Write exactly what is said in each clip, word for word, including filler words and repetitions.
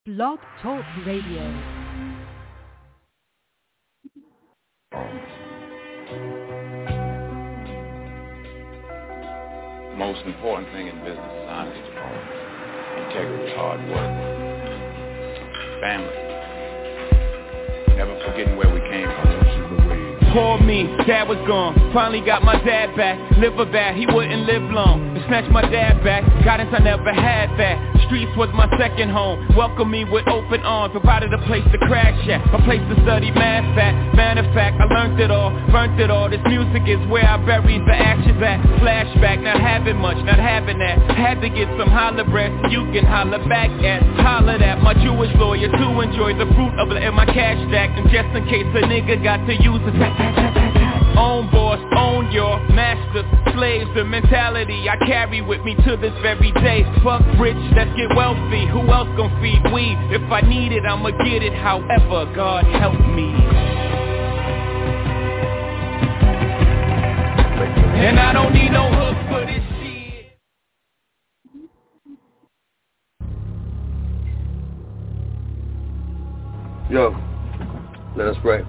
Blog Talk Radio. Most important thing in business is honesty, integrity, hard work, family, never forgetting where we came from. Poor me, dad was gone, finally got my dad back. Liver bad, he wouldn't live long. To snatch my dad back, guidance I never had that. Streets was my second home, welcomed me with open arms. Provided a place to crash at, a place to study math at. Matter of fact, I learned it all, burnt it all. This music is where I buried the ashes at. Flashback, not having much, not having that. Had to get some holler breath, you can holler back at. Holler at my Jewish lawyer to enjoy the fruit of it in my cash stack. And just in case a nigga got to use it. Own boss, own your master, slaves, the mentality I carry with me to this very day. Fuck rich, let's get wealthy, who else gon' feed we? If I need it, I'ma get it, however, God help me. And I don't need no hook for this shit. Yo, let us pray.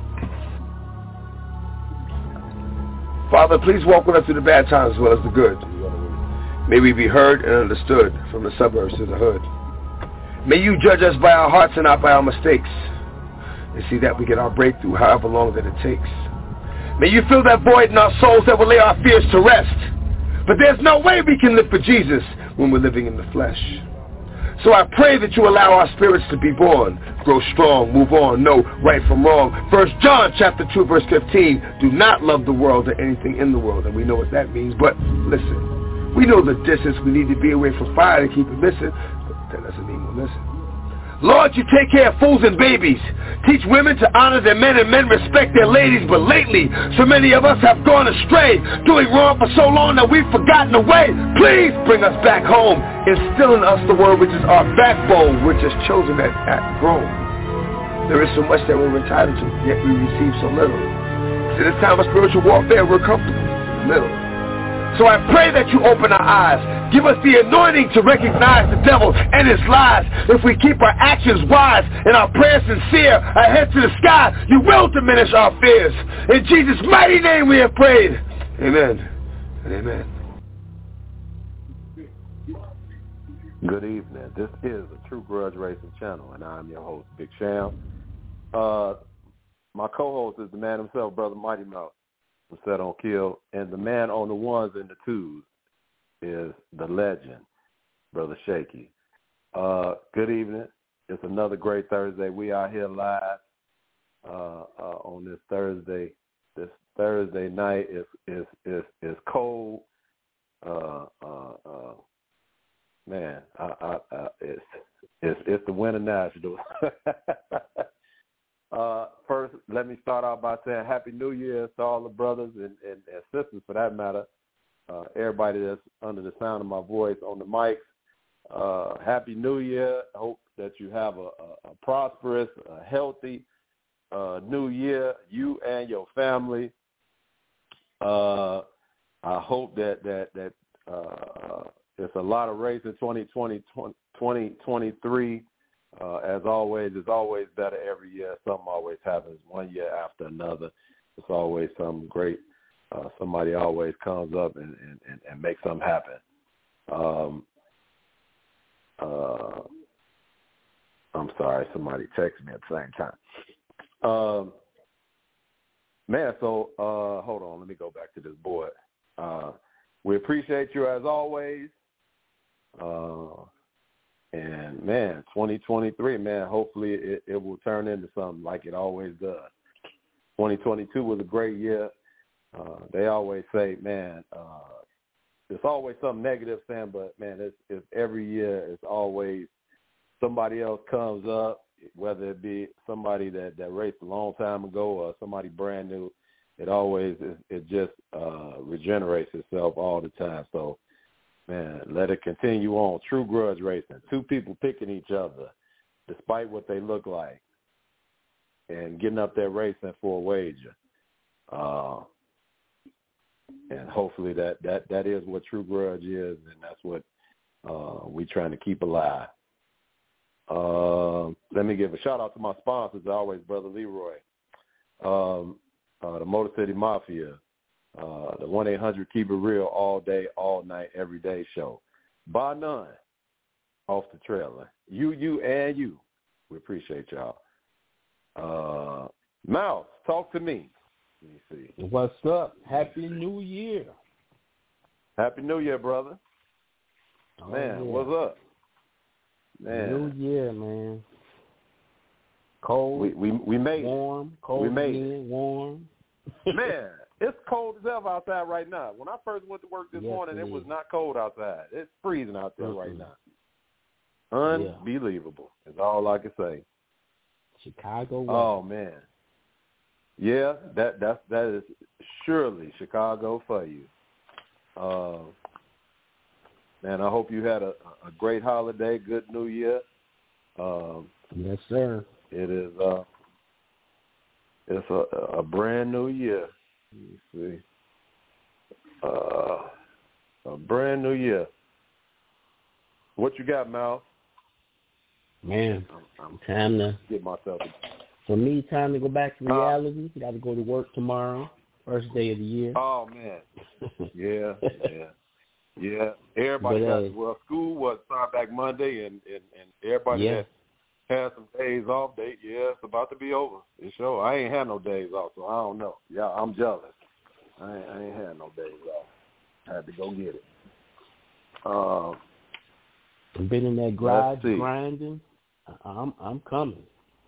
Father, please walk with us through the bad times as well as the good. May we be heard and understood from the suburbs to the hood. May you judge us by our hearts and not by our mistakes, and see that we get our breakthrough however long that it takes. May you fill that void in our souls that will lay our fears to rest. But there's no way we can live for Jesus when we're living in the flesh. So I pray that you allow our spirits to be born, grow strong, move on, know right from wrong. First John chapter two verse fifteen, do not love the world or anything in the world. And we know what that means, but listen, we know the distance we need to be away from fire to keep it missing, but that doesn't mean we'll listen. Lord, you take care of fools and babies. Teach women to honor their men and men respect their ladies. But lately, so many of us have gone astray, doing wrong for so long that we've forgotten the way. Please bring us back home. Instill in us the word which is our backbone, which is chosen at, at grown. There is so much that we're entitled to, yet we receive so little. In this time of spiritual warfare, we're comfortable in the middle. So I pray that you open our eyes. Give us the anointing to recognize the devil and his lies. If we keep our actions wise and our prayers sincere, our head to the sky, you will diminish our fears. In Jesus' mighty name we have prayed. Amen and amen. Good evening. This is the True Grudge Racing Channel, and I'm your host, Big Sham. Uh, my co-host is the man himself, Brother Mighty Mouse. Set on Kill, and the man on the ones and the twos is the legend, Brother Shaky. Uh, good evening. It's another great Thursday. We are here live uh, uh, on this Thursday. This Thursday night is is is is cold. Uh, uh, uh, man, I, I, I, it's it's it's the Winter Nationals. Uh, first, let me start out by saying Happy New Year to all the brothers and, and, and sisters, for that matter, uh, everybody that's under the sound of my voice on the mics. Uh, Happy New Year. I hope that you have a, a, a prosperous, a healthy uh, new year, you and your family. Uh, I hope that that, that uh, it's a lot of race in twenty twenty, twenty twenty-three. Uh, as always, it's always better every year. Something always happens one year after another. It's always something great. Uh, somebody always comes up and, and, and, and makes something happen. Um, uh, I'm sorry, somebody texted me at the same time. Um, man, so uh, hold on. Let me go back to this board. Uh, we appreciate you as always. Uh, And, man, twenty twenty-three, man, hopefully it, it will turn into something like it always does. twenty twenty-two was a great year. Uh, they always say, man, uh, there's always something negative, Sam, but, man, it's, it's every year it's always somebody else comes up, whether it be somebody that, that raced a long time ago or somebody brand new. It always, it, it just uh, regenerates itself all the time. So, man, let it continue on. True grudge racing. Two people picking each other despite what they look like and getting up there racing for a wager. Uh, and hopefully that, that, that is what true grudge is, and that's what uh, we're trying to keep alive. Um, let me give a shout-out to my sponsors, always, Brother Leroy, um, uh, the Motor City Mafia, uh, the one eight hundred Keep It Real all day, all night, every day show. Bar none, Off the Trailer. You, you, and you. We appreciate y'all. Uh, Mouse, talk to me. Let me see. What's up? Happy New Year. Happy New Year, brother. Oh, man, yeah. What's up? Man. New Year, man. Cold. We we, we made warm, it. cold we made again, it. warm. Man, it's cold as ever outside right now. When I first went to work this yes, morning, it, it was is. not cold outside. It's freezing out there Mm-mm. right now. Unbelievable. Yeah. Is all I can say. Chicago weather. Oh man. Yeah, that that that is surely Chicago for you. Uh, man, I hope you had a, a great holiday, good New Year. Um, yes, sir. It is. Uh, it's a, a brand new year. Let me see. Uh, a brand new year. What you got, Mal? Man, I'm, I'm time to get myself. For me, time to go back to reality. Uh, Got to go to work tomorrow, first day of the year. Oh man, yeah, yeah, yeah. Everybody but, got uh, well. School was started back Monday, and and, and everybody yeah. that had some days off. They yeah, it's about to be over. It's sure. I ain't had no days off, so I don't know. Yeah, I'm jealous. I ain't, I ain't had no days off. I had to go get it. Uh, I've been in that garage grinding. I'm I'm coming.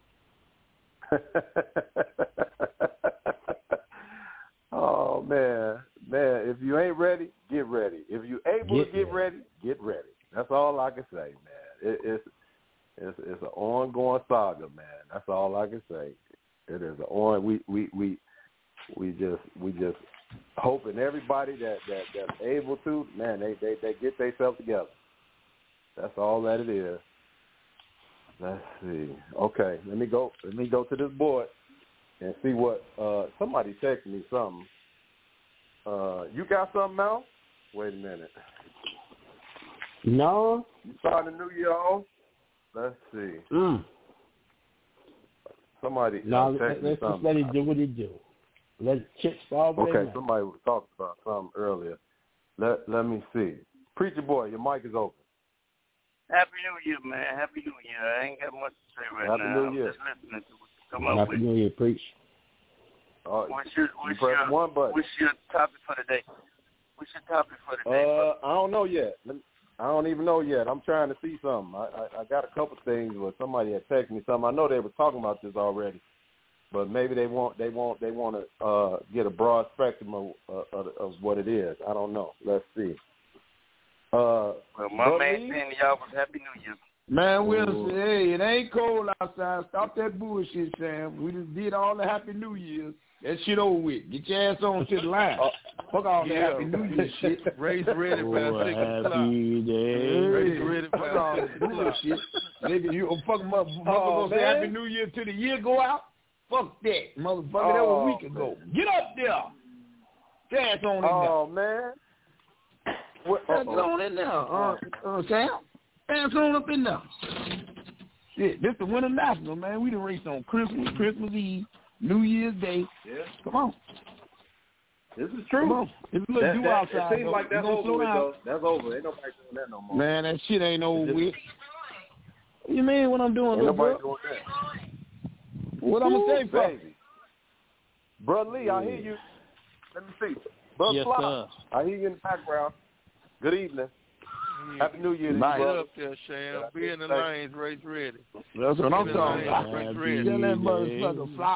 Oh man, man! If you ain't ready, get ready. If you able get to get ready. ready, get ready. That's all I can say, man. It, it's it's it's an ongoing saga, man. That's all I can say. It is an on. We we we we just we just hoping everybody that that that's able to, man, they they they get themselves together. That's all that it is. Let's see. Okay, let me go. Let me go to this board and see what uh, somebody texted me something. Uh, you got something, Mel? Wait a minute. No. You starting the new year off? Let's see. Mm. Somebody no, uh, texted let's me something. Just let it do what it do. Let it chips fall. Okay, somebody was talking about something earlier. Let Let me see. Preacher boy, your mic is open. Happy New Year, man. Happy New Year. I ain't got much to say right Happy now. New Year. I'm just listening to what you come up Happy with. New Year, preach. Uh, what's your, what's, you your, one button. what's your topic for the day? What's your topic for the day? Uh, I don't know yet. I don't even know yet. I'm trying to see something. I, I, I got a couple things where somebody had texted me something. I know they were talking about this already, but maybe they want they want they want to uh, get a broad spectrum of, uh, of of what it is. I don't know. Let's see. Uh, well, my man saying to y'all was Happy New Year. Man, we'll say, hey, it ain't cold outside. Stop that bullshit, Sam. We just did all the Happy New Year's. That shit over with. Get your ass on to the line. Uh, Fuck all yeah. that Happy New Year shit. Race ready by oh, six o'clock. Day. Race ready by Fuck all that bullshit. Nigga, you fucking motherfucker oh, gonna say Happy New Year till the year go out? Fuck that, motherfucker. Oh, that was a week ago. Get up there. Your ass on in there. Oh, man. What, uh, get on in there, uh, uh, Sam. Ass on up in there. Shit, this the Winter National, man. We done raced on Christmas, Christmas Eve, New Year's Day. Yeah. Come on. This is true. Come on. It's a little that, dew that, outside. It seems though. like that's over with, though. That's over. Ain't nobody doing that no more. Man, that shit ain't over just, with. What you mean what I'm doing, ain't little nobody bro? doing that. What I'm going to say, for? Baby. Brother Lee, I hear you. Let me see. Brother yes, Fly, I hear you in the background. Good evening. Yeah. Happy New Year to Nice. you, brother. Up there, Sham. Be in the lanes, race ready. That's what I'm talking about. Race ready. Tell that motherfucker flop.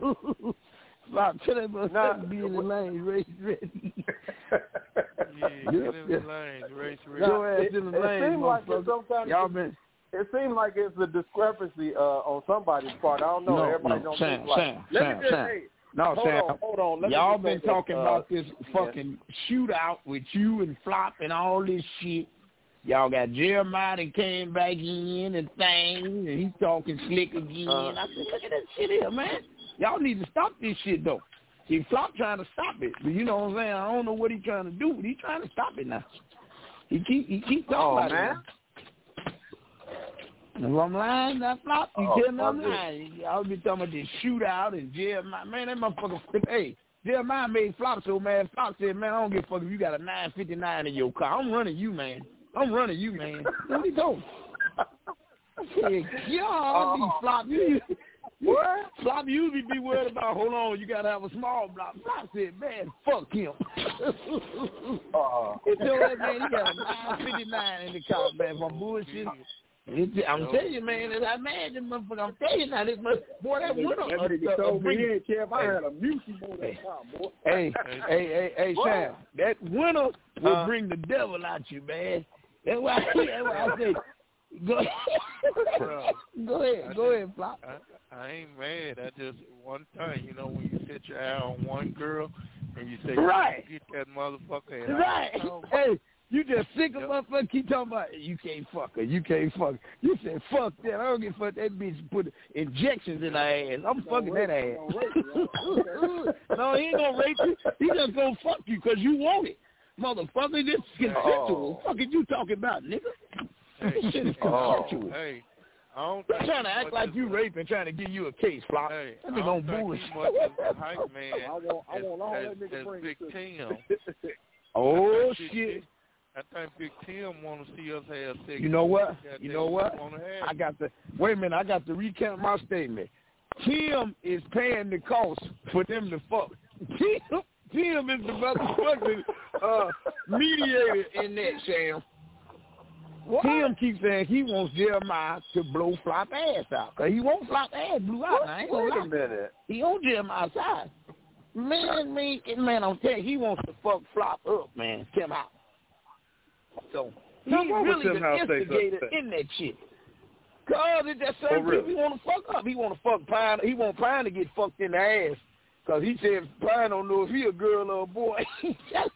Flop. Tell that motherfucker be in the lane, race ready. Yeah, get in the lanes, race ready. Your ass in the lane, like motherfucker. Y'all been... It seems like it's a discrepancy uh, on somebody's part. I don't know. No, Everybody no, don't Sam, think like. Sam, Let Sam, me just Sam. say. No, hold Sam. on, hold on. Let Y'all me been talking this, uh, about this fucking shootout with you and Flop and all this shit. Y'all got Jeremiah that came back in and things, and he's talking slick again. Uh, I said, look at that shit here, man. Y'all need to stop this shit, though. See, Flop trying to stop it. But you know what I'm saying? I don't know what he's trying to do, but he's trying to stop it now. He keep he keep talking oh, about man. it. If I'm lying, I flop. You Oh, tell me I'm okay. lying. I'll be talking about this shootout and Jeremiah. Man, that motherfucker, hey, Jeremiah made Flop so mad. Flop said, man, I don't give a fuck if you got a nine fifty-nine in your car. I'm running you, man. I'm running you, man. What he told me? I said, y'all, these Flop, you, what? Flop usually be worried about, hold on, you got to have a small block. Flop said, man, fuck him. Uh, He told that man he got a nine fifty-nine in the car, man, for bullshit. It, I'm telling you, man, as I imagine, motherfucker, I'm telling you now, this mother, boy, that winner. That nigga told me he didn't care if I had a music board that time, boy. Hey, hey, hey, hey, Sam, that winner will Uh, bring the devil out you, man. That's why, that's why I say, go ahead, go ahead, go ahead, Flop. I, I ain't mad. I just, one thing, you know, when you set your eye on one girl and you say, Right. get that motherfucker. And Right. I, I Hey, you just sick of Yep. motherfucker keep talking about you can't fuck her, you can't fuck her. You said fuck that. I don't give a fuck that bitch put injections in her ass. I'm fucking that ass. No, he ain't gonna rape you. He just gonna fuck you because you want it. Motherfucker, this is consensual. Oh. Fuck is you talking about, nigga? This shit is Oh. consensual. Hey, I don't They're think trying to he act much like is you a- raping, trying to give you a case, Flop. Hey, That I nigga don't on think bullshit. he much is a hype man I want, I as, want all as, that nigga as, bring as Big Tim. Oh, I think Big shit. Tim- I think Big Tim want to see us have sex. You know what? Goddamn, You know what? wanna have I got to wait a minute. I got to recount my statement. Tim is paying the cost for them to fuck. Tim, Tim is the motherfucking uh, mediator in that, Sam. What? Tim keeps saying he wants Jeremiah to blow Flop ass out. Cause he won't Flop ass blew out. Now, I ain't gonna wait a lie. minute. He on Jeremiah's side. Man, man, man, I'm telling you, he wants to fuck Flop up, man. Tim House. So he's Now, why would really Tim the House say instigator something? in that shit. Cause it's that certain Oh, really? people he want to fuck up. He want to fuck Pine. He want Pine to get fucked in the ass. Cause he said Pine don't know if he a girl or a boy. hey,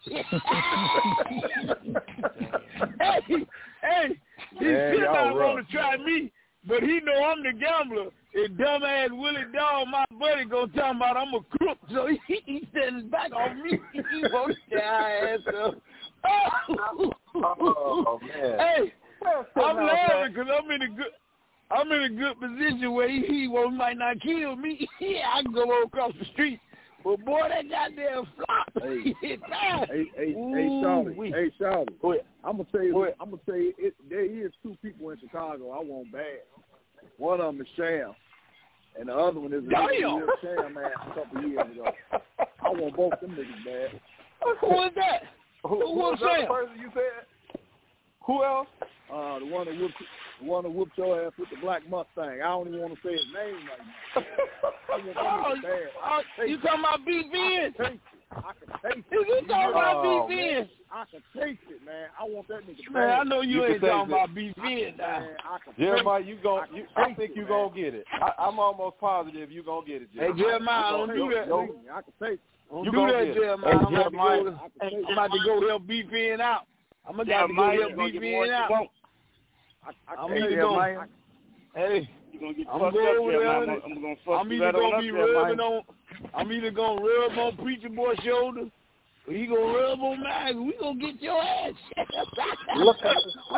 hey, he Man, still y'all not rough, want to try me, but he know I'm the gambler. And dumbass Willie Dawg, my buddy, gonna tell him about I'm a crook. So he he standing back on me. He won't get our ass up. Oh, Oh, man. Hey, I'm Tim House, laughing because I'm in a good, I'm in a good position where he, he well, might not kill me. Yeah, I can go across the street. But boy, that goddamn Flop. Hey, It died. Hey, hey, Ooh, hey, Charlie. wee. Hey, Charlie. Go ahead. I'm gonna tell you. Go ahead. I'm gonna tell you. It, there is two people in Chicago I want bad. One of them is Sham, and the other one is a Damn. real Sham man a couple of years ago. I want both them niggas bad. Who is that? Who, Who who was was that Sam? person you said? Who else? Uh, the one that whooped, the one that whooped your ass with the black Mustang. I don't even want to say his name right now. I want them Oh, niggas bad. oh, you talking about B V N? I can taste You it. talking about Oh, B V N? I can taste it, man. I want that nigga Man, I bad. know you, You ain't can talking taste it. about B V N now. Man, I can Jeremiah, taste you it. gon' I can you, I taste think it, you man. gonna get it. I, I'm almost positive you gonna get it, Hey, Jeremiah. Jeremiah, don't do that. Yo, I can taste it. Don't You do gonna that, get it. Jeremiah. I'm about to go, I can taste it. I'm about to go help B V N out. I'm going to have to go help B V N out. I, I I'm can taste either it. going, hey, You gonna get I'm fucked going up, over Jeremiah. there. I'm, I'm gonna fuck I'm you either right on going up, to be Jeremiah. rubbing on, I'm either going to rub on Preacher Boy's shoulder, or he going to rub on mine. We going to get your ass. Look at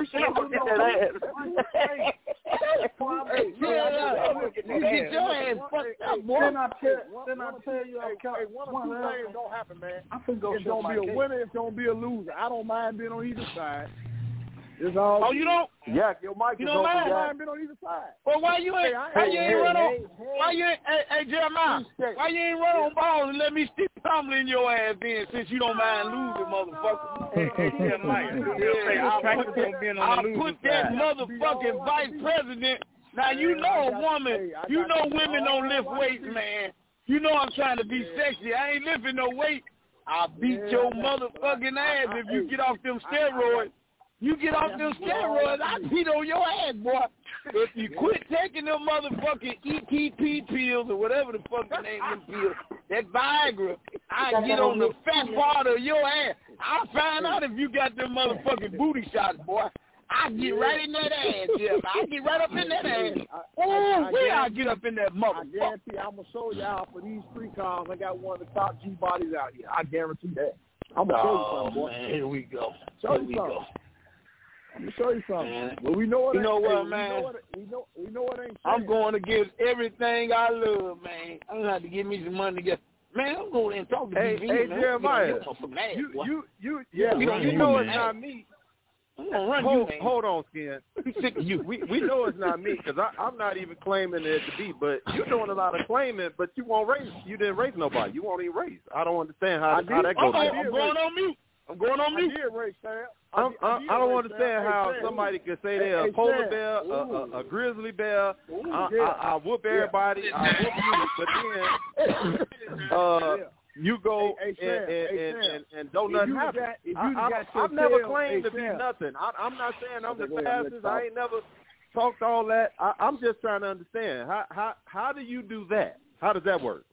Hey, yeah, you get your ass fucked up, boy. Then I tell, then I tell you, hey, hey, one of two things don't happen, man. It's gonna be a winner. It's gonna be a loser. I don't mind being on either side. It's all. Oh, you don't? Yeah, your mic You is don't open. mind? I don't Jack. mind being on either side. Well, why you ain't, Hey, I- why you hey, ain't run hey, on, hey, hey. why you ain't, hey, hey, Jeremiah, why you ain't run on balls and let me stick Tomlin in your ass then, since you don't mind losing, motherfucker? Hey, hey, Jeremiah, do me a favor. I practice on being on I'll the put losing that side. motherfucking vice president. Now, you know a woman, you know women don't lift weights, man. You know I'm trying to be sexy. I ain't lifting no weight. I'll beat your motherfucking ass if you get off them steroids. You get off them steroids, I beat on your ass, boy. If you quit taking them motherfucking E T P pills or whatever the fuck the name of them pills, that Viagra, I get on the fat part of your ass. I'll find out if you got them motherfucking booty shots, boy. I get right in that ass, yeah. I get right up in that ass. Oh, where I get up in that I motherfucker? guarantee I'm gonna show y'all for these three cars. I got one of the top G bodies out here. I guarantee that. I'm gonna show you Oh, something, boy. man, here we go. Show Here you we something. go. Let me show you something. Well, we know it. You know ain't, what, hey, man? We know it, we know, we know it ain't. I'm saying. going to give everything I love, man. I'm gonna have to give me some money to get. Man, I'm going and talk to Hey, B B, hey man. Jeremiah, you, you, you, you, yeah, you, you know it's not me. I'm gonna run hold, you, man. hold on, Skin. you, we we know it's not me because I'm not even claiming it to be. But you're doing a lot of claiming, but you won't raise. You didn't raise nobody. You won't even raise. I don't understand how, how that goes. Oh, I'm going on mute. I'm going on mute. I did raise Sam. I, I, I, did I don't raise understand Sam. how hey, somebody Sam. could say hey, they're hey, a polar Sam. bear, a, a, a grizzly bear. Ooh, I, yeah. I, I whoop everybody. Yeah. I whoop you, but then uh, yeah. you go hey, hey, and, Sam. and, Hey, and, Sam. and, and don't If nothing you happen. got, if you I, got I, I've never tail, claimed hey, to be Sam. nothing. I, I'm not saying I'm okay, the ahead, fastest. I ain't never talked all that. I, I'm just trying to understand how how how do you do that? How does that work?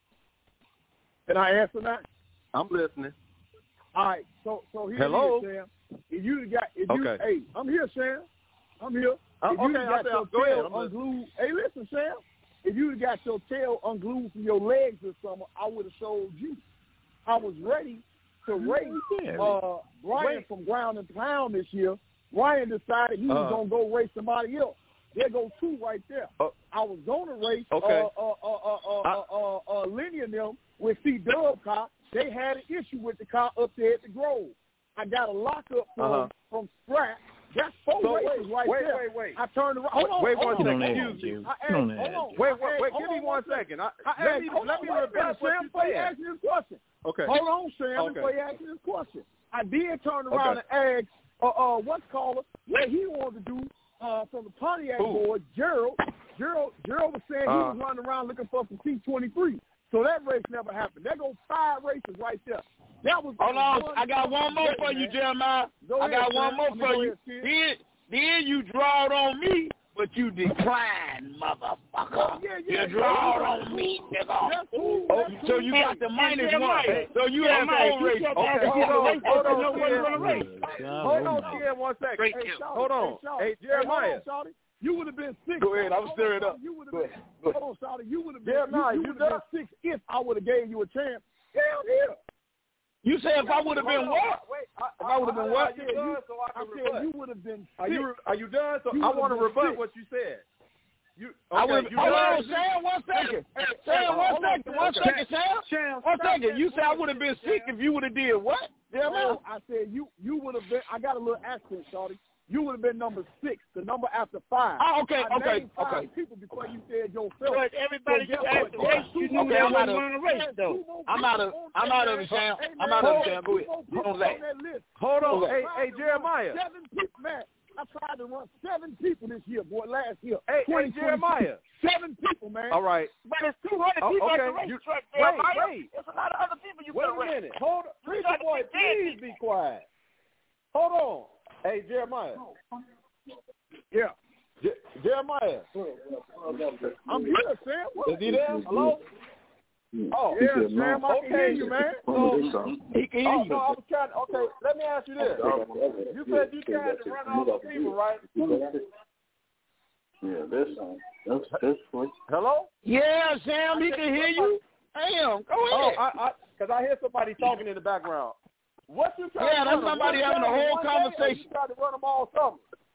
Can I answer that? I'm listening. All right. So so here Hello? it is, Sam. If you got, if you, Okay. hey, I'm here, Sam. I'm here. Uh, if you okay, got say, your go tail ahead, I'm unglued, hey, listen, Sam. If you got your tail unglued from your legs this summer, I would have showed you. I was ready to race uh, Brian Wait. from Ground and Pound this year. Brian decided he was Uh-huh. going to go race somebody else. There go two right there. Uh, I was going to race okay. uh, uh, uh, uh, uh, uh, uh, uh, Lenny and them with C-Dub car. They had an issue with the car up there at the Grove. I got a lockup from, Uh-huh. from Scrap. That's four So races wait, right wait, there. wait, wait. I turned around. Hold on, Wait hold one on. second. Hold on. Excuse me. I asked, hold on. Wait, I wait, asked, wait. hold Give me on one second. second. I, I let asked, me hold let on, me wait a rebut minute, what Sam, you before you said. ask me this question. Okay. Hold on, Sam, Okay. before you ask me this question. I did turn around Okay. and ask, uh, uh, what's called it, what he wanted to do uh, from the Pontiac Who? board, Gerald. Gerald, Gerald was saying Uh, he was running around looking for some T twenty-three. So that race never happened. There go five races right there. That was Hold on, I got one more for you, Jeremiah. Go I got ahead, one Sam. more I mean, for go you. ahead, Then, then you drawed on me, but you declined, motherfucker. Oh, yeah, yeah, you drawed on me, nigga. That's cool. Oh, That's so cool. you got the minus one. Hey, So you hey, have four you races. kept Okay, asking hold him to on, race, hold but on, no one Sam. gonna race. Hold on, Skin, one second. Great Hey, kill. Shawty, Hold on. Hey, Shawty. Hey, Jeremiah. Hey, hold on, Shawty. You would have been six. Go ahead, I'm Hold stirring on, up. You would have Go been. ahead. Go ahead. Hold on, Shawty. You would have been. Jeremiah, you you would have done? been six if I would have gave you a chance. Hell yeah. You said if I would have been what? Wait, If I would have been what? Are you done so I I can said rebut? you would have been. Are six. you are you done? So You I would've want to been rebut sick. what you said. You I okay? would. You Hold on, done? Sam. One second. Sam, Hold one on, second. Sam. One second, Sam. Sam, One stop second. that You said I would have bullshit, been sick Sam. if you would have did what? Jeremiah? No, I said you you would have been. I got a little accent, Shawty. You would have been number six, the number after five. Oh, okay, I okay, named five okay. people before you said yourself. But everybody So you guess asked to what? race, you knew Okay, they I'm out wasn't of- going to race, though. I'm out of. I'm out of it, Sam. Hey, I'm man, out of hold it, Sam. on, Go ahead. two more Hold people on, that. on that list. Hold on, I hey tried hey to run Jeremiah. Seven people, man. I tried to run seven people this year, boy. Last year. Hey, hey twenty twenty-two. Jeremiah. Seven people, man. All right. But it's two hundred Oh, people okay. at the You- racetrack, wait, Jeremiah. wait. There's a lot of other people you Wait could a race. minute. Hold on. You Preacher got to boy, be dead please be quiet. Hold on. Hey Jeremiah. Yeah. Je- Jeremiah. I'm here, Sam. What? Is he there? Hello? Oh, Yeah, Sam, I can hear okay. you, man. So, He can hear oh, you. no, I was trying to, okay, let me ask you this. You said you tried to run all those people, right? Yeah, this um, that's that's quick. Hello? Yeah, Sam, he can hear you. Damn, go Oh, ahead. I, I, because I hear somebody talking in the background. What you trying Yeah, to that's run? somebody One having a day, whole one day, or conversation. You tried to run them all summer.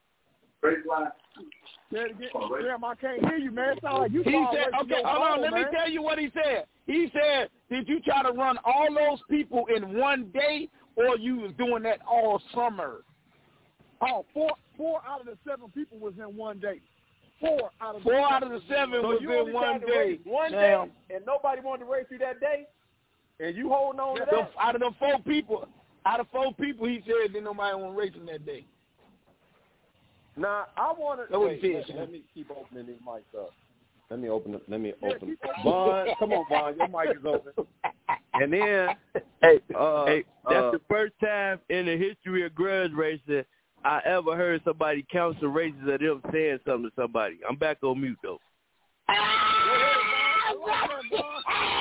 Say it again. Sam, I can't hear you, man. It sound like you He far said, away from okay, your hold on, phone, let me man. tell you what he said. He said, did you try to run all those people in one day, or you was doing that all summer? Oh, four, four out of the seven people was in one day. Four out of the Four seven out of the seven So was you in only one tried to day. race one Damn. day, and nobody wanted to race you that day, and you holding on to The, that? out of the four people, out of four people, he said that nobody want to race him that day. Now I want to. That's what he said, Let, Sam. let me keep opening these mics up. Let me open it. Let me Yeah, open. keep opening. Vaughn, come on, Vaughn. Your mic is open. And then, Hey, uh, hey, that's uh, the first time in the history of grudge racing I ever heard somebody cancel races of them saying something to somebody. I'm back on mute though. I like that, boy.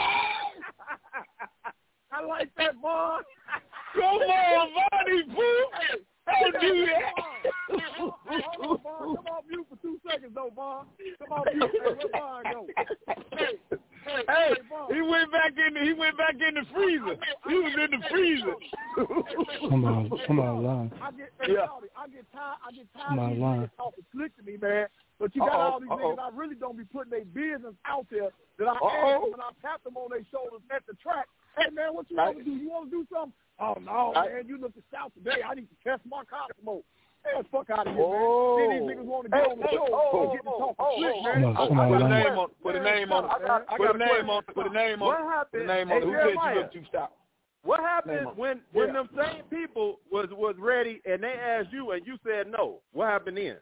I like that, boy. Come on, Vonnie Pooh. Don't do that. Hold on, Vaughn. Come on mute for two seconds, though, Vaughn. Come on mute. Hey, where Vaun go? Hey, hey, Hey, hey, Vaun. he went back in. The, he went back in the freezer. He was in the freezer. Come on, come on, Lon. I get, hey, Yeah. Shawty, I get tired. I get tired all these niggas talking slick to me, man. But you got Uh-oh, all these uh-oh. niggas I really don't be putting their business out there that I Uh-oh. ask them and I tap them on their shoulders at the track. Hey, man, what you want to do? You want to do something? Oh, no, I, man, you look south today. I need to test my car smoke. Hey, fuck out of here, oh. man. Then these niggas want to get hey, on the hey, show oh, and get to talk oh, slick, oh, man. oh, oh, put a name on put a name on I got, I put got a name on put a name on What happened? put a name on Hey, who Jeremiah, said you look too stout. What happened when when Yeah. them same people was was ready and they asked you and you said no? What happened then?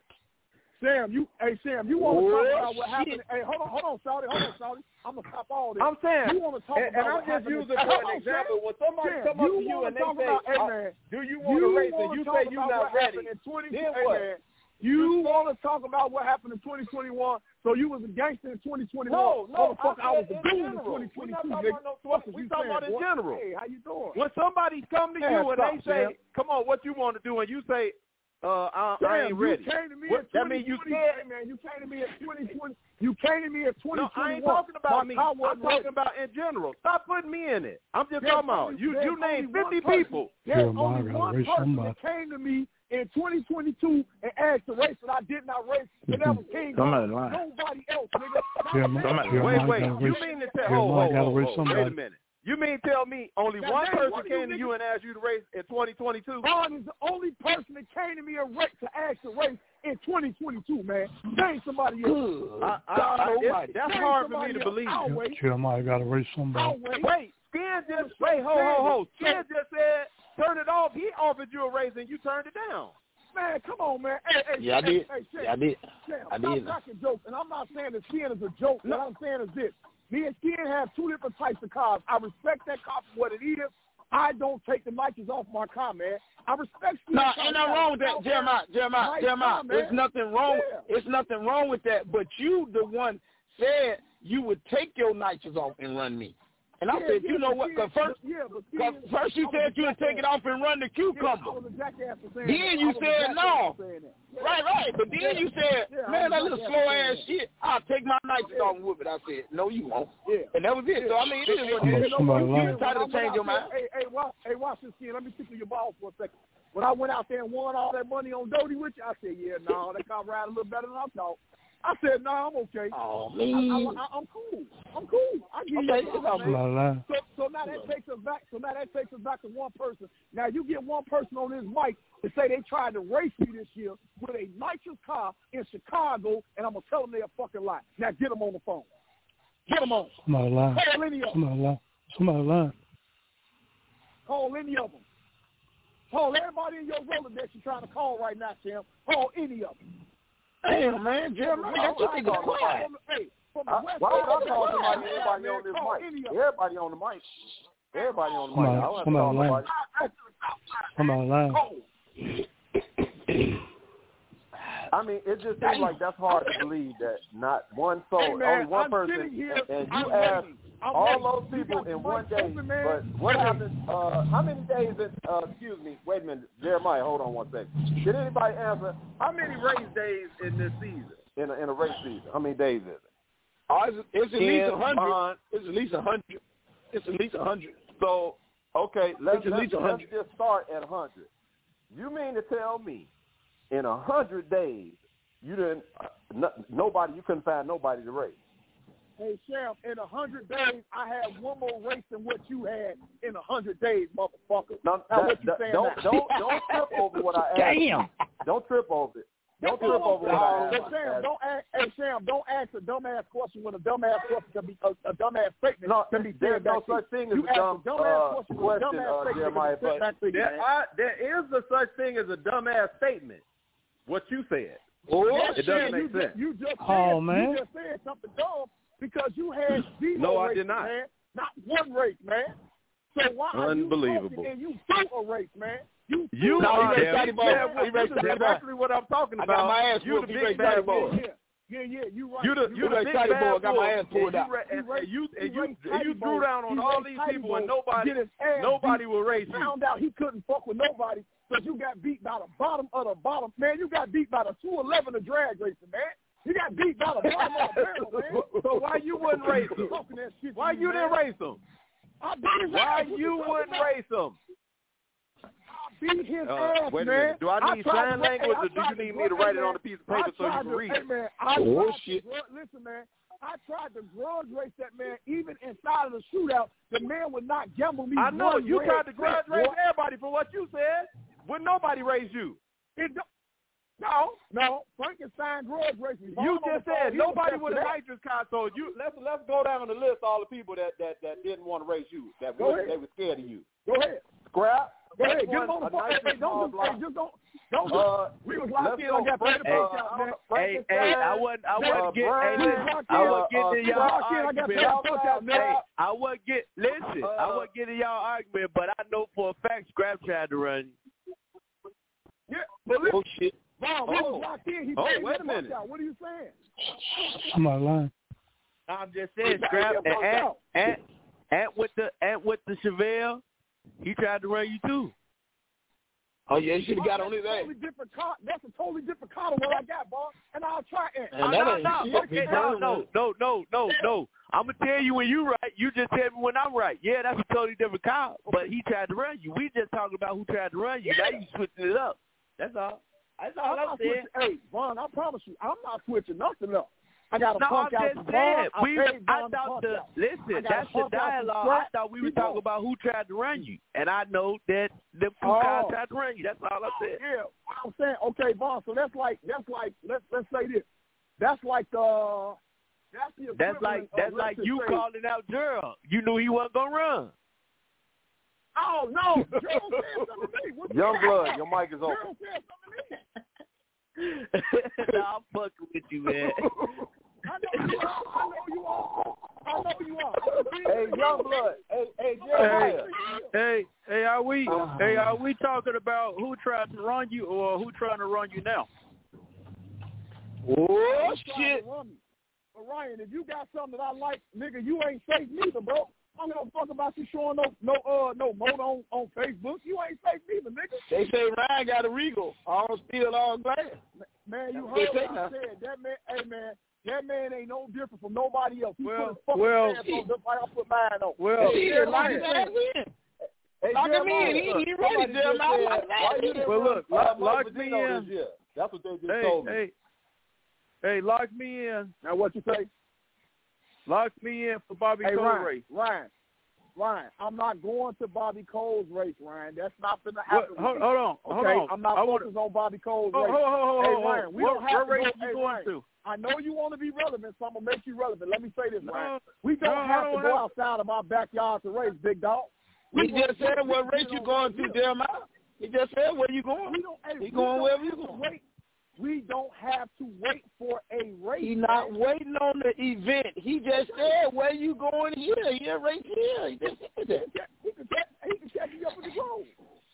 Sam, you, hey Sam, you want to Oh, talk about what shit. happened? Hey, hold on, hold on, Shawty, hold on, Shawty. I'm gonna stop all this. I'm saying, you want to talk and, about and I'm what just happened using in- for Hold an on, example. Sam. When somebody Sam, come up you to you wanna and they talk say, about, hey, uh, man, "Do you want to race?" and you say you're not ready, in twenty, then hey, what? Man, you want to talk about what happened in twenty twenty-one? So you was a gangster in twenty twenty-one? No, no, Motherfucker, I I, was said a in goon in general. twenty We're twenty-two. not talking nigga. about no What twenty. is We you talking saying, about in boy? general. Hey, how you doing? When somebody come to Man, you and stop, they say, Sam. "Come on, what you want to do?" and you say, "Uh, I, Sam, I ain't ready," you came to me what, in that means you twenty twenty, scared. hey, man, you came to me in twenty twenty. You came to me in twenty twenty-one. No, I ain't talking about My me. car I'm wasn't talking ready. about in general. Stop putting me in it. I'm just There's talking about only- you. there's You named only one fifty person- people. There's Jeremiah only gotta one race person somebody. that came to me in twenty twenty-two and asked to race, and I did not race, and that was King Somebody Kong. lying. Nobody else, nigga. Jeremiah, Somebody, Jeremiah wait, wait. gotta You race- mean to tell? Jeremiah Hold, hold, gotta hold, race hold. somebody. Wait a minute. You mean tell me only Now, one name person one of came you to you and asked you to race in twenty twenty-two? Ron is the only person that came to me and race to ask to race in twenty twenty-two, man. Name somebody else. I, I, God I, it's- almighty. that's Name hard for me somebody to else. believe. I'll wait. Jeremiah gotta race I'll somebody. wait. Wait, Skin just wait, ho, ho, ho. Skin just said turn it off. He offered you a raise and you turned it down. Man, come on, man. Hey, hey, Yeah, I hey, did. Hey, Sam, Yeah, I did. Sam, I stop did. cracking jokes. And I'm not saying that Skin is a joke. No. What I'm saying is this. Me and Skin have two different types of cars. I respect that car for what it is. I don't take the nitrous off my car, man. I respect Skin. No, ain't nothing wrong with that, Jeremiah. Jeremiah, Nice Jeremiah. car, man. There's nothing wrong. Yeah. It's nothing wrong with that. But you, the one, said you would take your nitrous off and run me. And I Yeah, said, yeah, you know but what? Skin- Cause first, yeah, but Skin- cause first you I was said a you would take it jackass. off and run the Yeah, I cucumber. was a jackass for saying Then that. you I was a said jackass no. for saying that. Yeah. Right, right. But then you said, Yeah, I man, was that a little jackass slow for ass saying that. shit, I'll take my nitrous Yeah. off and whip it. I said, no, you won't. Yeah. And that was it. So, I mean, it is what it Somebody- is. somebody You lying. entitled to change your mind. Hey, hey, watch, hey, watch this, Skin. Let me tickle your balls for a second. When I went out there and won all that money on Doty with you, I said, yeah, no, that car ride a little better than I thought. I said, no, nah, I'm okay. Oh, I, man. I, I, I'm cool. I'm cool. I give Okay, you it's a all man. Somebody lying. So, so now that takes us back. So now that takes us back to one person. Now you get one person on this mic to say they tried to race me this year with a nitrous car in Chicago, and I'm gonna tell them they're a fucking lie. Now get them on the phone. Get them on. Somebody lying. Call any of them. Somebody lying. Somebody lying. Call any of them. Call everybody in your Rolodex you're trying to call right now, Tim. Call any of them. Damn, man, Jeremiah, got your nigga quiet. Hey, from the I, West why would I Coast, call West somebody, Coast, everybody man, on this call mic? any of them. Everybody on the mic. Everybody on the mic. Somebody- I don't have to somebody call lying. nobody. Somebody lying. I mean, it just seems like that's hard to believe that not one soul, Hey, man, only one I'm person, sitting here, and I'm you ask waiting. I'm all waiting. those You people got in the one mic day. open, man. But what Hey. happened? Uh, how many days? In, uh, excuse me. Wait a minute, Jeremiah. Hold on one second. Did anybody answer? How many race days in this season? In a, in a race season, how many days is it? Oh, it's, it's at least Ten, a hundred. nine. It's at least a hundred. It's at least a hundred. So, okay, let's, It's at let's, least a let's hundred. just start at one hundred. You mean to tell me in one hundred days you didn't, uh, no, nobody, you couldn't find nobody to race? Hey, Sam, in a hundred days, I had one more race than what you had in a hundred days, motherfucker. No, now, that, what you that, saying don't, now? don't, don't trip over what I asked. Damn. Don't trip over it. Don't That's trip all over I'm what saying. I But asked. Sam, don't ask, hey, Sam, don't ask a dumbass question when a dumbass question can be, a, a dumbass statement No, can be there's said no back to you. such thing as You a ask dumb a dumbass uh, question with a question, dumbass uh, statement Jeremiah, can be said but back to you, There, man. I, there is a such thing as a dumbass statement. What you said. Oh, Yes, it doesn't Sam, make you sense. Just, you just said, Oh, man. You just said something dumb because you had zero No, I races, did not. man. Not one race, man. So why are you Unbelievable. talking and you threw a race, man? You You No, are he the raised big Ball. bad He boy. raised This is Ball. exactly what I'm talking I about. got my ass You whooped. the He big raised bad Ball. boy. Yeah, yeah, yeah, you right. You the you the raised big Tidy bad Boy. Got my boy. ass pulled and out. You, ra- He and, raised- and you he and you raised and you Tidy drew Boy. down on He all raised these Tidy people and Boy. nobody Get his ass nobody beat. will race you. Found out he couldn't fuck with nobody because you got beat by the bottom of the bottom. Man, you got beat by the two eleven of drag racing, man. You got beat by the bottom of the barrel, man. So why you wouldn't race them? Talking that shit to Why you man. didn't race them? I beat his Why ass. What you talking wouldn't about? race them? I beat his Uh, ass, wait a man. minute. Do I need tried sign to- language, hey, or do you tried need to- me to write it man, on a piece of paper I so you tried can to- read hey, it? man, I Oh, tried shit. To, listen, man. I tried to grudge race that man even inside of the shootout. The man would not gamble me. I know one you red tried to grudge cent, raise boy. everybody for what you said. When nobody raised you. It don't, no, no. Frankenstein grudge racing. You just said nobody with a nitrous console. You let's let's go down the list. All the people that that, that didn't want to race you, that Go were, ahead. they were scared of you. Go ahead. Scrap. Go That's ahead. Get one, him on the a phone. nitrous Hey, don't small just, hey, just don't. Don't. Uh, we was locked let's in. go I got Frank- paid the uh, fuck out, man. Hey, hey, I wasn't, I wasn't getting, hey, listen, I uh, wasn't getting in y'all locked in, I got argument. paid the fuck out, man. Hey, I wasn't get, listen, I wasn't getting y'all argument, but I know for a fact Scrap tried to run you. Yeah, but listen, Oh shit. Wow, we Oh. was locked in. He Oh, paid wait the a fuck minute. out. What are you saying? Somebody lying. I'm just saying, He Scrap paid the and fuck Ant, out. Ant, Ant with the Ant with the Chevelle, he tried to run you too. Oh yeah, he should have got on his That's a ass. totally different car. That's a totally different car than what I got, boss. And I'll try it. And Oh, that no, ain't no, shit. okay, no, no, no, no, no, no. I'm gonna tell you when you right. You just tell me when I'm right. Yeah, that's a totally different car. But he tried to run you. We just talking about who tried to run you. Now you switching it up. That's all. That's all I'm I'm not saying. switching. Hey, Vaughn, I promise you, I'm not switching nothing up. I got a No, punk I'm out just the saying. Vaughn. I We, paid I Vaughn the thought punk the out. I listen. got That's a the punk out the dialogue. scrap. I thought we were Keep talking going. about who tried to run you, and I know that them two Oh. guys tried to run you. That's all I'm saying. Yeah, what I'm saying, okay, Vaughn. So that's like that's like let's let's say this. That's like uh that's the That's like equivalent of, that's let's like just you say- calling out Gerald. You knew he wasn't gonna run. Oh no, Gerald said something to me. What you Young got? blood, your mic is open. Gerald said something to me. Nah, I'm fucking with you, man. I know you are. I know you are. I know you are. Hey, young blood. Hey, hey, Hey, Jeremiah. hey, hey, are we, Uh-huh. hey, are we talking about who tried to run you or who trying to run you now? Oh shit. But Ryan, if you got something that I like, nigga, you ain't safe neither, bro. I don't give a fuck about you showing no no uh no motor on, on Facebook. You ain't safe neither, nigga. They say Ryan got a Regal, all steel, all glass. Man, you That's heard what they what I say said. That man, hey man, that man ain't no different from nobody else. He Well, put his fucking well, pants on just like I put mine on. Well, Hey, Yeah, lock Ryan, his ass in. Hey, Lock him Jeremiah, in. He look, ain't ready, somebody just Jeremiah. said, Lock him why you in. didn't Well, run, look, uh, lock- Mike lock me Patino in. this year? That's what they just hey, told me. hey, hey, lock me in. Now what you say? Lock me in for Bobby Hey Cole Ryan, race. Ryan, Ryan, I'm not going to Bobby Cole's race, Ryan. That's not gonna What, happen. hold, with me. hold on, Okay, hold on. I'm not I wanna, focused on Bobby Cole's hold, race. hold, hold, hold, Hey hold, Ryan, hold. we What, don't have what to race go. you Hey, going Ryan, to? I know you want to be relevant, so I'm gonna make you relevant. Let me say this, No, Ryan. We don't no, have I to don't go have- outside of our backyard to race, big dog. He We just gonna- said what we race you don't- going to, Jeremiah. He just said where you going. We don't. Hey, He we going don't wherever you have to going. Wait. We don't have to wait for a race. He not man. waiting on the event. He just said where you going here. Here, right here. He just said that. He can check. He can check you up in the grove.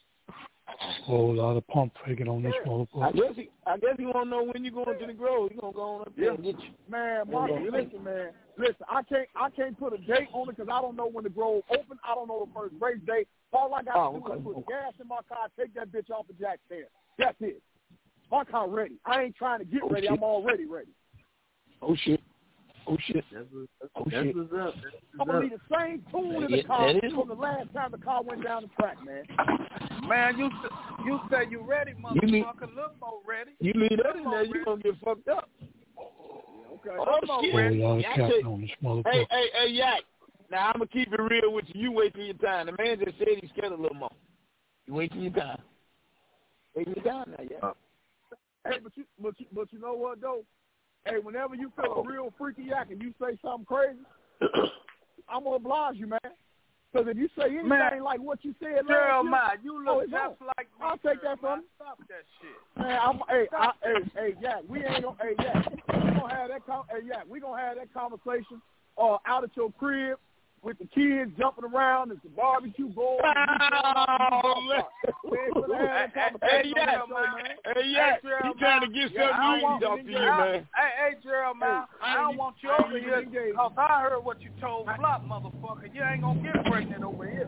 A whole lot of pump faking on this I motherfucker. guess he. I guess he want to know when you going to the grove. He gonna go on up there and get you. Man, Marcus, listen, man. Listen, I can't I can't put a date on it because I don't know when the grove open. I don't know the first race date. All I got to Oh, do okay. is put gas in my car, take that bitch off the jack stand. That's it. My car ready. I ain't trying to get Oh, ready. shit. I'm already ready. Oh shit. Oh shit. That's what, that's, Oh, that's shit. what's up. That's I'm what's gonna up. need the same tune in Yeah, the car that is- from the last time the car went down the track, man. Man, you s- you say you ready, You mean- motherfucker. Look more ready. You leave that in there, you gonna get fucked up. Okay. Oh A shit. whole lot of Yak capping said- on this Hey, motherfucker. hey, hey, Yak. Now I'm gonna keep it real with you. You wait till your time. The man just said he's scared a little more. You wait till your time. Wait till your time now, yeah. Hey, but you but you but you know what though? Hey, whenever you feel a real freaky yak and you say something crazy, I'm gonna oblige you, man. Because if you say anything Man, like what you said last Jeremiah, year, you oh, look it's just on. like me. I'll take that from you. Stop that shit. Man, I'm, hey, I, hey, hey, Yak, we ain't gonna, hey, Yak, we gonna have that, con- hey, Yak, we gonna have that conversation, uh, out at your crib with the kids jumping around and the barbecue board. Oh, man. We ain't gonna have that Hey, conversation hey, on Yak. that show, man. Hey, yeah, he trying to get Yeah, something I you want- to talk to you, I- man. Hey, hey, Jeremiah, Hey, I I don't ain't- want you I ain't over even here engaged. because I heard what you told Flop, motherfucker. You ain't gonna get pregnant over here.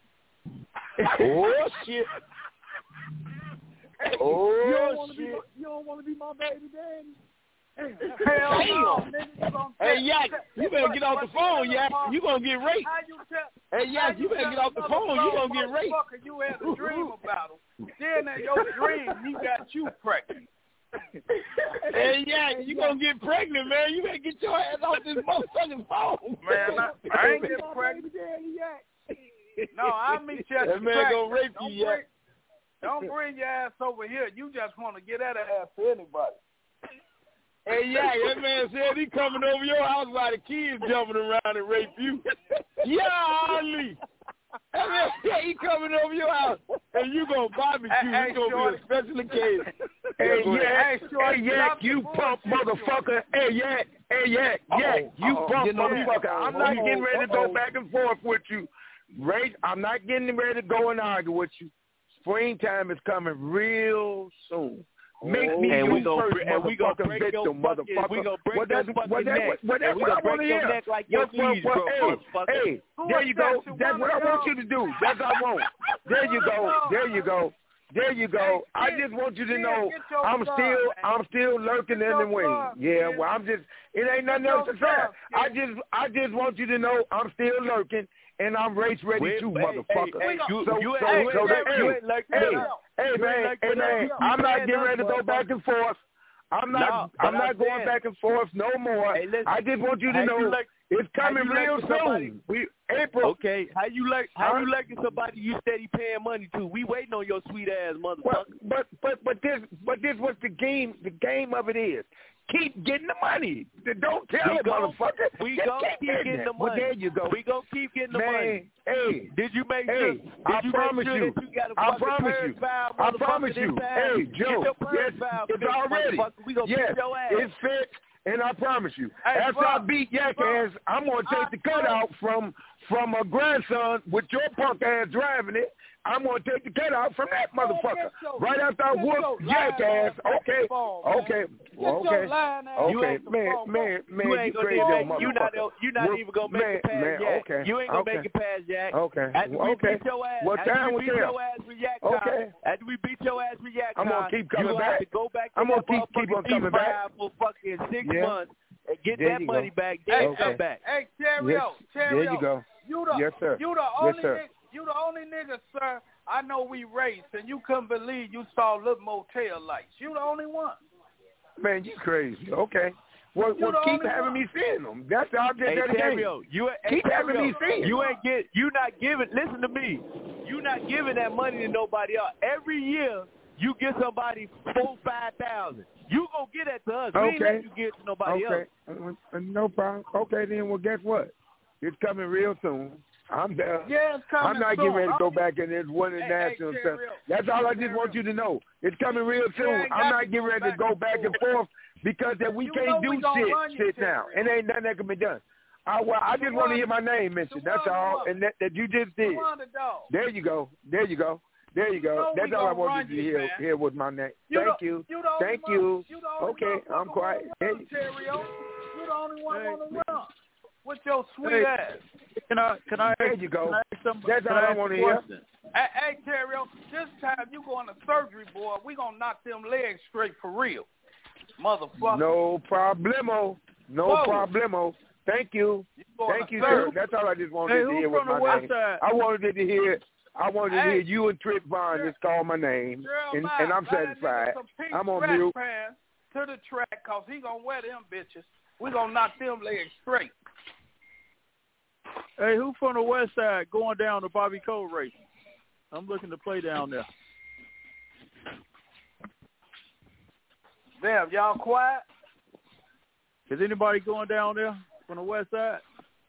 Oh, shit. Hey, Oh, you don't wanna be shit. my, you don't want to be my baby daddy? Hell no, Damn. nigga. You gonna Hey, tell- Yak, you better get off the But- phone, but- Yak. You gonna get raped. How you tell? Hey, how Yak, you better tell get off the another phone. You gonna get raped. motherfucker You had a dream about him. then in your dream, he got you pregnant. Hey, yeah, you gonna get pregnant, man. You better get your ass off this motherfucking phone. Man, I, I ain't getting pregnant. No, I'll meet you at the That man track. gonna rape Don't you, bring, don't bring your ass over here. You just want to get that ass to anybody. Hey, yeah, that man said he coming over your house while the kids jumping around and rape you. Yeah, Ali. That man said he coming over your house and you gonna barbecue. Hey, It's gonna shorty. be a special occasion. Hey, Go yeah, ahead. hey, Yak, you pump motherfucker. Hey, Yak, hey, Yak, Yak, you Uh-oh. pump You know, motherfucker. I'm not uh-oh, getting ready to uh-oh. go back and forth with you. Ray, I'm not getting ready to go and argue with you. Springtime is coming real soon. Make me and your we gonna, first and we gonna motherfucking break your victim, fucking, motherfucker. we gonna break What your that's, fucking what, that's, neck. what, what, that's and we what I gonna want break to your hear. neck like your What, what, knees what, broke, hey, motherfucker. hey, there you go. That's what I want you to do. That's what I want. There you go. There you go. There you go. I just want you to know I'm still I'm still lurking in the wings. Yeah, well I'm just it ain't nothing else to say. I just I just want you to know I'm still lurking and I'm race ready too, motherfucker. Hey, you, so you, so hey, so hey, hey, you ain't like hey, that. hey You ain't man, like hey that. man, You I'm not paying getting us, ready to go back and forth. I'm not No, I'm but not I'm going saying- back and forth no more. Hey, listen, I just want you to how know you like- it's coming how you real like somebody- soon. We April. Okay, how you like how Huh? you liking somebody you steady paying money to? We waiting on your sweet ass Well, motherfucker. but but but this but this what the game the game of it is. Keep getting the money. Don't tell We it, gon- motherfucker. we Just gon' keep getting getting it. the Well, money. there you go. We gonna keep getting the Man, money. hey, Did you make hey, sure? Did I you promise make sure you. that you got a I fucking promise purge you. valve, I motherfucker, promise this you. time? Hey, Get Joe, your purge yes, valve it's fixed, already. motherfucker. We gonna Yes, beat your ass. it's fixed, and I promise you. Hey, after bro, I beat Yak bro, ass, I'm gonna take the cutout from from a grandson with your punk ass driving it. I'm gonna take the cutout from that motherfucker. Right after I whoop Yak ass. Okay, okay, well, okay, okay, man, man, man, You you ain't gonna crazy do little that. You not, motherfucker. you not Well, even gonna make man, it past man, Yak. okay, You ain't gonna okay. make it past Yak. Okay, After well, we okay. beat your ass, What after time we will beat tell? your ass with Yak, Okay. after we beat your ass with Yak, I'm gonna keep coming you back. have to go back to I'm gonna that keep keep on motherfucking coming back. D five for fucking six Yeah. months and get There that you money go. back. Then Okay. come back. Hey, Terrio, Yes, Terrio. there you go. You the, Yes, sir. You the Yes, only sir. nigga, you the only nigga, sir. I know we raced, and you couldn't believe you saw little motel lights. You the only one. Man, you crazy. Okay. Well, You well the keep only having one. me seeing them. That's all Hey, that game. Terrio, you Keep hey, having me Terrio, seeing. You ain't get, you not giving. Listen to me. You not giving that money to nobody else. Every year you get somebody four, five thousand. You gonna get that to us. We ain't Okay. let you get to nobody Okay. else. Uh, No problem. Okay, then. Well, guess what? It's coming real soon. I'm there. Yeah, it's coming I'm not soon. getting ready to go I'm- back in this one and Hey, national hey, stuff. Terrio. That's all I just want you to know. It's coming real You soon. ain't I'm got not to getting go ready to back go and back and forth. forth because that we You can't know do we gonna run shit you, shit now. Terrio. And ain't nothing that can be done. I, well, I just want to hear my name mentioned. That's Sharonda all. Dog. And that, that you just did. Sharonda Dog. There you go. There you go. There you go. You know That's we all I gonna want run you to you, hear. man. Hear with my name. You Thank the- you. you the only Thank one- you. you the only Okay, motherfucker I'm quiet. on Hey. the run, Terrio. You the only one Hey. on the run with your sweet Hey. ass. Can I can I There ask, you go. Can I ask some, That's can all I ask wanna a hear. question? Hey, hey, Terrio, this time you going to surgery, boy. We gonna knock them legs straight for real, motherfucker. No problemo. No Whoa. problemo. Thank you. going Thank to you, surgery. sir. That's all I just wanted Hey, to who hear with from the my West name. Side? I wanted to hear. I wanted to Hey. hear you and Trick Vaughn Girl- just call my name, Girl, and, bye. and I'm Buy that satisfied. nigga some pink I'm on track mute. pants to the track, cause he gonna wear them bitches. We gonna knock them legs straight. Hey, who from the West Side going down to Bobby Cole race? I'm looking to play down there. Damn, y'all quiet? Is anybody going down there from the West Side?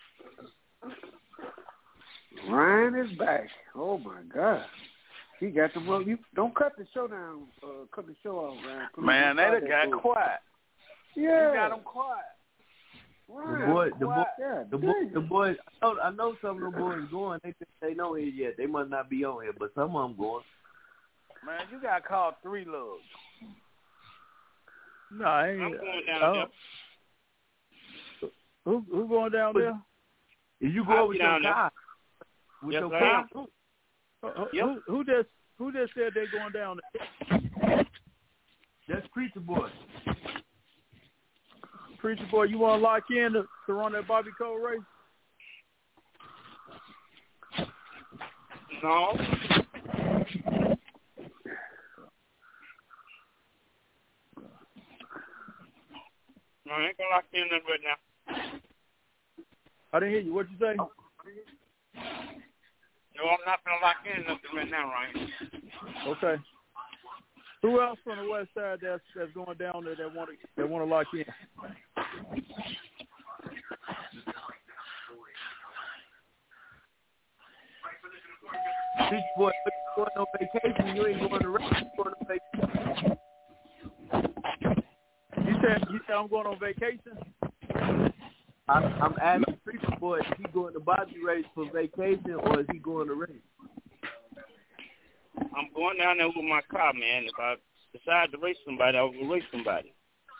Ryan is back. Oh my God. He got the well. You don't cut the show down. Uh, cut the show off, Ryan. Please. Man, they Don't done start got that bull. quiet. Yeah. You got them quiet. Ryan, The boy, the boy, quiet. Yeah, the boy, dang. the boys. I know, I know some of the boys going. They think they know here yet. They must not be on here, but some of them going. Man, you got called three loves. No, I ain't. I'm going down I don't- Who who going down there? Is you I'll go be with your down there. car? With Yes, your I car? am. Who, Yep. who, who just who just said they going down there? That's Preacher Boy. Preacher Boy, you want to lock in to, to run that Bobby Cole race? No. No, I ain't gonna lock in nothing right now. I didn't hear you. What'd you say? No, I'm not gonna lock in nothing right now, Ryan. Okay. Who else from the west side that's that's going down there that want to that want to lock in? Beach boy, you going on vacation? You ain't going to rest. You going on vacation? You said you said I'm going on vacation. I, I'm asking Preacher Boy, is he going to Bobby race for vacation or is he going to race? I'm going down there with my car, man. If I decide to race somebody, I will race somebody.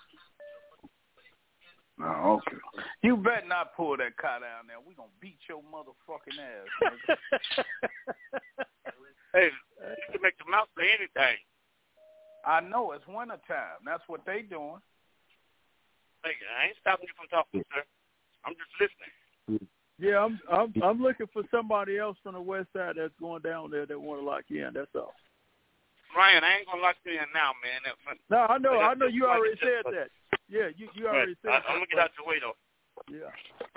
Oh, okay. You better not pull that car down there. We gonna beat your motherfucking ass. Hey, you can make the mouth say anything. I know it's winter time. That's what they doing. Hey, I ain't stopping you from talking, sir. I'm just listening. Yeah, I'm I'm I'm looking for somebody else from the west side that's going down there that want to lock in. That's all. Ryan, I ain't gonna lock you in now, man. That's, no, I know, I know. You already said that. Yeah, you you already right. said. I, I'm gonna get out your way though. Yeah.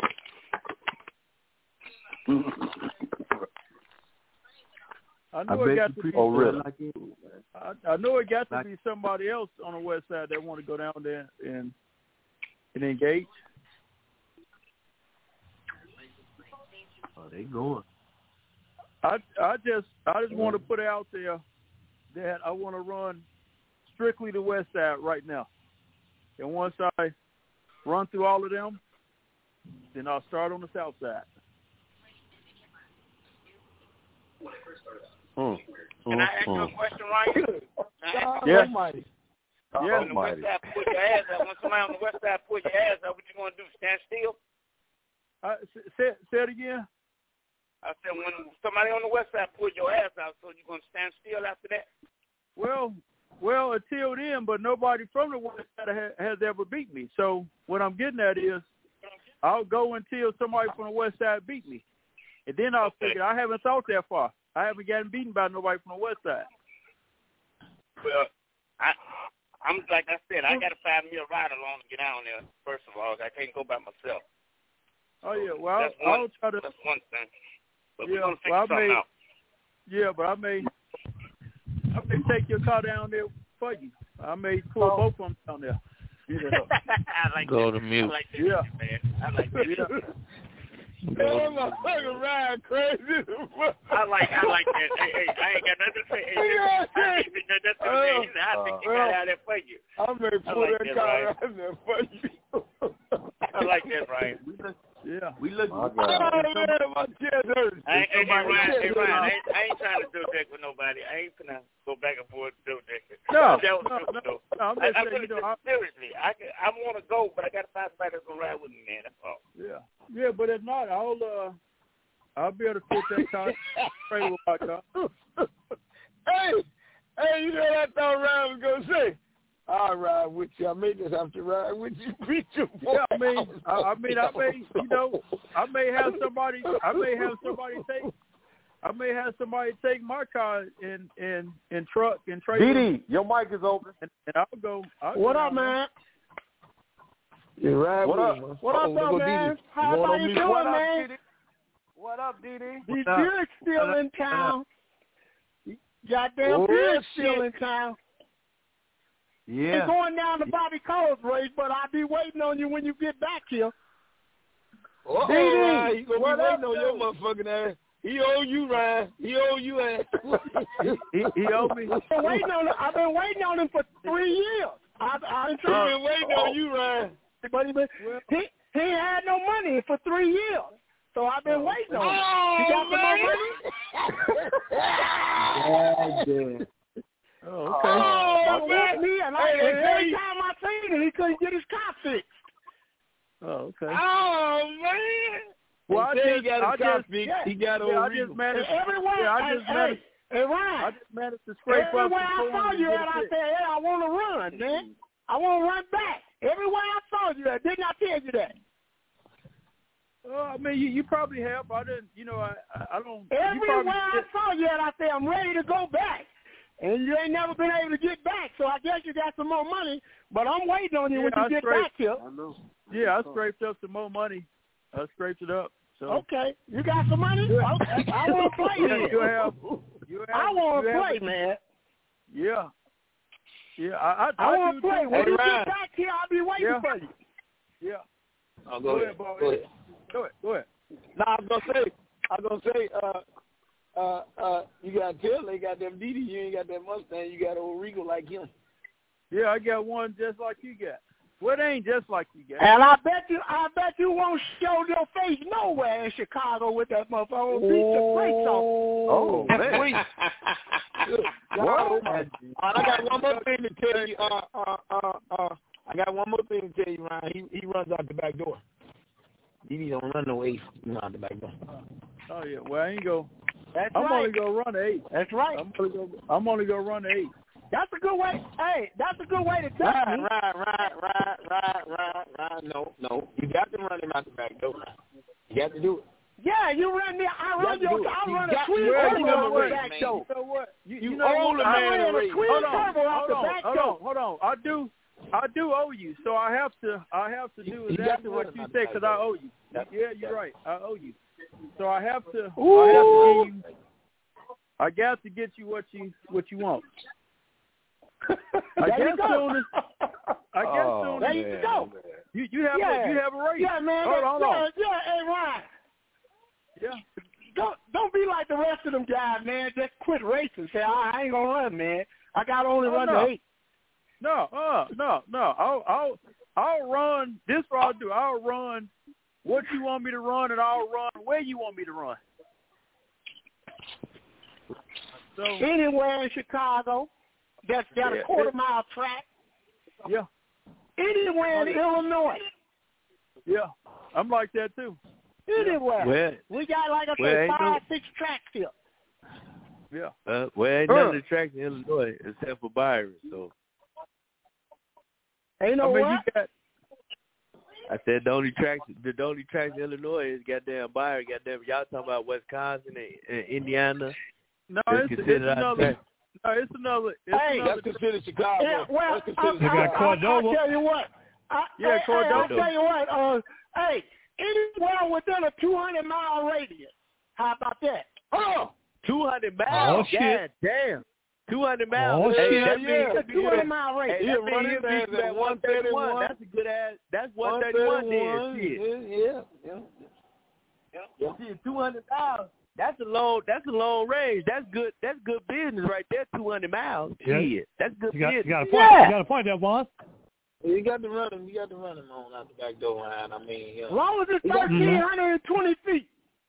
I know I it got to be. Oh, really? I, I know it got to be somebody else on the west side that want to go down there and and engage. Oh, they going. I I just I just want to put out there that I want to run strictly the west side right now, and once I run through all of them, then I'll start on the south side. Mm. Can I ask you a question, Ryan? Yes. Yes. Yes. On the west side, put your ass up. When somebody on the west side put your ass up, what you gonna do? Stand still? Uh, say, say it again. I said when somebody on the west side put your ass out, so you gonna stand still after that? Well, well, until then, but nobody from the west side ha- has ever beat me. So what I'm getting at is, I'll go until somebody from the west side beat me, and then I'll okay. figure. I haven't thought that far. I haven't gotten beaten by nobody from the west side. Well, I, I'm like I said, I got to find me a ride along to get down there. First of all, I can't go by myself. Oh yeah, well that's I'll, one, I'll try to. That's one thing. But yeah, we're gonna figure well, I something may, out. Yeah, but I may, I may take your car down there for you. I may pull oh. both of them down there. Yeah. I like go that. to mute. I like that, yeah, man. I like that. Yeah. Man, my fucking ride crazy. I like, I like that. Hey, hey, I ain't got nothing to say. Hey, yeah, I ain't got nothing to say. I think you got out there for you. I may pull like that, that car Ryan. out there for you. I like that, Ryan. Yeah. We look. Oh, man, my chest hurts. I ain't, hey, hey, Ryan, hey, Ryan, I ain't, I ain't trying to do deck with nobody. I ain't finna go back and forth do deck. No, that was no, true, no, though. no. I'm I, just I'm saying, you know, I, seriously, I can, I want to go, but I got to find somebody that's gonna ride with me, man. That's all. Yeah, yeah, but if not, I'll uh, I'll be able to fit that car. Pray with my car. Hey, hey, you know what I thought Ryan was gonna say? I'll ride with you. I may just have to ride with you. Beat you. Yeah, I mean, I, I mean, I may, you know, I may have somebody, I may have somebody take, I may have somebody take my car and and and truck and trailer. D D, your mic is open. And, and I'll go. I'll what go up, man? You ride what with up? him. What oh, up, man? How about you doing, what man? Up, what up, D D? D D's still in town. Goddamn, Bill's still in town. Yeah. He's going down to Bobby Cole's race, but I'll be waiting on you when you get back here. Uh-oh, D D, Ryan, he gonna what be waiting up, on your motherfucking ass. He owe you, Ryan. He owe you ass. he, he owe me. I've been waiting on him. I've been waiting on him for three years. I've, I've He's been waiting oh. on you, Ryan. But he, been, he he had no money for three years, so I've been waiting on him. Oh, he got man. some more money. yeah, Oh, okay. Oh, man. Me, and, I, hey, and hey, every hey. time I seen him, he couldn't get his car fixed. Oh, okay. Oh, man. Well, I just, he got his I car just, fixed. Yeah, he got yeah, I over just managed. Everywhere, yeah, I hey, just managed. Hey, hey, Ryan. I just managed to scrape up. Everywhere I saw you at, I said, hey, I want to run, man. I want to run back. Everywhere I saw you at, didn't I tell you that? Well, I mean, you, you probably have. I didn't, you know, I I don't. Everywhere you I saw you at, I said, I'm ready to go back. And you ain't never been able to get back, so I guess you got some more money. But I'm waiting on you yeah, when you I get scraped, back here. I know. Yeah, I scraped up some more money. I scraped it up. So. Okay, you got some money? Okay. I want to play yeah, then. you have, you have, I want to play, have, man. Yeah. Yeah, I I, I, I want to play. Too. When hey, you Ryan. get back here, I'll be waiting yeah. for you. Yeah. Oh, go, go ahead. ahead, Bo. Go ahead. Go ahead. Go ahead. No, I was gonna say, I was gonna say, uh, uh, uh, you got Taylor, you got them Didi, you ain't got that Mustang, you got old Regal like him. Yeah, I got one just like you got. Well, it ain't just like you got. And I bet you, I bet you won't show your face nowhere in Chicago with that motherfucker. Beat the brakes off. Oh, man. What? Uh, I got one more thing to tell you. Uh, uh, uh, uh, I got one more thing to tell you, Ryan. He he runs out the back door. Didi don't run no ace. He runs out the back door. Oh yeah. Well, I ain't go. That's I'm right. only gonna run eight. That's right. I'm only gonna. I'm only gonna run eight. That's a good way. Hey, that's a good way to tell Right, me. right, right, right, right, right, right. No, no. You got to run him out the back door. You got to do it. Yeah, you run me. I run You your. got I to run do a it. twin You got to turbo out the race, back man. door. You know what? You, You you know owe the what? man I ran a a race. twin Hold on, turbo out hold the on, back hold door. on, hold on. I do, I do owe you. So I have to, I have to do You- you exactly got to what run you out said the because back I door. owe you. That's- Yeah, you're right. I owe you. So I have to, Ooh. I have to give you. I got to get you what you what you want. I There guess you go. soon as I guess Oh, soon There as you man, go. man. you you have Yeah. a, you have a race. Yeah, man. Hold that- on, hold yeah, on. yeah. Hey, Ryan. Yeah. Don't don't be like the rest of them guys, man. Just quit racing. Say, I, I ain't gonna run, man. I got to only Oh, run no. the eight. No, uh, no, no. I'll I'll I'll run. This is what I'll do. I'll run what you want me to run, and I'll run where you want me to run. So Anywhere in Chicago that's got Yeah, a quarter it- mile track. yeah, Anywhere in Illinois. yeah. I'm like that too. Anywhere. Well, We got, like I well, said, ain't no- five, six tracks here. Yeah. uh, well, ain't Huh. none of the tracks in Illinois except for Byron. So Ain't no I mean, what? you got I said the only tracks, the only tracks in Illinois is goddamn Byron. Goddamn, y'all talking about Wisconsin and, and Indiana. no. That's It's, it's considered our another. track. No, it's another. It's Hey, another. That's considered Chicago. Yeah, well, That's I, considered I, got I, Cordova. I'll tell you what. I, Yeah, hey, hey, Cordova. I'll tell you what. Uh, hey, anywhere within a two hundred mile radius. How about that? Oh, Two hundred miles. Oh, shit. God damn. Two hundred miles. Oh, hey, shit. that Yeah, means yeah. A two hundred mile radius. Hey, Yeah, that means running he'll fast beat you at at one thirty-one. one thirty-one. That's a good ass. That's one thirty-one then. Shit. Yeah, yeah, yeah. yeah. Shit, two hundred miles. That's a long. That's a long range. That's good. That's good business right there. Two hundred miles. Yeah. Shit, that's good You got, business. you got a point. Yeah. You got a point there, boss. You got to run him. You got to run him on out the back door, Ryan. I mean, yeah. As long as it's You got- thirteen hundred twenty feet.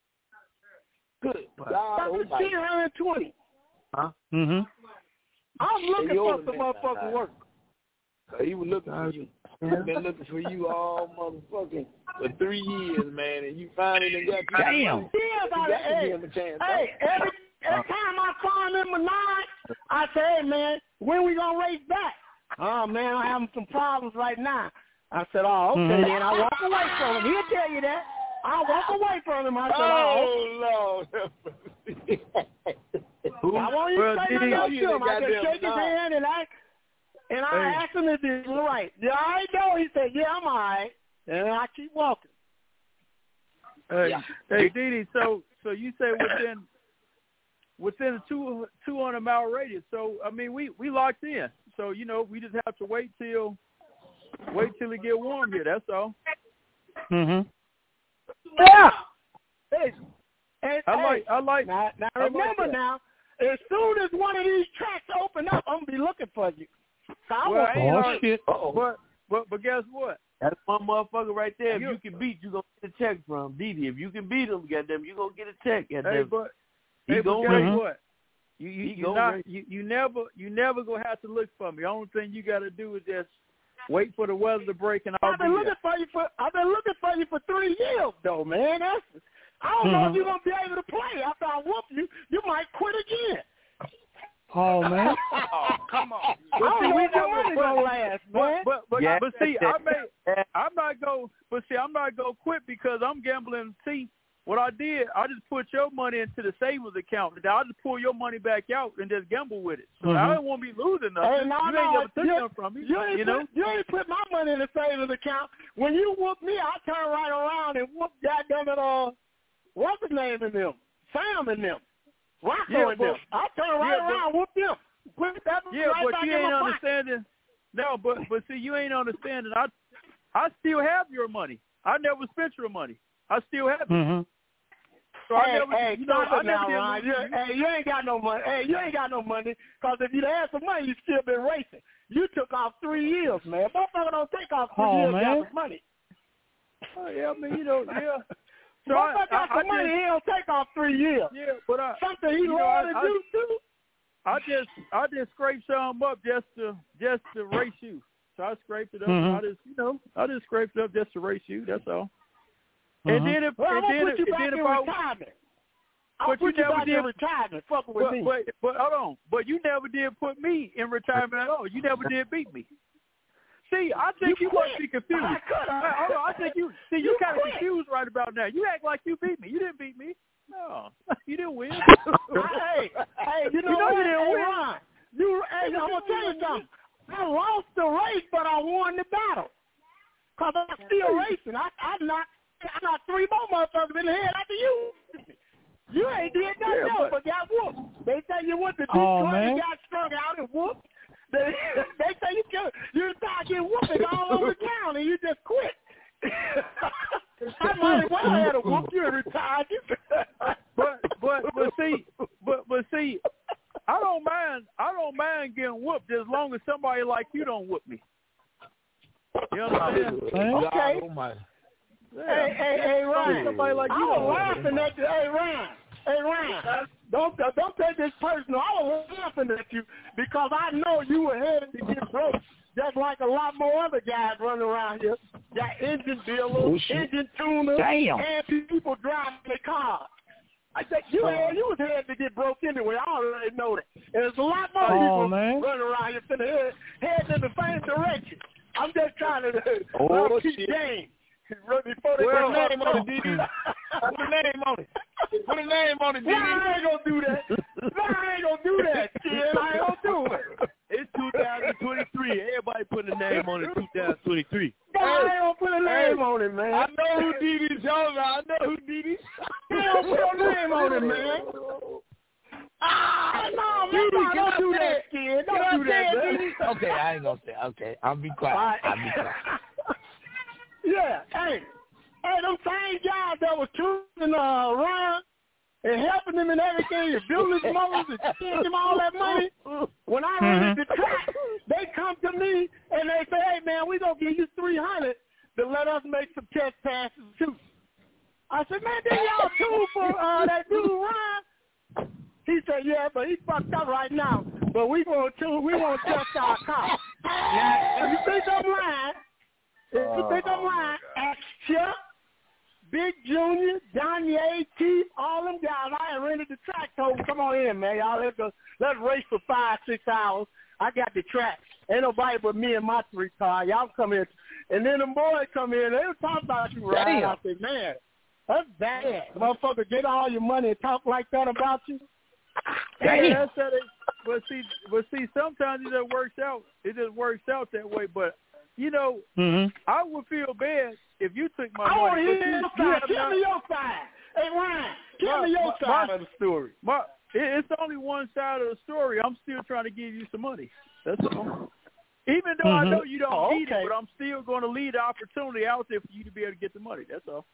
Good. God, oh my. thirteen hundred twenty. Huh? Mm-hmm. I'm looking Hey, for older some man, motherfucking nah. work. Uh, he was looking for you. He's been looking for you all motherfucking for three years, man, and you finally done got you. Damn. You Yeah, about got it. to Hey, give him a chance. hey, every, every time I call him Menard, I say, hey, man, when we going to race back? Oh, man, I'm having some problems right now. I said, oh, okay, Mhm. then I walk away from him. He'll tell you that. I walk away from him. I said, oh, Oh, Lord. I want you Well, to say Didi, nothing to him. I goddamn just shake his Menard. hand and I and I Hey. asked him if he was right. Yeah, I know. He said, yeah, I'm all right. And I keep walking. Hey, Yeah. hey, Didi. So, so you say within within a two two hundred mile radius. So, I mean, we we locked in. So, you know, we just have to wait till wait till it get warm here. That's all. Mm-hmm. Yeah. Hey, hey, I hey. like I like. Now, now I like remember that. now, as soon as one of these tracks open up, I'm going to be looking for you. So I Well, want I ain't Oh, hard- shit. Uh-oh. But but but guess what? That's one motherfucker right there. If You- you can beat, you gonna get a check from Didi. If you can beat him, goddamn, you gonna get a check. Hey, Goddamn. but He hey, but gonna guess race. what? You you He you, gonna not, race. you you never you never gonna have to look for me. The only thing you got to do is just wait for the weather to break and I'll I've be been there. looking for you for I've been looking for you for three years though, man. That's I don't know if Mhm. you're gonna be able to play. After I whoop you, you might quit again. Oh, man. Oh, come on. I don't know if your money gonna last, man. But but, Yeah. but see, I may I'm not go. But see, I'm not gonna quit because I'm gambling. See, what I did, I just put your money into the savings account. Now I just pull your money back out and just gamble with it. So mm-hmm. I don't want to be losing nothing. Hey, no, you no, ain't never took you, nothing from me. You ain't, you know? put, you ain't put my money in the savings account. When you whoop me, I turn right around and whoop goddamn it, uh, what's his name in them? Sam and them. Rocco yeah, and but, them. I turn right yeah, around, but, whoop them. Put that yeah, right but back you in ain't my understanding. No, but but see, you ain't understanding. I I still have your money. I never spent your money. I still have it. Mm-hmm. So hey, I never, hey, you know, stop I it now, never Ron. did You, you. hey, you ain't got no money. Hey, you ain't got no money. Because if you'd had some money, you'd still been racing. You took off three years, man. Motherfucker don't take off three oh, years man. got some money. Oh, yeah, I mean, you know, yeah. So Motherfucker got I, I, some money, just, he don't take off three years. Yeah, but I, Something he you know, loved I, to I, do, too. I just, I just scraped some up just to, just to race you. So I scraped it up. Mm-hmm. And I just, you know, I just scraped it up just to race you. That's all. Mm-hmm. And then if, well, and I'm then gonna if, put you and back then in if I, retirement. I'll but put you you never back did in retirement. Fucking with but, me. But, but hold on. But you never did put me in retirement at all. You never did beat me. See, I think you, you must be confused. I, hold on, I think you see you, you kind of confused right about now. You act like you beat me. You didn't beat me. No, you didn't win. hey, hey, you know, you know what? you didn't hey, win. Ron, you, hey, I'm gonna tell you something. I lost the race, but I won the battle. Cause I'm still racing. I, I knocked, I knocked three more motherfuckers in the head after you. You ain't did nothing yeah, else but, but got whooped. They say you went to Detroit oh, and got strung out and whooped. They, they say you can, you start getting whooping all over town and you just quit. I might as well have a whoop you and retired you. but but but see but but see, I don't mind I don't mind getting whooped as long as somebody like you don't whoop me. You understand? Okay. Yeah. Hey, hey, hey, Ryan. Somebody like you I was laughing at you. Hey, Ryan. Hey, Ryan. Don't don't take this personal. I was laughing at you because I know you were headed to get broke, just like a lot more other guys running around here. Got engine dealers, oh, engine tuners, Damn. and people driving their cars. I said you uh, you was headed to get broke anyway. I already know that. And there's a lot more oh, people man. running around here finna head heading in the same direction. I'm just trying to oh, keep shit. game. Before they well, put a name on it, D D. Put a name on it. Put a name on it, D D. Nah, I ain't gonna do that. Nah, I ain't gonna do that, kid. I ain't gonna do it. It's two thousand twenty-three. Everybody put a name on it. two thousand twenty-three. Nah, I ain't gonna put a name hey, on it, man. I know who D D's talking about. I know who D D's. You don't put a name on it, man. Ah, no, man, no, don't do that, kid. Don't do that, man. Okay, I ain't gonna say. Okay, I'll be quiet. Right. I'll be quiet. Yeah, hey, hey, them same guys that was tuning uh, Ryan and helping him and everything, and building his motors and giving him all that money. When I rented the track, they come to me and they say, "Hey, man, we gonna give you three hundred to let us make some test passes too." I said, "Man, did y'all tune for uh, that dude Ryan?" He said, "Yeah, but he fucked up right now. But we gonna tune, we gonna test our car." Now, if you think I'm lying. If you think I'm lying, ask Chuck, Big Junior, Donnie A, Keith, all them guys. I ain't rented the track. Told them, come on in, man. Y'all let's go. Let's race for five, six hours. I got the track. Ain't nobody but me and my three cars. Y'all come in. And then the boys come in. They were talking about you, Ryan. I said, man, that's bad. Motherfucker, get all your money and talk like that about you. Yeah, that's how they, but see, but see, sometimes it just works out. It just works out that way. But you know, mm-hmm. I would feel bad if you took my I money. I want to hear you, your side. Tell not, me your side. Hey, Ryan, tell my, me your my, side my, of the story. My, it's only one side of the story. I'm still trying to give you some money. That's all. Even though mm-hmm. I know you don't oh, need okay. it, but I'm still going to leave the opportunity out there for you to be able to get the money. That's all.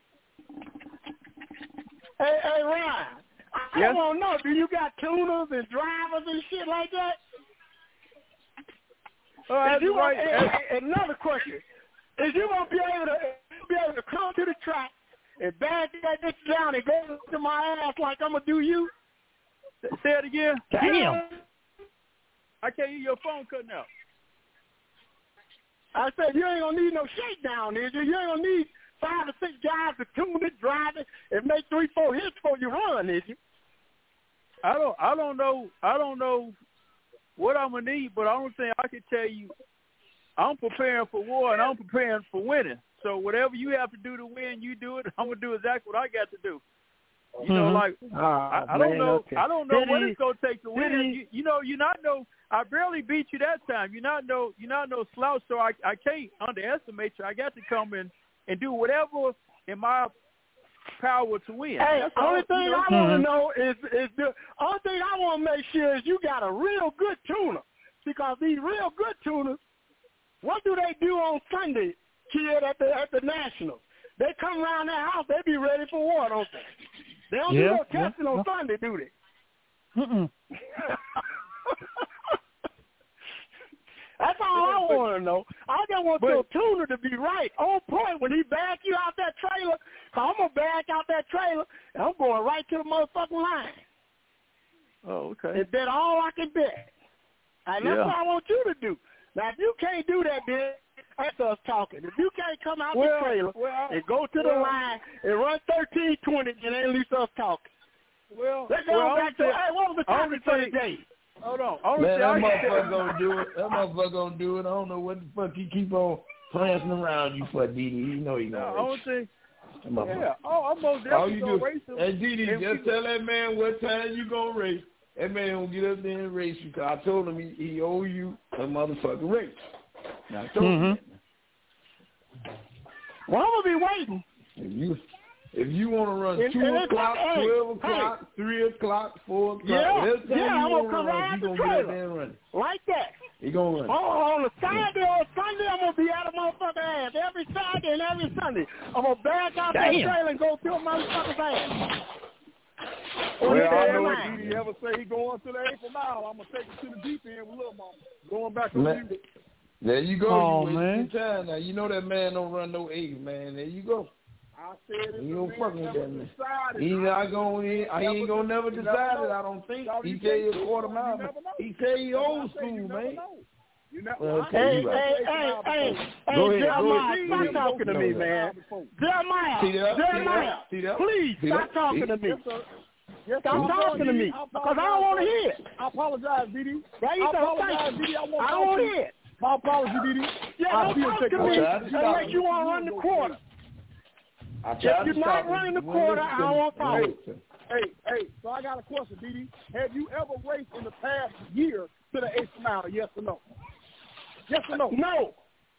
Hey, hey, Ryan. I yes? don't know. Do you got tuners and drivers and shit like that? Uh, you right. want, and, and another question: is you gonna be able to be able to come to the track and bag that bitch down and go to my ass like I'm gonna do you? Say it again. Damn. I can't hear your phone cutting out. I said you ain't gonna need no shakedown, is you? You ain't gonna need five or six guys to tune it, drive it, and make three, four hits before you run, is you? I don't. I don't know. I don't know what I'm gonna need, but I don't think I can tell you. I'm preparing for war and I'm preparing for winning. So whatever you have to do to win, you do it. I'm gonna do exactly what I got to do. You mm-hmm. know, like oh, I, I don't man, know, okay. I don't know Did what he, it's gonna take to win. he, You, you know, you not know. I barely beat you that time. You not know, you not no slouch. So I, I can't underestimate you. I got to come in and do whatever in my power to win. Hey, That's only all, thing you know? I want to know is is the only thing I want to make sure is you got a real good tuner, because these real good tuners, what do they do on Sunday, kid, at the at the Nationals? They come around their house, they be ready for war, don't they? They don't yeah, do no testing yeah, on yeah. Sunday, do they? Mm-mm. That's all I want to know. I just want but, your tuner to be right, on point when he back you out that trailer. Cause I'm gonna back out that trailer and I'm going right to the motherfucking line. Oh, okay. And bet all I can bet. And that's yeah. what I want you to do. Now, if you can't do that, then that's us talking. If you can't come out well, the trailer well, and go to the well, line and run thirteen twenty, then at least us talking. Well, let's go well, back to, say, hey, what was the topic for today? Hold on. Man, that I motherfucker gonna do it. That motherfucker gonna do it. I don't know what the fuck he keep on prancing around you for, D D. You know he gonna no, race. Say, yeah. Oh, I'm most definitely All you gonna do, race him. Hey, D D, and just tell that man what time you gonna race. That man gonna get up there and race you. Cause I told him he, he owe you a motherfucking race. Now I told mm-hmm. him that. Well, I'm gonna be waiting. If you if you want to run and, two and o'clock, hey, twelve o'clock, hey. three o'clock, four o'clock, yeah, whatever time yeah, you I'm gonna come run, right you the gonna get up there trailer and run. like that. He gonna run. Oh, on a Saturday or Sunday, I'm gonna be out of motherfucking ass every Saturday and every Sunday. I'm gonna back out Damn. that trailer and go through motherfucker's ass. Well, Well, I yeah, know man. if D D ever say he going to the eighth mile, I'm gonna take him to the deep end with Lil Mama. Going back to Man. the There you go. Oh, you man. wasting your time now. You know that man don't run no eight, man. There you go. I said it. He don't fucking with that man. Decided. He not gonna. He, he ain't gonna never decide it. I don't think. He tell you a quarter mile. He tell you old school, man. You know, Well, Hey, you hey, hey, hey, hey, Go ahead, Jeremiah, go ahead. stop talking to me, man. Jeremiah, See that? Jeremiah, See that? please See stop that? talking See? to me. Yes, sir. Yes, Stop I'm talking to sorry, me, I because I don't want to hear it. I apologize, D D. There you I go. apologize, Thank you. D D. I won't I talk don't want to to you. hear it. My apology, D D. Yeah, I don't feel talk take to it me back. unless you want to run the quarter. I If tried you're to not stop running the him. quarter, I don't want to talk. Hey, hey, hey, so I got a question, D D. Have you ever raced in the past year to the eighth mile, yes or no? Yes or no? No.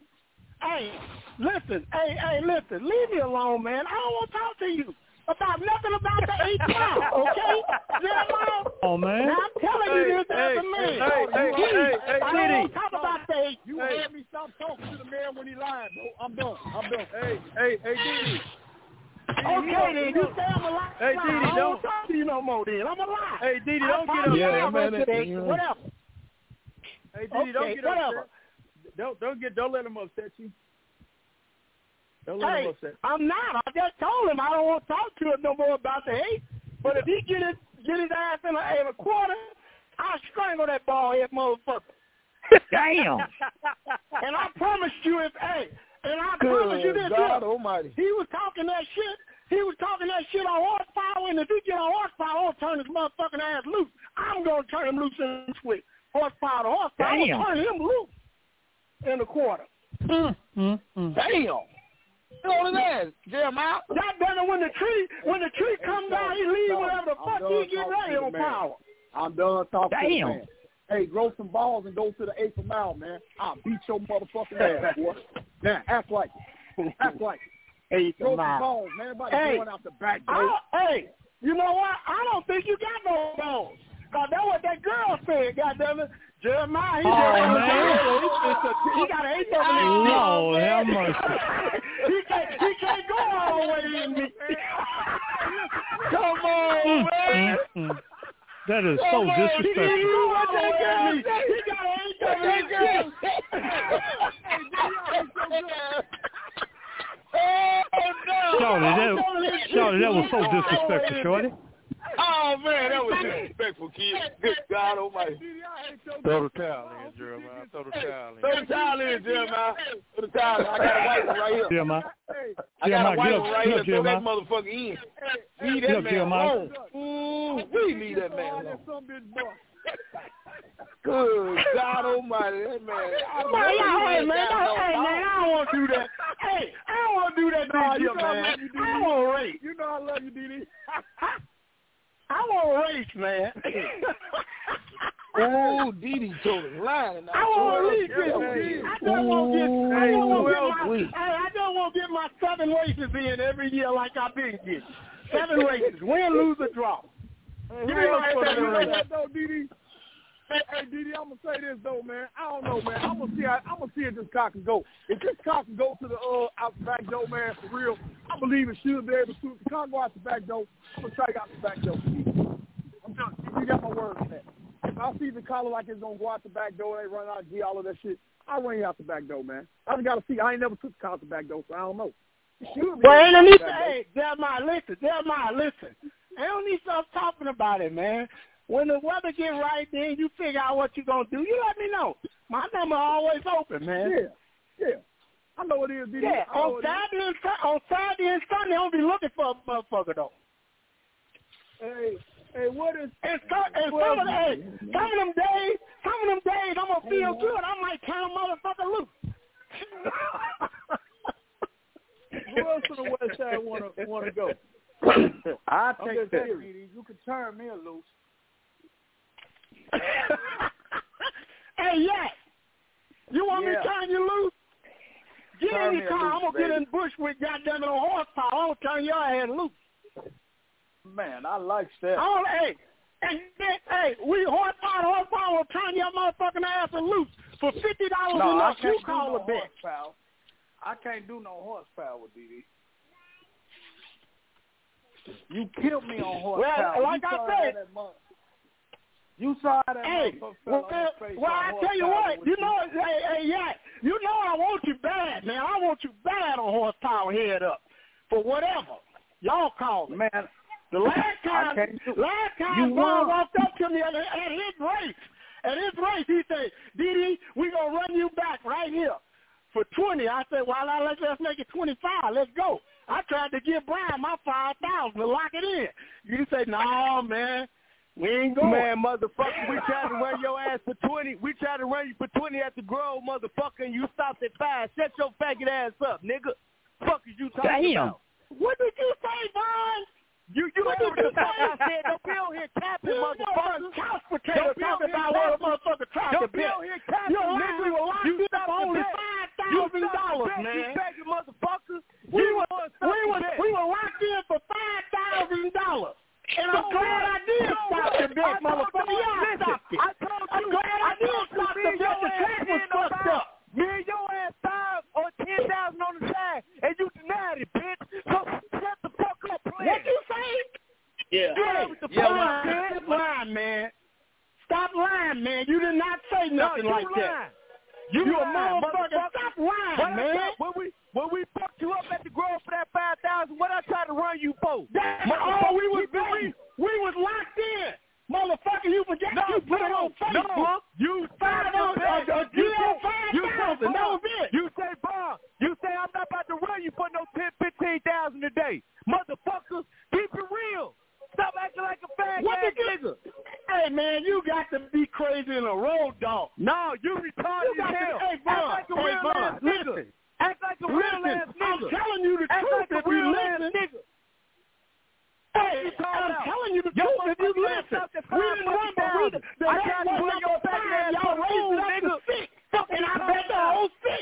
Hey, listen, hey, hey, listen, leave me alone, man. I don't want to talk to you about nothing about the eighth mile, okay? Jeremiah? Oh, man. Now, I'm telling you this Hey, as a man. hey, hey, Please, hey, hey, I don't Diddy. want to talk about the eighth. You Hey. heard me stop talking to the man when he lied, bro. I'm done. I'm done. Hey, hey, hey, D D. Okay, then, you say I'm a lie. Hey, lie. Didi, I don't don't- want to talk to you no more, then. I'm a lie. Hey, Didi, I don't get apologize, Yeah, that man, today, you know. whatever. Hey, Didi, don't Okay, get whatever. upset. Don't don't get don't let him upset you. Don't let Hey, him upset. I'm not. I just told him I don't want to talk to him no more about the eight. But if he get his get his ass in a, in a quarter, I'll strangle that bald head motherfucker. Damn. And I promise you, if hey, and I Good promise you this, God here, Almighty. he was talking that shit. He was talking that shit on horsepower, and if he get on horsepower, I'm gonna turn his motherfucking ass loose. I'm gonna turn him loose in the switch. Horsepower to horsepower, I'm Damn. gonna turn him loose in the quarter. Mm, mm, mm. Damn. All of that, Jeremiah. That better when the tree when the tree come down, he leave whatever the fuck he get ready on power. I'm done talking to the Damn. man. Hey, grow some balls and go to the eighth mile, man. I'll beat your motherfucking ass, boy. Now, act like it. Act like it. Eighth Grow some mile. balls, man. Everybody Hey, going out the back I door. don't- hey, you know what? I don't think you got no balls. Cause that's what that girl said, goddammit. Jeremiah, he, Oh, got, man. he got an eighth of an inch. Lord have mercy. he can't he can't go all the way in me. Come on, Mm, man. mm, mm. That is Come so on, he can't disrespectful. go all the way in me. He got an eighth of an inch. Oh, no. Shorty, that, Shorty, that was so disrespectful, Shorty. Oh, man, that was disrespectful, kid. Good God Almighty. Throw the towel in, Jeremiah. Throw the towel in. Throw the towel in, Jeremiah. Throw the towel in. I got a white one right here. Jeremiah. I got a Jeremiah, white get one up. right Get here. up, Throw that Jeremiah. motherfucker in. Leave Get that up, man Jeremiah. alone. Ooh, we leave that man alone. Good God Almighty, that man. I Come on, y'all, hey man, don't, hey man, I don't want to do that. Hey, I don't want to do that No, this you year, know I man. love you, D D. I want to race. You know I love you, D D. I want to race, man. Oh, D D told us lying. I want to race, man. I just want to get, I just want to get my, hey, I just want to get my seven races in every year like I've been getting. Seven races, win, lose, or draw. Give me my seven races. Though, D D. Hey, hey, D D, I'm gonna say this though, man. I don't know, man. I'm gonna see. How, I'm gonna see if this car can go. If this car can go to the uh out the back door, man, for real, I believe it should be able to. If the car go out the back door, I'm gonna try to get out the back door. I'm telling you, you got my word on that. If I see the collar like it's gonna go out the back door, and they run out and get all of that shit, I'll run you out the back door, man. I just gotta see. I ain't never took the car out the back door, so I don't know. Well, ain't no need to, hey, Jeremiah, listen, Jeremiah, listen. Ain't no need to stop talking about it, man. When the weather get right, then you figure out what you're going to do. You let me know. My number always open, man. Yeah, yeah. I know it is, D D. Yeah, on Saturday, and, on Saturday and Sunday, I'll be looking for a motherfucker, though. Hey, hey, what is... And, so, and well, some, of the, hey, some of them days, some of them days, I'm going to feel good. I might turn a motherfucker loose. Who else on the west side want to want to go? I I'm take just that. saying, D D, you can turn me loose. Hey, yeah. You want Yeah. me to turn you loose? Get Turn in me the car. loose, I'm going to baby. get in the bush with goddamn it on horsepower. I'm going to turn your ass loose. Man, I like that. Oh, hey. And then, hey, we horsepower, horsepower will turn your motherfucking ass loose for fifty dollars No, a I month. can't You do call no a bitch. horsepower. I can't do no horsepower, D D. You killed me on horsepower. Well, like you I saw said, that month. You saw that hey, motherfucker well, fell on his face well on I tell you horsepower what, with you know, hey, hey, yeah, you know I want you bad, man. I want you bad on horsepower head up for whatever. Y'all call it. Man, the last time, last time Bob walked up to me at, at his race, at his race, he said, D D, we gonna run you back right here for twenty. I said, well, now let's let's make it twenty-five. Let's go. I tried to give Brian my five thousand to lock it in. You say, no, man. We ain't going. Man, motherfucker, we tried to run your ass for twenty. We tried to run you for twenty at the Grove, motherfucker, and you stopped at five. Shut your faggot ass up, nigga. Fuck is you talking Damn. about? What did you say, Vaughn? You you what heard did you what say? I said. Don't be on here capping, You motherfucker. couch potato Don't be talking on here about what a capping. motherfucker tried Don't to be bet. on here capping, You're lying. nigga. We were locked You in stopped for the only bet. five You thousand stopped the dollars, bet, man. You faggot motherfucker. We You were the one we stopped the were bet. we were locked in for five thousand dollars. And I'm So glad what? I did So stop what? the bet, I told motherfucker. you, Yeah, I listen, stopped it. I told I'm you, glad I, I did told you, stop me the and bet. your The ass track was didn't know fucked about- up. Me and your ass five or ten thousand on the side, and you denied it, bitch. So shut the fuck up, please. What you say? Yeah. Hey, What the yeah, fuck well, I said? stop lying, man. Stop lying, man. You did not say nothing no, you like lying. that. You, You a lying, motherfucker. Stop lying, what man. I, when we when we fucked you up at the Grove for that five thousand, what I tried to run you for? That's all we was doing. We was locked in. Motherfucker, you forget no, you put no, it on Facebook. No, you five said on uh, uh, you you say five you say thousand. That was it. You say Bob. You say I'm not about to run you for no ten, fifteen thousand a day, motherfucker. Keep it real. Stop acting like a fag What ass did you- nigga. Hey man, you got to be crazy in a road dog. No, you retarded You got as to, hell. hey Act Vaughn, like a hey real Vaun, ass nigga. listen. Act like a real Listen, ass I'm nigga. telling you the Act truth like a if you real ass listen. nigga. Hey, you talking I'm about? telling you the Your truth if you motherfucking ass listen. out there We didn't run, but we, the I next tried to one run up your to faggot five, ass y'all for raised food, it up nigga. to six. Fuck And you I talking bet the about? whole six.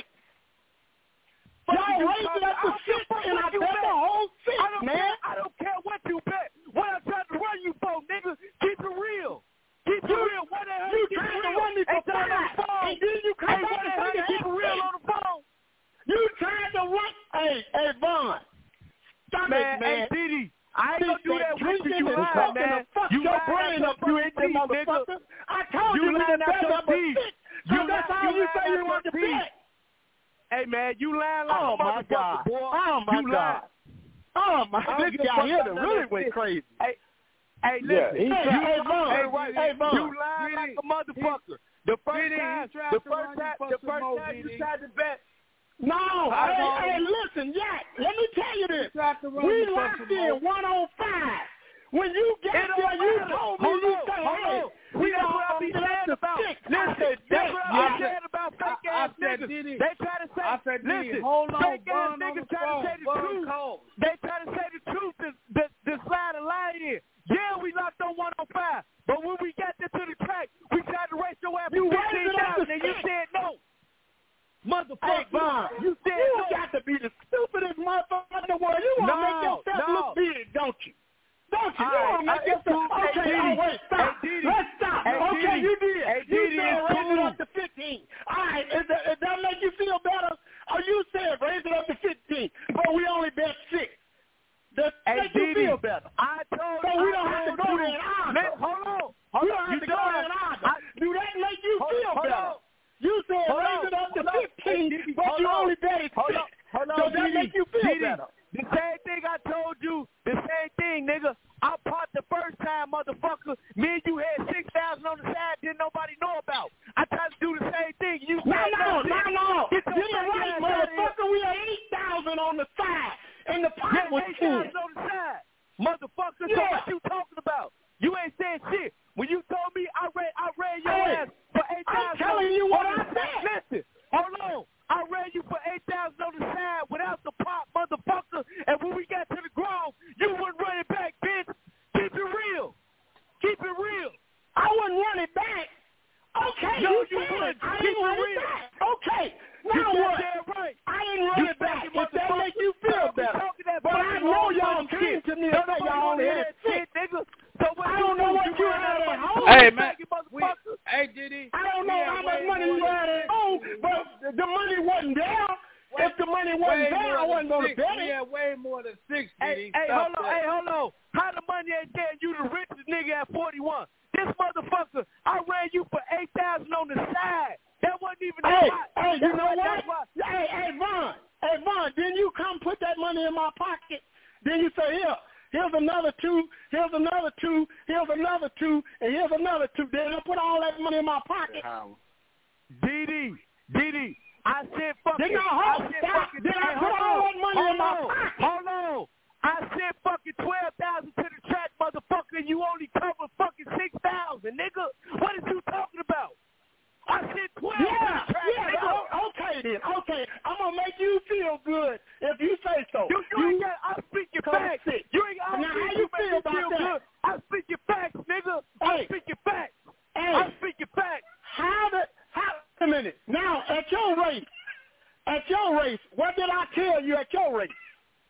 Y'all you raised talking it up to about? six, I don't give a and I fuck you bet bet. the whole six, I don't man. care. I don't care what you bet. What I tried to run you for, nigga. Keep it real. Keep it You- real. What the hell You keep tried it to real? run me for Ain't that on the five, phone? and then you come Hey, back what the and hell say keep it real on the phone? You tried to run. Hey, hey, Vaughn. Stop Man, it, man. hey, Didi, I ain't gonna do that with you. Drinking You and lying, talking man. to fuck You your lying brain out up, you your ain't that teeth, motherfucker. nigga. I told You you, you lying didn't out bet your up a teeth. six. You So that's lying- all you you lying say out you your want to teeth. bet. Hey, man, you lying like Oh, a my motherfucker, God. boy. Oh, my you God. Oh, my I don't This give a guy fuck here about that none really of went this. crazy. Hey, hey, Yeah, listen. he you, tried- hey, Vaughn. hey, right, Hey, Vaughn. you lying like a motherfucker. The first Did he? He time, tried the to first run you time, for the some first more, time did you he? tried to bet. No, I hey, told hey, him- listen, Jack, let me tell you this. tried to run We you for locked some in more. one oh five. When you got It don't there, you matter. told me, Hold you on, said, hold hey, on. we See, that's gonna what I be get up saying to about. six. listen. That's what I'm saying about fake ass niggas. They try to say, I said, listen, hold on, fake ass niggas try to say the truth. They try to say the truth to, to, to slide a line in. Yeah, we locked on one oh five, but when we got there to the track, we tried to race your ass for fifteen thousand, and you said no. Motherfucker, hey, you said you no. got to be the stupidest motherfucker in the world. You want to no, make yourself no. look big, don't you? Don't you? All You want to right, make uh, yourself... cool. Okay, hey, oh, wait, stop. Hey, Let's stop. Hey, okay, Diddy. you did. Hey, you Diddy said is raise cool. it up to fifteen. All right, is that, is that make you feel better? Or you said raise it up to fifteen, but we only bet six. Does that hey, make you Diddy, feel better? I told so we I don't have to go you. there and argue. Let, hold on. Hold we don't on. have You to go done. there and argue. I, Do that make you hold, feel hold better? On. You said hold raise on. it up to hold fifteen, on. but hold you on. only betted hold six. On. Hold on, Does that Diddy, make you feel Diddy, better? The same thing I told you, the same thing, nigga. I popped the first time, motherfucker. Me and you had six thousand on the side, didn't nobody know about. I tried to do the same thing. You no, said no, no, no. Get You ain't right, motherfucker. We had eight thousand on the side, and the pot yeah, was eight ten. thousand on the side, motherfucker. Yeah. So what you talking about? You ain't saying shit. When you told me I ran, I ran your hey, ass for eight thousand. I'm telling you what I said. Listen, hold on. I ran you for eight thousand on the side without the pop, motherfucker. And when we got to the ground, you wouldn't run it back, bitch. Keep it real. Keep it real. I wouldn't run it back. Okay, no, you, you said wouldn't. I Keep didn't it run real. it back. Okay, now you what? Right. I didn't run you it back. If that motherfucker. make you feel better. But I know y'all came to me and said y'all only had six. Nigga. So what I you don't know do, what you you ran had out at of home. Hey, man. We, hey, Diddy. I don't know how much money you had at home, but the money wasn't there. If the money wasn't there, I wasn't going to bet it. Yeah, way more than six, Hey, Diddy. hey, Stop hold on, that. hey, hold on. How the money ain't there? You the richest nigga at forty-one. This motherfucker, I ran you for eight thousand on the side. That wasn't even a Hey, lot. hey, you That's know why, what? Why, Hey, hey, Vaughn. Hey, Vaughn, didn't you come put that money in my pocket? Then you say, here, here's another two, here's another two, here's another two, and here's another two. Then I put all that money in my pocket. Diddy, Diddy, I said fucking. Didn't I, hold, I said stop. fucking. Did I hey, put all that money hold in my on, pocket? Hold on. I said fucking twelve thousand to the track, motherfucker, and you only covered fucking six thousand, nigga. What is you talking about? I said twelve. Yeah, to the track, yeah. nigga. Oh, okay then. Okay, I'm gonna make you feel good if you say so. You, you, ain't got. I speak your facts. Sick. You ain't got. Now, how you feel about feel that? Good. I speak your facts, nigga. Hey. I speak your facts. Hey. I speak your facts. How the? How? Wait a minute. Now at your race, at your race, what did I tell you at your race?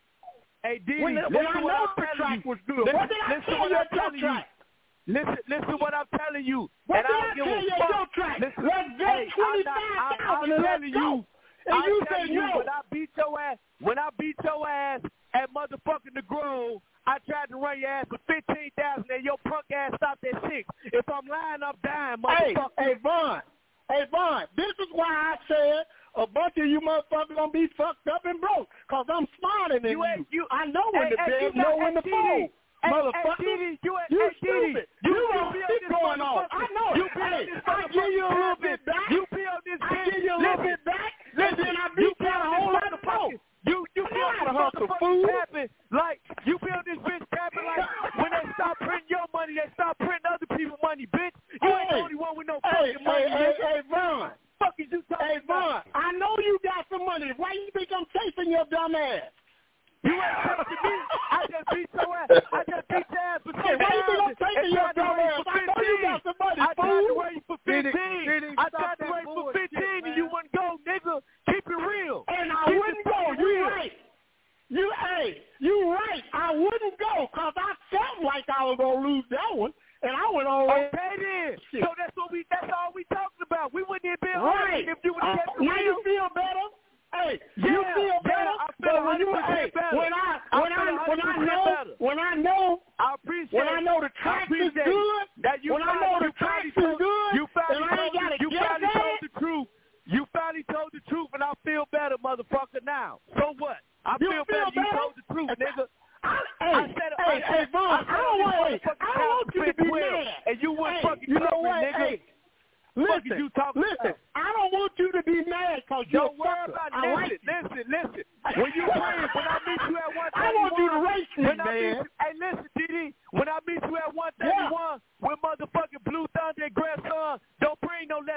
Hey, Diddy, when, listen when I what know I'm the telling track you. was good. Listen, What did I listen tell what you I'm at your telling track? You. Listen, listen what I'm telling you. What and did I I don't give tell a you at fuck. your track? Listen, Let's bet hey, twenty-five thousand and let's go. You, And I'm you telling said you, no. when I beat your ass, when I beat your ass at motherfucking the Grove, I tried to run your ass for fifteen thousand, and your punk ass stopped at six. If I'm lying, I'm dying, motherfucker. Hey, hey, Vaughn. Hey, Vaughn. This is why I said a bunch of you motherfuckers gonna be fucked up and broke, cause I'm smarter than you. you, you. I know when hey, to hey, bet, you know not, when to hey, fold. Hey, Motherfucker, hey, Diddy, you, you hey, stupid. You, You you don't keep going on. I know you it. Hey, Hey, I give you a little bit back. You build this I bitch. give you a little Listen, bit back, listen, and then I you beat you a whole lot of more. You, you I know build how to this hustle, motherfucking fool. tapping like you build this bitch tapping like when they stop printing your money, they stop printing other people's money, bitch. You Hey, ain't the only one with no hey, fucking money, hey, nigga. hey, hey, Vaughn. Fuck is you talking Hey, Vaughn, about? I know you got some money. Why you think I'm chasing your dumb ass? You ain't chasing me. I just beat your ass. I just beat your ass for Hey, why you think I'm chasing your dumb ass? I know you got some money, I tried to fool. raise for fifteen. I tried to raise for fifteen, and you wouldn't go, nigga. Keep it real. And I Keep wouldn't it go. You real. right. You, hey, you right. I wouldn't go because I felt like I was going to lose that one, and I went on. Okay, then. So that's what we. That's all we talking about. We wouldn't even be right. if you would have uh, kept it now real. you feel better. Hey, yeah, you feel better. Yeah, I feel but when you, hey, better. when I, when I, I when I know, better. when I know, I appreciate. when I know the track is good, that you when I know the track is good, you and I ain't got to you get finally that. told the truth. You finally told the truth, and I feel better, motherfucker. Now, so what? I you feel, feel better. better. You told the truth, nigga. I, hey, I said, hey, I hey, said, Vaughn, I, I don't want, hey, I don't want you to be mad, and you wouldn't hey, fucking you know cover what, me, nigga. hey. Listen, you talking listen, about? I don't want you to be mad because you're Don't a worry sucker. about I listen, like listen, listen. When you win, when I meet you at one thirty-one, I want you to race me, when I man. meet you, hey, listen, D D, when I meet you at one thirty-one yeah. with motherfucking Blue Thunder and Grandson, don't bring no less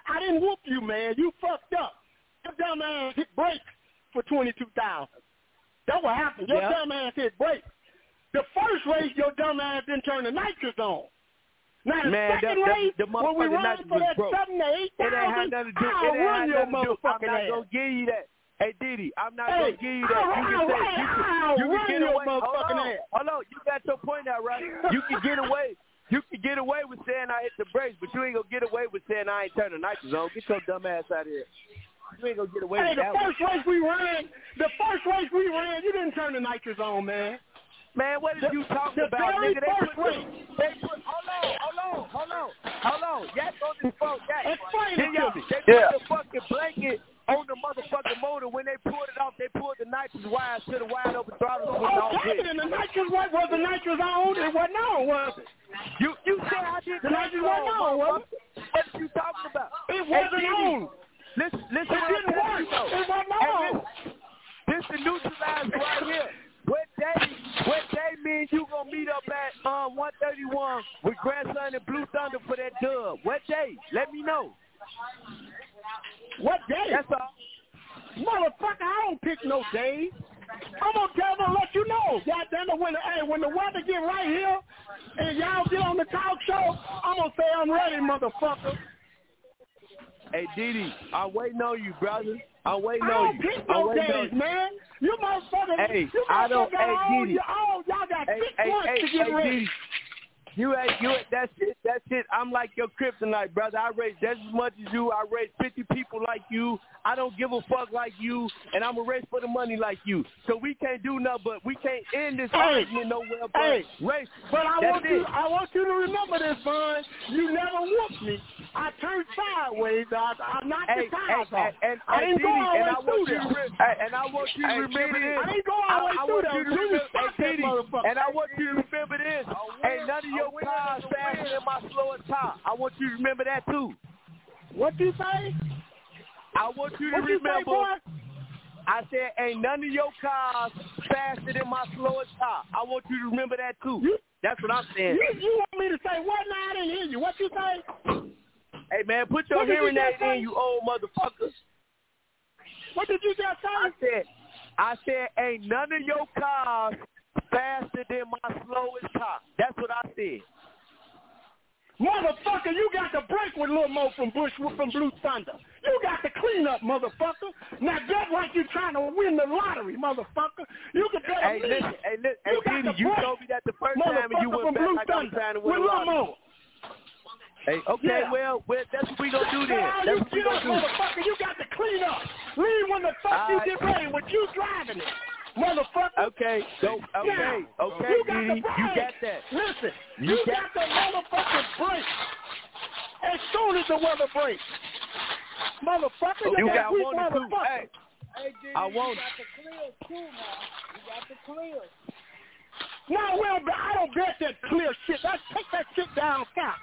I didn't whoop you, man. You fucked up. Your dumb ass hit brakes for twenty-two thousand. That's what happened. Your Yeah. dumb ass hit brakes. The first race, your dumb ass didn't turn the nitrous on. Now the Man, second that- that- race, the when we motherfucking run nitrous for was that broke. seven to eight It ain't had thousand, nothing to do. I'll It ain't run had your nothing to do. I'm motherfucking not ass. gonna give you that. Hey, Diddy, I'm not hey, going to give you that. You can, say, you can, you can get away. Hold on. Hold on. You got your point out, right? You can get away. You can get away with saying I hit the brakes, but you ain't going to get away with saying I ain't turning the nitrous on. Get your dumb ass out of here. You ain't going to get away hey, with that. Hey, the first race we ran, the first race we ran, you didn't turn the nitrous on, man. Man, what are you talking the about, very nigga? They first put, race. They put, hold on, hold on, hold on, hold on. Yak on this phone, Yak. Explain it to me. They Yeah. put the fucking blanket on the motherfucking motor. When they pulled it off, they pulled the nitrous wires to the wide open throttle. Okay, and the nitrous, what was the nitrous on? It wasn't on, was it? You you said I didn't. The nitrous wasn't on, was it? What are you talking about? It wasn't hey, on. Listen, listen. It didn't work. It wasn't on. This the neutralizer right here. What day, what day me and you gonna meet up at um one thirty-one with Grandson and Blue Thunder for that dub? What day? Let me know. What day? That's all. Motherfucker, I don't pick no days. I'm gonna tell them, let you know. Goddamn it, when the, hey, when the weather get right here and y'all get on the talk show, I'm gonna say I'm ready, motherfucker. Hey, Diddy, I'm waiting on you, brother. I'm waiting I on don't you. pick no days, man. You motherfuckers, hey, you I don't, motherfuckers hey, all, Diddy. all, y'all got hey, six hey, months hey, to get hey, ready. Diddy. You ain't, you ain't, that's it, that's it. I'm like your kryptonite, brother. I race just as much as you. I race fifty people like you. I don't give a fuck like you, and I'm a race for the money like you. So we can't do nothing, but we can't end this hey, argument nowhere but hey, race. But I that's want it. you, I want you to remember this, Vaughn. You never whooped me. I turned sideways. I, I knocked hey, the tires hey, off. And, and, I didn't and, go all the and way I through want you there. to re- hey, and I want you to hey, remember this. I didn't go all the way I, I through want you to there. remember, Stop hey, that motherfucker. And I want you to remember this. Ain't none of your cars faster than my slowest car. I want you to remember that too. What you say? I want you to what remember. You say, boy? I said, ain't none of your cars faster than my slowest car. I want you to remember that too. You, That's what I'm saying. You, you want me to say what now? I didn't hear you. What you say? Hey, man, put your what hearing you aid in, you old motherfucker. What did you just say? I said, I said, ain't none of your cars faster than my slowest car. That's what I said. Motherfucker, you got to break with Lil Mo from Bush from Blue Thunder. You got to clean up, motherfucker. Now get like you trying to win the lottery, motherfucker. You can better Hey, me. listen, hey, listen, you hey, Diddy, you told me that the first time and you went back Blue like I was trying to win with the Lil lottery. Mo. Hey, okay, yeah. well, well, that's what we gonna do then. Now, That's you what we get gonna up, do. Motherfucker, you got to clean up. Leave when the fuck All you right. get ready with you driving it. Motherfucker. Okay, so, okay, now, okay, you got Diddy, the you break. got that. Listen, You you, got- got the motherfucking break. As soon as the weather breaks. Motherfucker, You you got got weak one or two. motherfucker. Hey, Hey, Diddy, I you won't. got the clear too now. You got the clear. No, well, I don't bet that clear shit. That's, take that shit down south.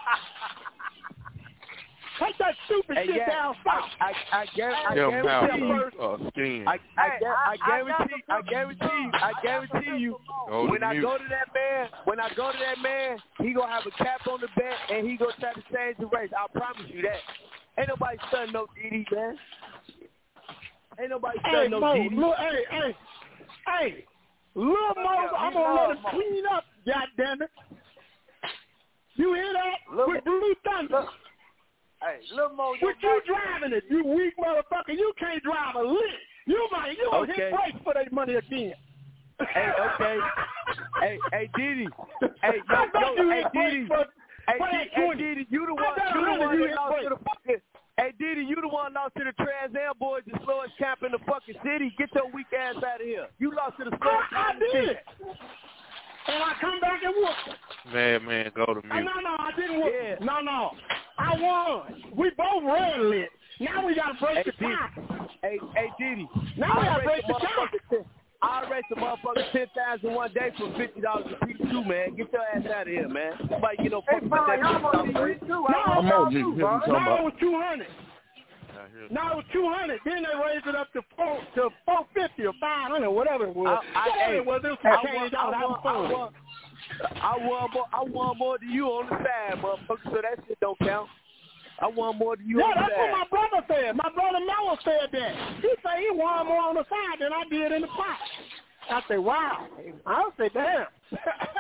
Take that stupid hey, shit yeah, down south. I, I, I, guarantee, I Them guarantee you. uh, skin. I, I, Hey, I, I I- guarantee, I I guarantee you, I guarantee you. Hold When the I mute. go to that man, when I go to that man, he gonna have a cap on the bet and he gonna try to change the race. I promise you that. Ain't nobody stunning no Diddy, man. Ain't nobody Hey, stunning no Mo, Diddy. look, hey, hey, hey, Lil Mo, I'm gonna let him clean up, goddammit. You hear that? Lil- With Blue Thunder. Hey, Lil Mo, With you driving it, you weak motherfucker. You can't drive a lick. You might, you gonna Okay. hit brakes for that money again. Hey, okay. hey, hey, Diddy. Hey, yo, I bet yo, you hey, hit Diddy. brakes for, Hey, for D- that hey, twenty. Diddy, you the I one, bet you the a hundred one you that hit lost brakes. to the fucking. Hey, Diddy, you the one lost to the Trans Am boys, the slowest camp in the fucking city. Get your weak ass out of here. You lost to the slowest I, I camp in the did. city. And I come back and whooped him. Madman, go to Uh, mute. no, no, I didn't whoop Yeah. him. No, no. I won. We both red lit. Now we got to break Hey, the Diddy. tie. Hey, hey, Diddy. Now we I'll got to race break the the tie. motherfucker ten. I'll race the motherfucker ten times in one day for fifty dollars a piece too, man. Get your ass out of here, man. Nobody get no fucking Hey, with that y'all must be fifty dollars. weak too. No, I'm y'all on too, you. What you bro. talking No, about? it was two hundred. No, it was two hundred. Then they raised it up to four to four fifty or five hundred, whatever it was. I, I, whatever hey, it was, it was I some change won, out. I Have won, fun. I won, I won more. I won more than you on the side, motherfucker. So that shit don't count. I won more than you Yeah, on the that's side. what my brother said. My brother Mello said that. He said he won more on the side than I did in the pot. I said, wow. I said, damn.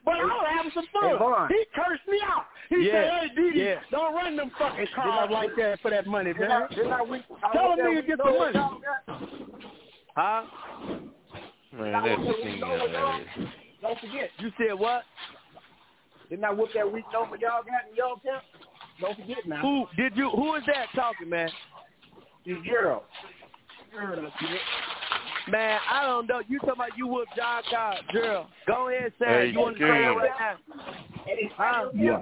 but I was having some fun. Hey, he cursed me out. He yeah, said, hey, Didi, yeah. don't run them fucking cars like that for that money, man. I, did I, we, I Tell them niggas get the money. Huh? Man, that's the thing. Don't forget. You said what? Didn't I whoop that week over y'all got in y'all camp? Don't forget now. Who did you? Who is that talking, man? This girl. Man, I don't know. You talking about you whoop John Cobb, girl? Go ahead, Sam. Hey, you want to say that right now? Huh? Yeah.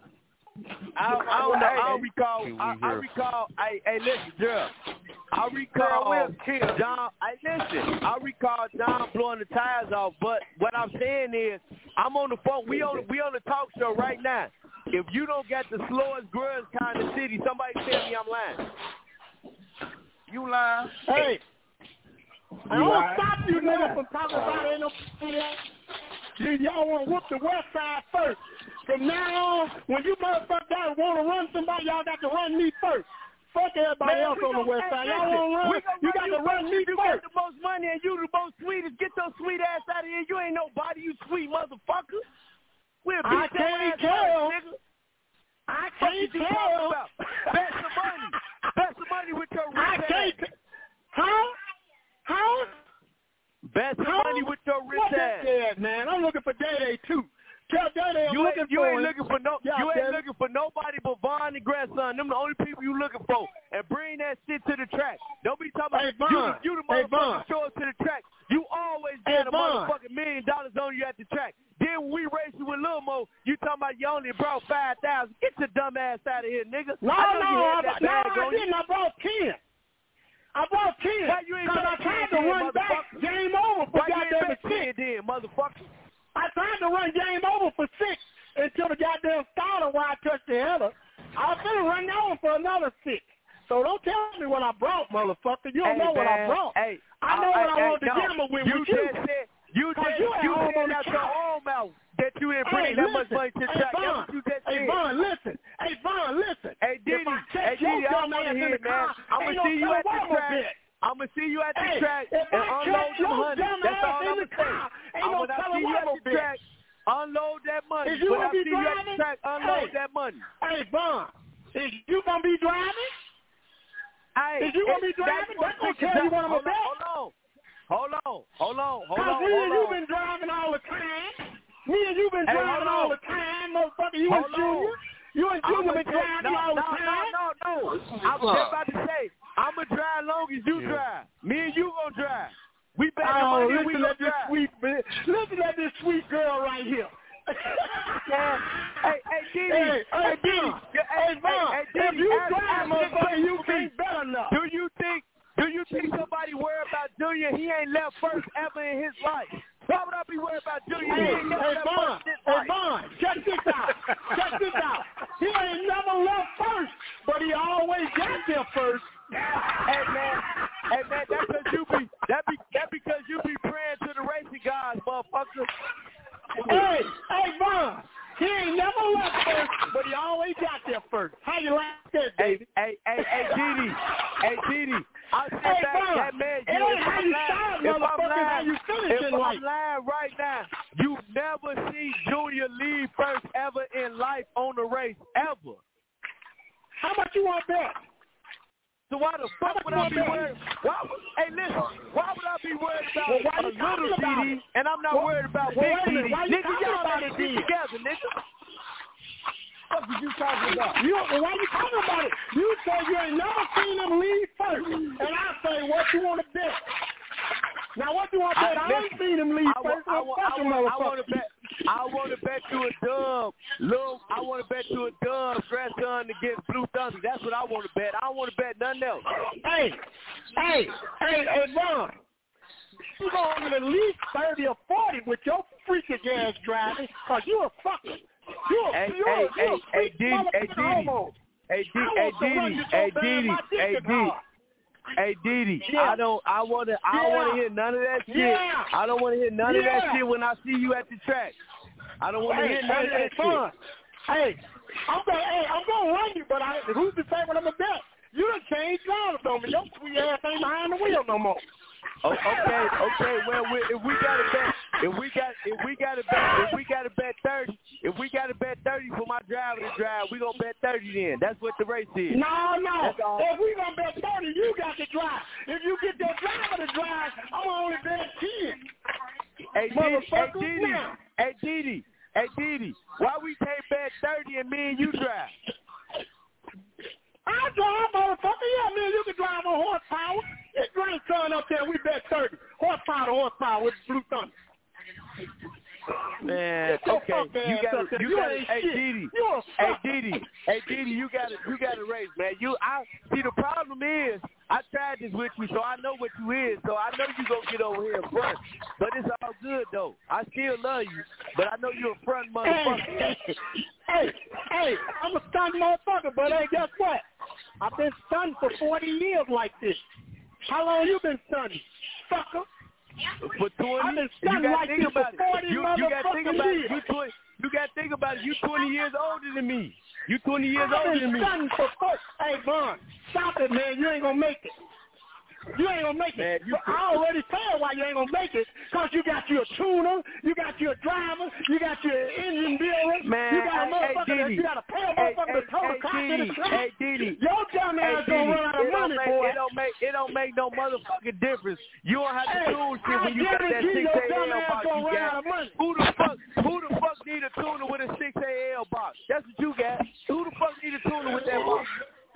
I, I don't know. I don't recall. I, I recall. Hey, hey, listen, girl. I recall John. Hey, listen. I recall John blowing the tires off. But what I'm saying is, I'm on the phone. We on we on the talk show right now. If you don't get the slowest grudge kind of city, somebody tell me I'm lying. You lying? Hey. I You don't lying? stop you niggas from talking about ain't no you, y'all want to whoop the West Side first. From now on, when you motherfuckers want to run somebody, y'all got to run me first. Fuck everybody Man, else on the West Side. Y'all listen, want to run, you got to run me you first. got the most money and you the most sweetest. Get your sweet ass out of here. You ain't nobody, you sweet motherfucker. We'll I beat your can't ass tell. first, nigga. I What can't you tell. talking about? Bet some money. Bet some money with your rich I ass. can't. T- huh? Huh? Bet some huh? money with your rich What ass. that, man? I'm looking for Day Day too. Tell Day Day I'm You looking ain't, you for ain't him. looking for no. Yeah, you ain't Daddy. looking for nobody but Vaughn and grandson. Them the only people you looking for. And bring that shit to the track. Don't be talking Hey, about Vaughn. you. You the Hey, motherfucker Vaun. show up to the track. You always Hey, got a Vaughn. motherfucking million dollars on you at the track. Then when we race you with Lil Mo, you talking about you only brought five thousand. Get your dumb ass out of here, nigga. No, I know no, you I, had that no, bag I on you. didn't. I brought ten. I brought ten. Why you ain't Because I bet tried ten to then, run back motherfucker? game over for Why you ain't goddamn bet six. ten then, motherfucker? I tried to run game over for six until the goddamn starter where I touched the header. I was going to run over for another six. So don't tell me what I brought, motherfucker. You don't Hey, know what I man. brought. Hey, I know I, what I, I want to no. gamble with you with you. Just said, you just you at you home said on the out your couch. own mouth that you didn't bring Hey, that listen. much money to the Hey, track. That's Vaughn. what you just Hey, said. Vaughn, listen. Hey, Vaughn, listen. Hey, Diddy. If I Hey, catch your Diddy, I dumb want to ass in hear the it, man. car, I'm ain't going to no see you at the telling what track. bet. I'm going to see you at the Hey, track if and I unload catch them your honey. dumb That's ass all in I'm the going to say. car, ain't I'm no when I telling see you what at I'm the bet. track, unload that money. Is you When gonna I be see you at the driving? track, unload Hey. that money. Hey, Vaughn, is you going to be driving? Hey, Is you going to be it- driving? that's That's going to what tell you we what I'm hold going to bet. on, hold on. Hold on, hold on, hold Because on, me hold and you on. been driving all the time. Me and you been Hey, driving hold all on. the time, motherfucker. You Hold and Junior. on. You and Junior I'ma been take- driving no, all the no, time. No, no, no. I was just about to say, I'm going to drive long as you Yeah. drive. Me and you going to drive. We bet the Oh, money and we listen going at to this drive. sweet, listen at this sweet girl right here. Man, hey, hey, Didi. Hey, hey, Hey, Didi. Vaughn. Hey, Hey, Vaughn, hey, if Didi, you ask- drive, ask this motherfucker, question you to me. ain't better enough. Do you think, do you think somebody worried about Junior? He ain't left first ever in his life. Why would I be worried about Junior? He Hey, ain't never hey, left Vaughn, first in his hey, life. Vaughn, check this out. Check this out. He ain't never left first, but he always got there first. Hey man, hey man, that's because you be that be that because you be praying to the racing gods, motherfucker. Hey, hey, Vaughn, he ain't never left first, but he always got there first. How you like that, David? Hey, hey, hey, Didi, hey, Didi, I said Hey, that, Vaughn, that man. it ain't if how I'm you lying, start, if I'm motherfucker, lying, how you finish if in I'm life. lying right now, you never see Junior leave first ever in life on the race ever. How much you want that? So why the fuck would I be worried? Why would, hey, listen, why would I be worried about Well, why a you talking little about Didi it? and I'm not Well, worried about well, big wait a minute, Didi? why you Nigga, talking y'all about got it to get then? together, nigga. What are you talking about? You, well, why you talking about it? You say you ain't never seen him leave first, and I say, what you want to bet? Now, what you want to bet? I, I ain't seen him leave I, first. I, Well, I, fuck I, him, I, I motherfucker. want to bet. I want to bet you a dub, Lil. I want to bet you a dub, grandson against Blue Thunder. That's what I want to bet. I don't want to bet nothing else. Hey, hey, hey, hey, Vaughn. You going at least thirty or forty with your freaking ass driving, cause you a fucker. You a, Hey, you hey, a, you hey, a hey, freak Didi, hey, motherfucking Didi, homo. hey, Didi, I hey, want to run Didi, you so hey, bad, Didi, my dick hey, is Didi. hard. Hey Didi, Yeah. I don't, I want to, I Yeah. want to hear none of that shit. Yeah. I don't want to hear none of that Yeah. shit when I see you at the track. I don't want to Hey, hear none hey, of that hey, shit. son. Hey, I'm gonna, hey, I'm gonna run you, but I, who's to say what I'm gonna bet? You done changed drivers on me. Your sweet ass ain't behind the wheel no more. Oh, okay, okay. Well, we, if we got to bet, if we got if we got to bet if we got to bet thirty if we got to bet thirty for my driver to drive, we gonna bet thirty then. That's what the race is. No, no. If we gonna bet thirty, you got to drive. If you get that driver to drive, I'm gonna only bet ten. Hey, Didi, hey, Didi, hey, Didi, hey, Didi, why we can't bet thirty and me and you drive? I drive, motherfucker. Yeah, man, you can drive on horsepower. It's Green Sun up there. We bet thirty. Horsepower to horsepower with Blue Thunder. Man, okay, you got to, you got to, hey, Didi, hey, Didi, hey, Didi, you got to, you got to race, man. You, I see. The problem is, I tried this with you, so I know what you is. So I know you gonna get over here in front, but it's all good though. I still love you, but I know you're a front motherfucker. Hey, hey, hey, I'm a stunned motherfucker, but hey, guess what? I've been stunned for forty years like this. How long you been stunned, sucker? For twenty, I've been you stunned got like to think this about for forty it. You, you got to think about years. it. You twenty. You got to think about it. You twenty years older than me. You twenty years I've older been than me. stunned for forty. Hey, Vaughn, stop it, man. You ain't gonna make it. You ain't gonna make Man, it. you, I already said why you ain't gonna make it. Cause you got your tuner, you got your driver, you got your engine builder, Man, you got a motherfucker hey, that you got to pay a motherfucker hey, to tow hey, the car to the track. Hey, Didi. Your dumb Hey, ass gonna Didi, run out of it don't money, make, boy. It don't make it don't make no motherfucking difference. You don't have to Hey, tune shit I when you got that guarantee six your A dumb L ass box gonna you run got. out of money. Who the fuck who the fuck need a tuner with a six A L box? That's what you got. Who the fuck need a tuner with that box?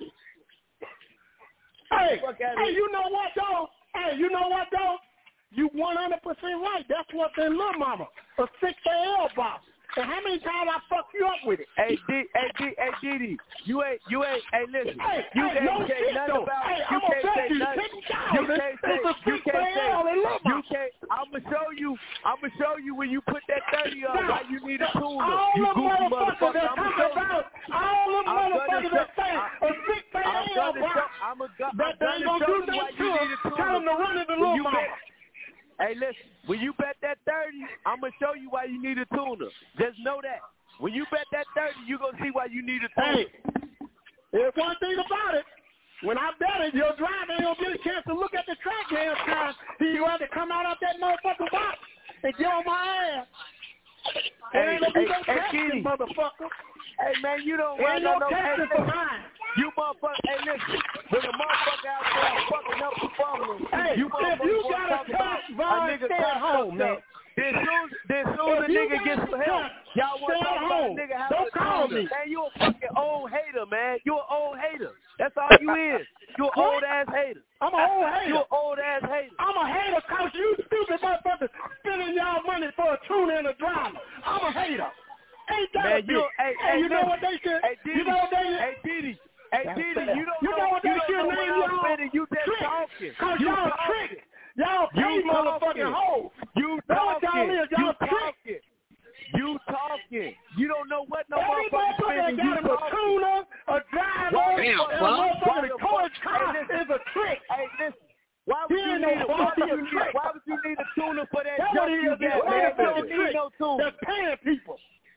Hey, hey, you know what though? Hey, you know what though? You one hundred percent right. That's what's in Lil Mama, a six A L box. And how many times I fucked you up with it? Hey, D, hey, D, hey, Didi, you ain't, you ain't, hey, listen, hey, you hey, can't no say shit, nothing though. about, hey, you I'm can't say you nothing, you can't say, it's a you can't say, you can't, I'm gonna show you, I'm gonna show you when you put that thirty up, now, why you need a tuner, all you the goofy motherfuckers that motherfucker, I'm talk gonna show you. about, all the motherfuckers that say a six A L box, I'm a, that they ain't gonna do nothing to it, tell them to run it to Lil Mama. Hey, listen, when you bet that thirty, I'm going to show you why you need a tuner. Just know that. When you bet that thirty, you're going to see why you need a tuner. Hey, there's one thing about it. When I bet it, your driver ain't going to get a chance to look at the track next time. He's going to have to come out of that motherfucking box and get on my ass. Hey, it ain't going to be hey, no hey, testing, motherfucker. Hey, man, you don't Ain't run no no testing hey, for mine. You motherfucker, hey, listen, when a motherfucker out there fucking up the fumbling, hey, you if you got a touch, Vaughn, stay at home, man. Then soon, then soon the nigga gets some help. Y'all want to talk about a nigga having Don't call me. Man, you a fucking old hater, man. You an old hater. That's all you is. You an old ass hater. I'm an old hater. You an old ass hater. I'm a hater because you stupid motherfuckers spending y'all money for a tuner and a driver. I'm a hater. Ain't that man, a bitch? you, hey, hey, you hey, know what they should? Hey, Didi, you know what they Hey, Didi. Hey, Didi, you don't you know, know what you they don't should know name what y'all? I'm saying. You just Trick. talking. Cause you y'all talking. trick. Y'all pay you motherfucking hoes. You That's what y'all talking. is. You Y'all trick. talking. You talking. You don't know what no Every motherfucker motherfucker spending. got You him a talking. tuner, a driver, Why, and a motherfucker to tow his car is a trick. Hey, listen. Why would He you ain't need no a why would you trick. need, why would you need a tuner for that That's what junk he you is. got, man? You don't need no tuner. They're paying people.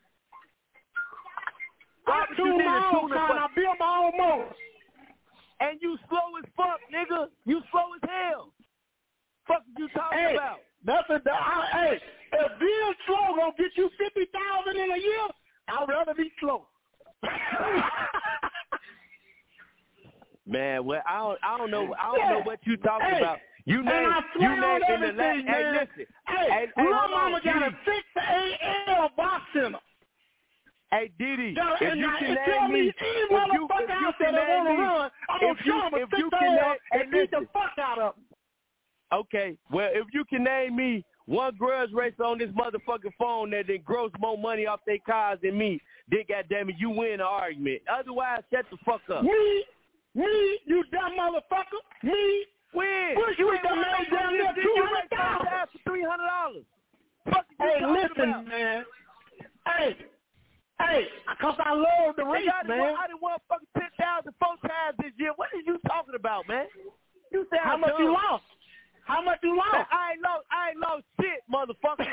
Why I would you tune need my a own tuner car for and I build my own motor. And you slow as fuck, nigga. You slow as hell. Fuck is you talking hey, about? That's a, I, hey, if being slow gonna get you fifty thousand in a year, I'd rather be slow. Man, well, I don't, I don't know, I don't yeah. know what you talking hey, about. You name, and I you swear name on in the last. everything, Hey, man. listen. Hey, hey, hey Lil hold Mama on, got a Didi. six A L box center. Hey, Didi, Yo, if and you now, can and name tell me, me, any if you, motherfucker if you out can there that name want to me, run, I'm if gonna you, show them a if six you A can L name, hey, and beat the listen. fuck out of them. Okay, well, if you can name me one grudge racer on this motherfucking phone that then gross more money off their cars than me, then goddamn it, you win the argument. Otherwise, shut the fuck up. Me, me, you dumb motherfucker, me. Win. Push You with ain't the man gonna down there you two you hundred ain't gonna thousand. die for three hundred dollars. Fuck is you Hey, talking listen, about? man. Hey, hey, cause I love the race, I man. Won, I done won fucking ten thousand four times this year. What are you talking about, man? You sound How much dumb. you lost? How much you lost? Man, I ain't lost. I ain't lost shit, motherfucker.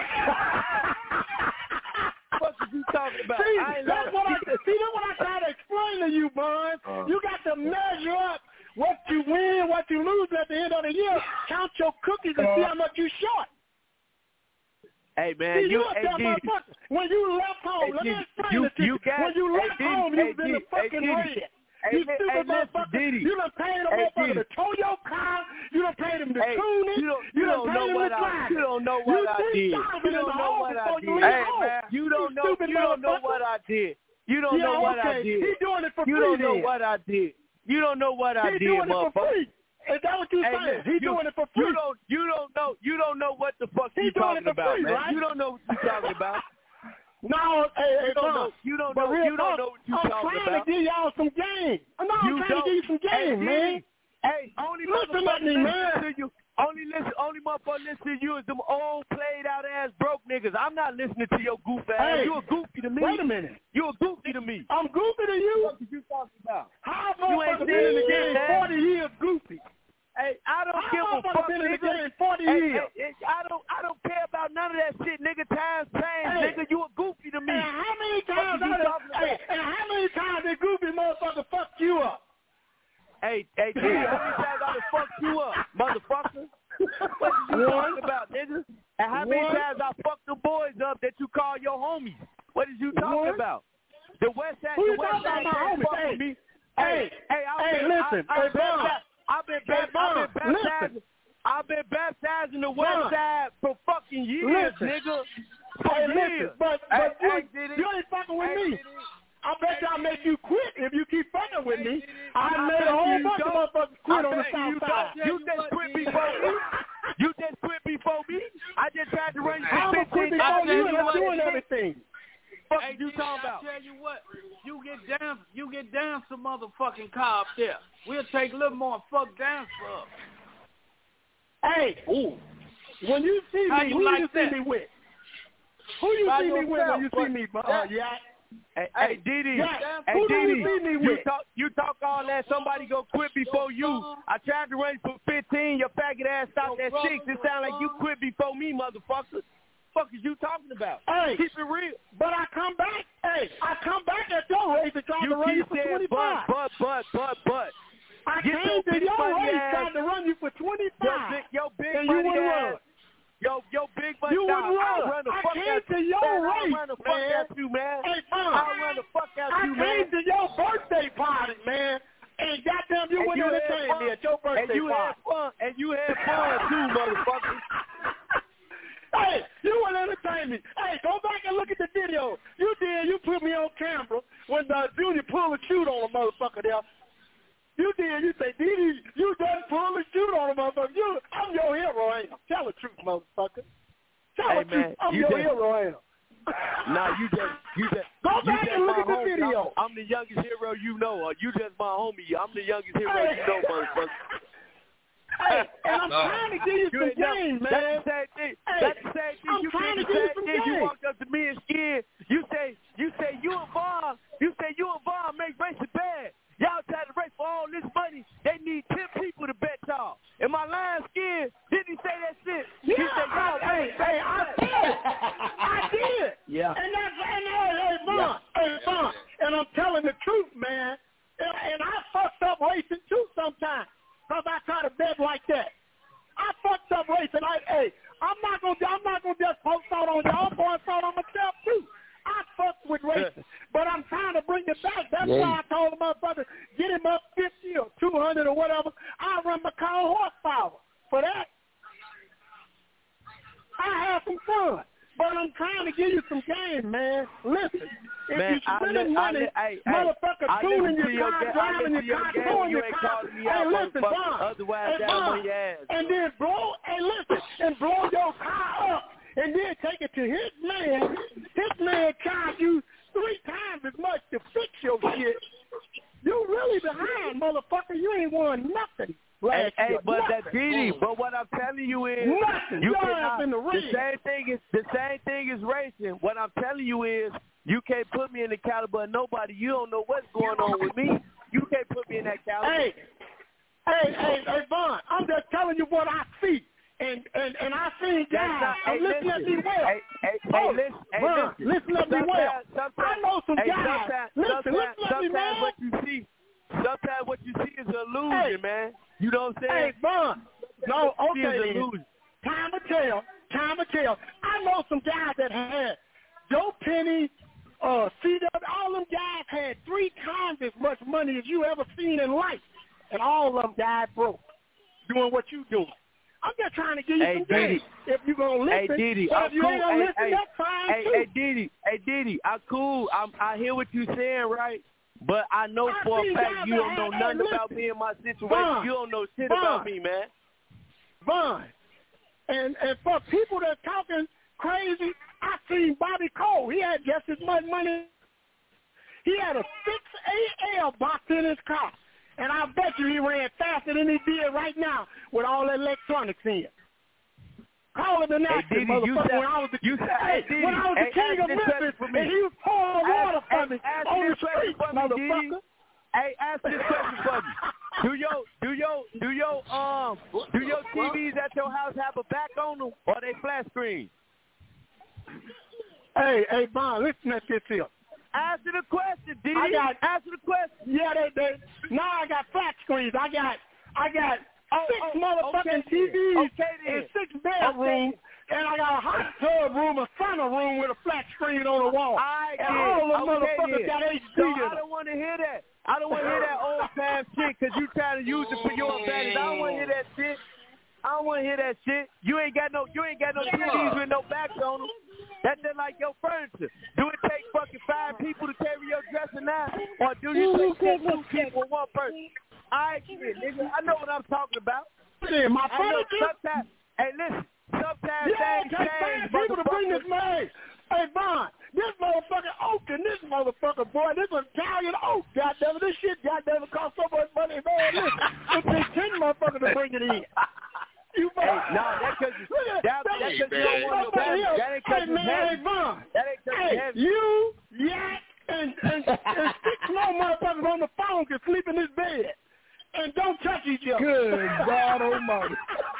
What are you talking about? See, I ain't that's lost what I shit. see. That's what I try to explain to you, Bun. Uh, you got to measure up what you win, what you lose at the end of the year. Count your cookies and see how much you short. Hey man, See, you, you hey, that D, motherfucker. When you left home, hey, let me D, explain you, it to you. you got, When you hey, left D, home, hey, you was in the D, fucking hey, red. Hey, You stupid hey, listen, motherfucker. Diddy. You done paid a Hey, motherfucker Diddy. to tow your car. You done paid him to Hey, tune it. you don't, You, you done don't paid know him what to I, drive you it. don't know what you I think did. driving You in don't the know hall what I before did. you leave Hey home. man, you don't know, stupid you don't know motherfucker. what I did. You don't yeah, know what okay. I did. He doing it for you free don't know then. what I did. You don't know what I he did, doing it motherfucker. for free. Is that what you hey, saying? listen, He you, doing it for free. You don't, you don't know, you don't know what the fuck he you doing talking it for about, free, man. right? You don't know what you talking about. No, hey, hey, you don't Bob, know. You don't but know. real You don't talk, know what you I'm talking trying about. to give y'all some game. No, I'm you trying don't. to give you some game, hey, man. Hey, only listen at me, listen man. to you. Only listen. Only motherfucker listen to you is them old played out ass broke niggas. I'm not listening to your goof ass. Hey, you a goofy to me. Wait a minute. You a goofy to me. I'm goofy to you. What you talking about? How You ain't motherfucker been in the game man. forty years goofy? Hey, I don't How give a fuck, been in the nigga. game forty hey, years? Hey, hey, I don't. I don't care about none of that shit, nigga. Times change, Hey. nigga. You a goofy to me. And how many times What you I done, talking hey, about? and how many times did goofy motherfucker fuck you up? Hey, hey, D, how many times I done fucked you up, motherfucker? What you talking about, nigga? And how many One. times I fucked the boys up that you call your homies? What is you talking One. about? The West Side, Who the you West talking Side about, can't my fuck homies? with me. Hey, hey, I've hey, been, listen, I, hey, I've been, Bob. baptized, I've been, Hey, baptized, I've been Bob, baptized. listen. I've been baptized in the West Bob. Side for fucking years, Listen. nigga. For Hey, years. listen, but, Hey, but you, hey, did it? you ain't fucking with Hey, me. did it? I bet y'all make you quit if you keep fucking with me. I, I made bet a whole you bunch of don't. motherfuckers quit I on the bet south you side. don't. You just quit before me. You just quit before me. I just tried to run you I'm for gonna quit fifteen. before I you tell and I'm what, doing everything. Fuck Hey, you Diddy, talking I about? tell you what, you get down, you get down some motherfucking car up there. We'll take a little more fuck down for us. Hey, Ooh. when you see How me, you who like you see that? me with? Who you By see me with when you yourself, see me, uh, that- yeah? Hey, Hey, hey, Didi. yeah, Hey, who do you Didi. see me You with? talk, you talk all that. Somebody go quit before you. I tried to run you for fifteen. Your faggot ass stopped at six. It sound like you quit before me, motherfucker. Fuck is you talking about? Hey, Keep it real. but I come back. Hey, I come back at your race and try You to run you keep for saying twenty-five. but, but, but, but, but. I Get came your to big your money race ass- trying to run you for Your twenty-five, big, your big and you money wouldn't ass. run. Yo, yo, big money. You nah, wouldn't I'll run. run the I fuck came out to you, your man. race, I'll run the fuck man. out you, man. Hey, Bob, I'll run the fuck out I you, came man. to your birthday party, man, and goddamn, you And went you had entertain fun. me at your birthday And you party. had fun. And you had fun too, motherfucker. Hey, you want to entertain me. Hey, go back and look at the video. You did. You put me on camera when the Junior pulled a shoot on a motherfucker there. You did. You say, Didi, you done pulled a shoot on a motherfucker. You, I'm your hero, ain't I? Tell the truth, motherfucker. Tell Hey, the truth. man, I'm you your just- hero, ain't I? Nah, you just, you just, Go you back just and look my at the homie. video. I'm, I'm the youngest hero you know. Or you just my homie. I'm the youngest hero Hey. you know, motherfucker. Hey, and I'm trying to give you You some ain't never- game, man. That's the same thing. Hey, That's the same thing. I'm You trying did to the give you same some thing. You game. walked up to me and scared. You say, you say you and Vaughn, you say you and Vaughn make racing bad. Y'all try to race for all this money. They need ten people to bet y'all. Am I lying, scared? Didn't he say that shit? Yeah, he said, y'all I, hey, race hey, I bad. did. I did. Yeah. And that's, and hey, hey, Vaughn, hey, Vaughn, and I'm telling the truth, man. And, and I fucked up racing too sometimes, cause I try to bet like that. I fucked up racing. I, hey, I'm not gonna, I'm not gonna just post out on y'all. I'm going out on myself too. I fucked with racing, but I'm trying to bring it back. That's Yeah. why I told the motherfucker, get him up fifty or two hundred or whatever. I'll run my car horsepower for that. I have some fun, but I'm trying to give you some game, man. Listen, if Man, you I spending li- I money, li- hey, hey, motherfucker, I tuning listen your to your car, ga- I driving listen your to your car, game. towing You your ain't car. calling me Hey, out, listen, motherfucker. Bob. Otherwise, Hey, down Bob. on your ass. And then blow, hey, listen, and blow your car up, and then take it to his man. His man charge you three times as much to fix your shit. You really behind, motherfucker. You ain't won nothing. Hey, hey, year. but Nothing. that Didi, but what I'm telling you is, Nothing. you Your cannot. ass in the The ring. same thing is the same thing is racing. What I'm telling you is, you can't put me in the caliber of nobody. You don't know what's going on with me. You can't put me in that caliber. Hey, hey, hey, hey, Vaughn, I'm just telling you what I see. And and, and I seen That's guys. not, hey, and listen, listen. at me well. Hey, hey, oh, hey, listen. Hey, Vaughn, listen. listen at me well. Sometimes- sometimes- I know some hey, guys. Sometimes, listen, sometimes, listen at me, sometimes man. what you see, sometimes what you see is an illusion, Hey. man. You know what I'm Hey, saying? Vaughn. No, What you see okay is then. illusion. Time will tell. time to tell. I know some guys that had Joe Penny, uh, C W, all them guys had three times as much money as you ever seen in life, and all of them died broke doing what you doing. I'm just trying to give you hey, some days. If you're going to listen, hey, Diddy, but I'm if you cool. ain't going to hey, listen, hey, that's fine hey, too. Hey, Diddy, hey, Diddy, I'm cool. I'm, I hear what you're saying, right? But I know I for a fact you don't know hey, nothing listen. about me and my situation. Vaughn, you don't know shit Vaughn, about me, man. Vaughn, and, and for people that talking crazy, I seen Bobby Cole. He had just as much money. He had a six A L box in his car. And I bet you he ran faster than he did right now with all the electronics in. Call him an Hey, actor, Diddy, motherfucker. you said, when I was the, you said, hey, hey, when I was Diddy, the king hey, of Memphis, and he was pouring water for me ask on this the question street, for me, motherfucker. Diddy. Hey, ask this question for me. Do your do your do your um do your T Vs at your house have a back on them or they flat screen? Hey, hey, Bond, listen at this here. Answer the question, Diddy. I got answer the question. Yeah, they they now I got flat screens. I got I got oh, six oh, motherfucking okay, T Vs okay, and six bedrooms, okay. And I got a hot tub room, a sauna room with a flat screen on the wall. I and did. all the okay, motherfuckers then. got H D so in them. I don't want to hear that. I don't want to hear that old time shit because you trying to use it for your advantage. I don't want to hear that shit. I don't want to hear that shit. You ain't got no, you ain't got no T Vs with no backs on them. That's just like your furniture. Do it take fucking five people to carry your dresser now, or do you take two people with one person? I get, nigga. I know what I'm talking about. Yeah, my I know furniture. sometimes. Hey, listen. Sometimes Yeah, things take change, five people to bring this man. Hey, Bond, this motherfucking oak and this motherfucker, boy, this Italian oak, goddamn it, this shit, goddamn it, cost so much money, man. Listen, it takes ten motherfuckers to bring it in. You hey, no, that's because that, that, that's because you don't want to that, that ain't because hey, you man, heavy. hey, Bond, That ain't because hey, you heavy. you, Yak, and, and, and six more motherfuckers on the phone can sleep in this bed. And don't touch each other. Good God Almighty.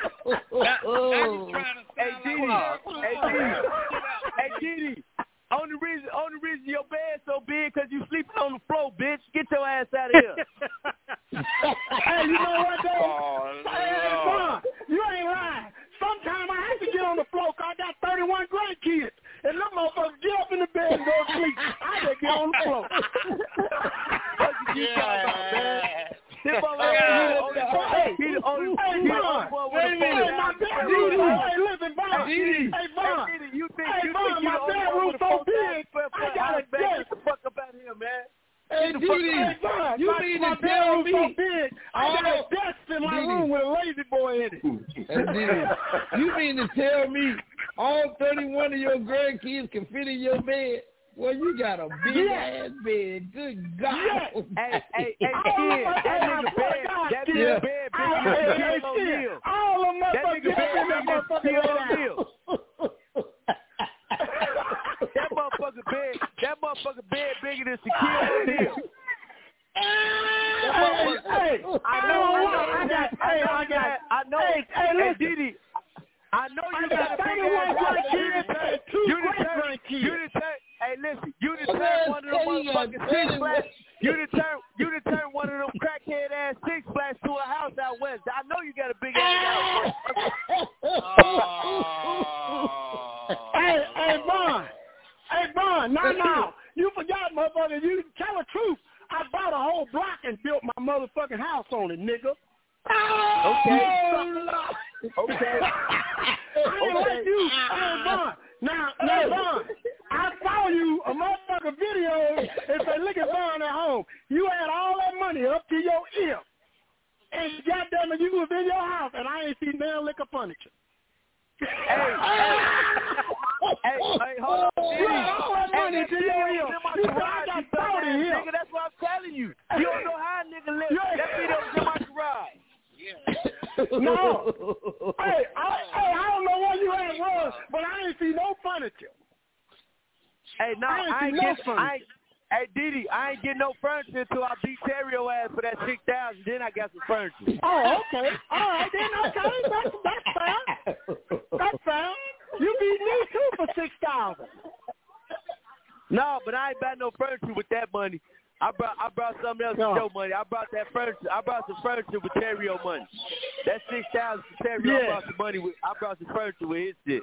Hey, Diddy. Hey, Diddy. Hey, Diddy. Only reason, only reason your bed's so big because you sleeping on the floor, bitch. Get your ass out of here. Hey, you know what, though? Oh, hey, hey, Bond, you ain't lying. Sometimes I have to get on the floor because I got thirty-one grandkids. And them motherfuckers get up in the bed and go to sleep. I just get on the floor. What you yeah. talking about, man? This motherfucker, Hey, he the only hey, one Bond. with a Hey, phone. my bedroom. Hey, listen, Bond. Diddy. Hey, Bond. Hey, Diddy, you think, hey, you Bond, think you my the only one bedroom with a so phone big, I got a Get desk. the fuck up out of here, man. Hey, Diddy, hey, Bond, you my, mean my to tell bedroom me? so big, I got a desk in my Diddy. room with a lazy boy in it. Hey, Diddy, you mean to tell me all thirty-one of your grandkids can fit in your bed? Well, you got a big Yeah. ass bed. Good God. Yeah. Hey, hey, hey, All kid, of us, that hey, nigga I swear bed, to God, that kid. nigga bed bigger Hey, than hey, hey, Shaquille kid. O'Neal. All of us That motherfuckers nigga get bed up in that bigger than motherfucker Shaquille right O'Neal. That motherfucker bed, that motherfucker bed bigger than Shaquille O'Neal. Hey, hey, I know, I know, I got, hey, I got, I know, hey, hey, hey, listen. Diddy, I know you I got got a big thirty-one ass grandkids and two You done turned, great-grandkids. you done turned, hey, listen, you done Okay, turned one of them hey, you got motherfucking six thirty-one. flash, you done turned, you done turned one of them crackhead ass six flash to a house out west. I know you got a big ass house. Hey, hey, Vaughn. Hey, Vaughn, no, no. You forgot, motherfucker. You tell the truth. I bought a whole block and built my motherfucking house on it, nigga. Okay. Okay. I ain't like you. Hey, Vaughn. Now, now, Vaughn, I saw you a motherfucking video and say, look at Vaughn at home. You had all that money up to your ear. And goddamn it, you was in your house, and I ain't seen no liquor furniture. Hey, hey, hey, hey, hold on, Diddy. All that money Hey, to your ear. You said I got thirty here. Nigga, that's what I'm telling you. You don't know how a nigga live. That video was in my garage. No. Hey, I, hey, I don't know where you at was, but I ain't see no furniture. Hey, no, I ain't I ain't see no get, furniture. I ain't, hey, Diddy, I ain't getting no furniture until I beat Terrio ass for that six thousand. Then I got some furniture. Oh, okay. All right, then, okay. That's, that's fair. That's fair. You beat me, too, for six thousand. No, but I ain't bought no furniture with that money. I brought I brought something else No. with your money. I brought that furniture. I brought some furniture with Terrio money. That's six thousand for Terry. Yeah. I brought the money with. I brought the furniture with his shit.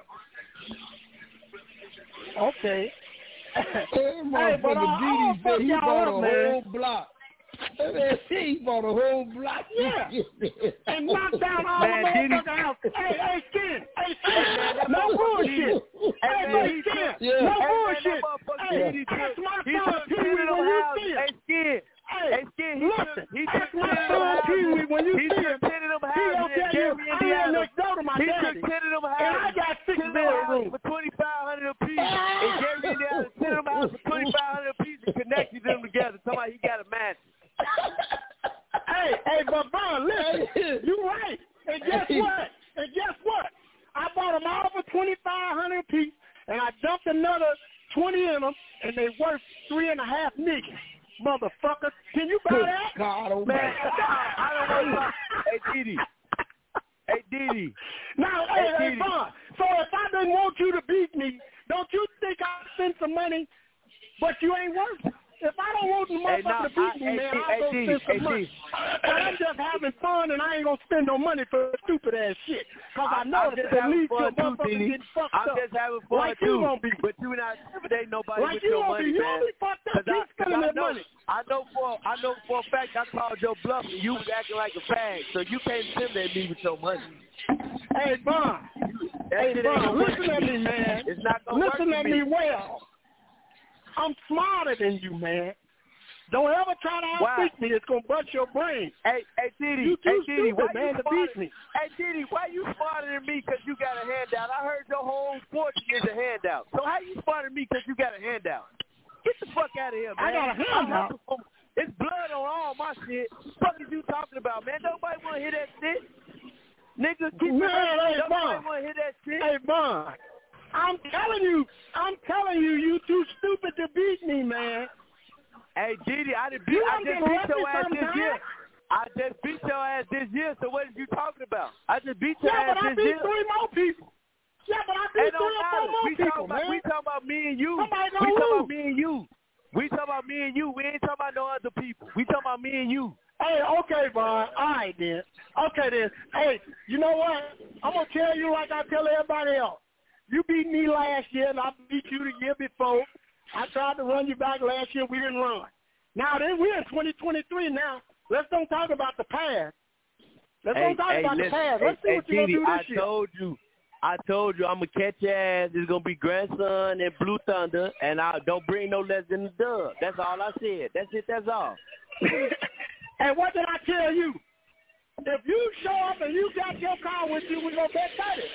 Okay. Hey, but I- I'll Didi fuck said he y'all bought up, a man. whole block. That man said he bought a whole block. Yeah. And knocked down all Man, the Didi- motherfucking house. Hey, hey, Skin. Hey, Skin. No bullshit. Hey, man, hey, he Skin. took- No Hey, man, bullshit. that motherfucker Hey, Didi ask took- my he son took Pee ten Wee of them when you houses. see him. Hey, Skin. Hey, Hey, Skin, he listen. took- he Ask took my ten of them son Pee Wee houses. when you He see took him. ten of them He houses gonna in tell you, Gary, I live Indiana. next door to my He daddy. took ten of them And houses. I got six ten of them houses bedrooms. for twenty-five hundred apiece. In Gary, Indiana, ten of them houses for twenty-five hundred apiece and connected them together. Somebody he got a match. Hey, hey, but Bron, listen, you right. And guess what? And guess what? I bought them all for twenty-five hundred apiece, and I dumped another twenty in them, and they worth three and a half niggas. Motherfucker, can you buy that? God, oh Man, I don't know. Hey, Didi. Hey, Didi. Now, hey, hey, Bron, so if I didn't want you to beat me, don't you think I'd spend some money, but you ain't worth it? If I don't want the Hey, motherfucker nah, to beat me, I- man, hey, I'll go hey, spend some hey, money. But I'm just having fun, and I ain't going to spend no money for stupid ass shit. Because I I'm- know I'm that just the having lead fun your too, motherfucker Didi. getting fucked I'm up. just having fun like too. you gonna be. But you not intimidate nobody Like with you your gonna money, be. You man. gonna be fucked up. Cause I, Keep cause spending I that know, money. I know for I know for a fact I called your bluff and you was acting like a fag, so you can't intimidate me with your money. Hey, Bron. That Hey, shit ain't Bron, gonna work listen for at me, man. It's not gonna Listen work at for me me. well. I'm smarter than you, man. Don't ever try to Why? outthink me. It's going to bust your brain. Hey, hey, Didi, You too hey, Didi, why stupid, man, you to smarter? beat me. Hey, Didi, why you smarter than me because you got a handout? I heard your whole fortune is a handout. So how you smarter than me because you got a handout? Get the fuck out of here, man. I got a handout. I'm, it's blood on all my shit. What the fuck is you talking about, man? Nobody want to hear that shit. Nigga, keep Man, it up. hey, Nobody Bron. want to hear that shit. Hey, Bron, I'm telling you, I'm telling you, you too stupid to beat me, man. Hey, Didi, I done beat, You I don't just get beat lucky your ass this sometimes. year. I just beat your ass this year, so what are you talking about? I just beat your Yeah, ass but I this beat year. three more people. Yeah, but I It beat don't three or four matter. more We people, talking about, man. we talking about me and you. Somebody We gonna talking lose. about me and you. We talking about me and you. We ain't talking about no other people. We talking about me and you. Hey, okay, Bron. All right, then. Okay, then. Hey, you know what? I'm going to tell you like I tell everybody else. You beat me last year, and I beat you the year before. I tried to run you back last year. We didn't run. Now, then, we're in twenty twenty-three now. Let's don't talk about the past. Let's Hey, don't talk hey, about listen, the past. hey, Let's see hey, what you're going Didi, to do I this year. told you. I told you I'm going to catch your ass. It's going to be Grandson and Blue Thunder, and I don't bring no less than the dub. That's all I said. That's it. That's all. And what did I tell you? If you show up and you got your car with you, we're going to bet thirty.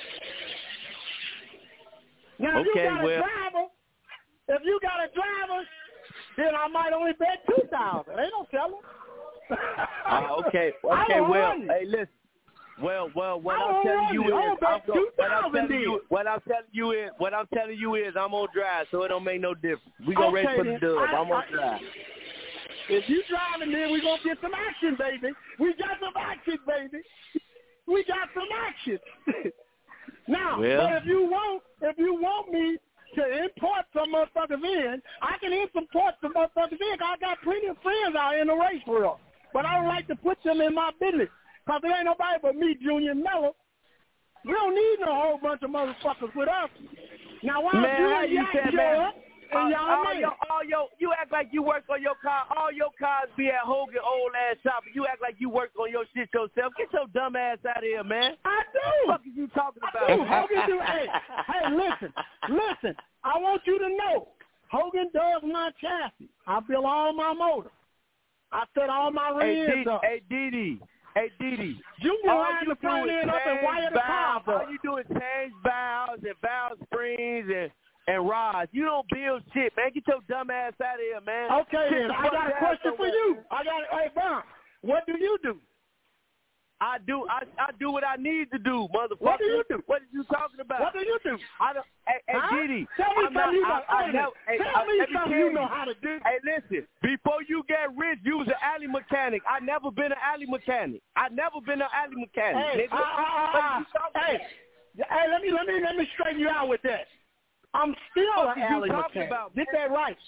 Now, if Okay, you got well- a driver, if you got a driver, then I might only bet two thousand. Ain't no telling. Uh, okay, I okay, will well, run you. hey, listen. Well, well, what I I'm will telling run you you. I is, will bet I'm go, two what I'm thousand telling you, then. what I'm telling you is, what I'm telling you is, I'm on drive, so it don't make no difference. We gonna Okay, race for the then. dub. I- I'm on I- drive. If you driving, then we gonna get some action, baby. We got some action, baby. We got some action. Now, Well- but if you want, if you want me to import some motherfuckers in, I can import some motherfuckers in. 'Cause I got plenty of friends out in the race world, but I don't like to put them in my business because there ain't nobody but me, Junior and Mello. We don't need no whole bunch of motherfuckers with us. Now, why Man, you how and you Yak said, show man? up and all, y'all all made your, it? all your, you act like you work on your car. All your cars be at Hogan old ass shop. You act like you work on your shit yourself. Get your dumb ass out of here, man. I do. What the fuck are you talking about? I do. Hogan do. Hey, hey, listen, listen. I want you to know, Hogan does my chassis. I build all my motors. I set all my Hey, rims D- up. hey, Didi. Hey, Didi. Junior all lined you the front do is end up and change wire the valves. car up. All you do is change valves and valve springs and, and rods. You don't build shit, man. Get your dumb ass out of here, man. Okay, Sit then. the I fuck got a down question for somewhere, you. man. I got. Hey, Bron, what do you do? I do I, I do what I need to do, motherfucker. What do you do? What are you talking about? What do you do? I don't, hey, hey, Huh? Didi, Tell me I'm not, something you I, know. I, Wait a never, minute. hey, Tell I, me let me something tell you know how to do. Hey, listen, before you get rich, you was an alley mechanic. I never been an alley mechanic. I never been an alley mechanic. Hey, nigga. uh, uh, What uh, you talking hey, about? hey, let me let me let me straighten you out with that. I'm still What an are you alley talking mechanic. about, Get man? that right.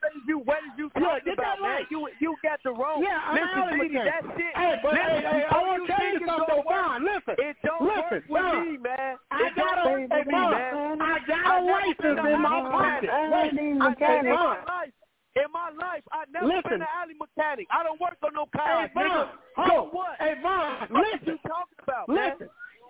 What did you, what did you Yeah, talking get about, that man? right. You you got the wrong. Yeah, I'm listen, an Didi, Alabama. that shit. Hey, but listen, hey, hey, I want to tell you think it something, don't though, work. Vaughn. Listen, It don't listen, work with Vaughn. me, man. I It got don't a, work hey, with me, Vaughn, man. I got I a never license been in an my alley pocket. mechanic. Wait, I, hey, in my Vaughn. life, in my life, I never Listen. been an alley mechanic. I don't work on no Hey, cars, Vaughn, nigga. hold So on. what? Hey, Vaughn, What listen. you talking about, Listen. man?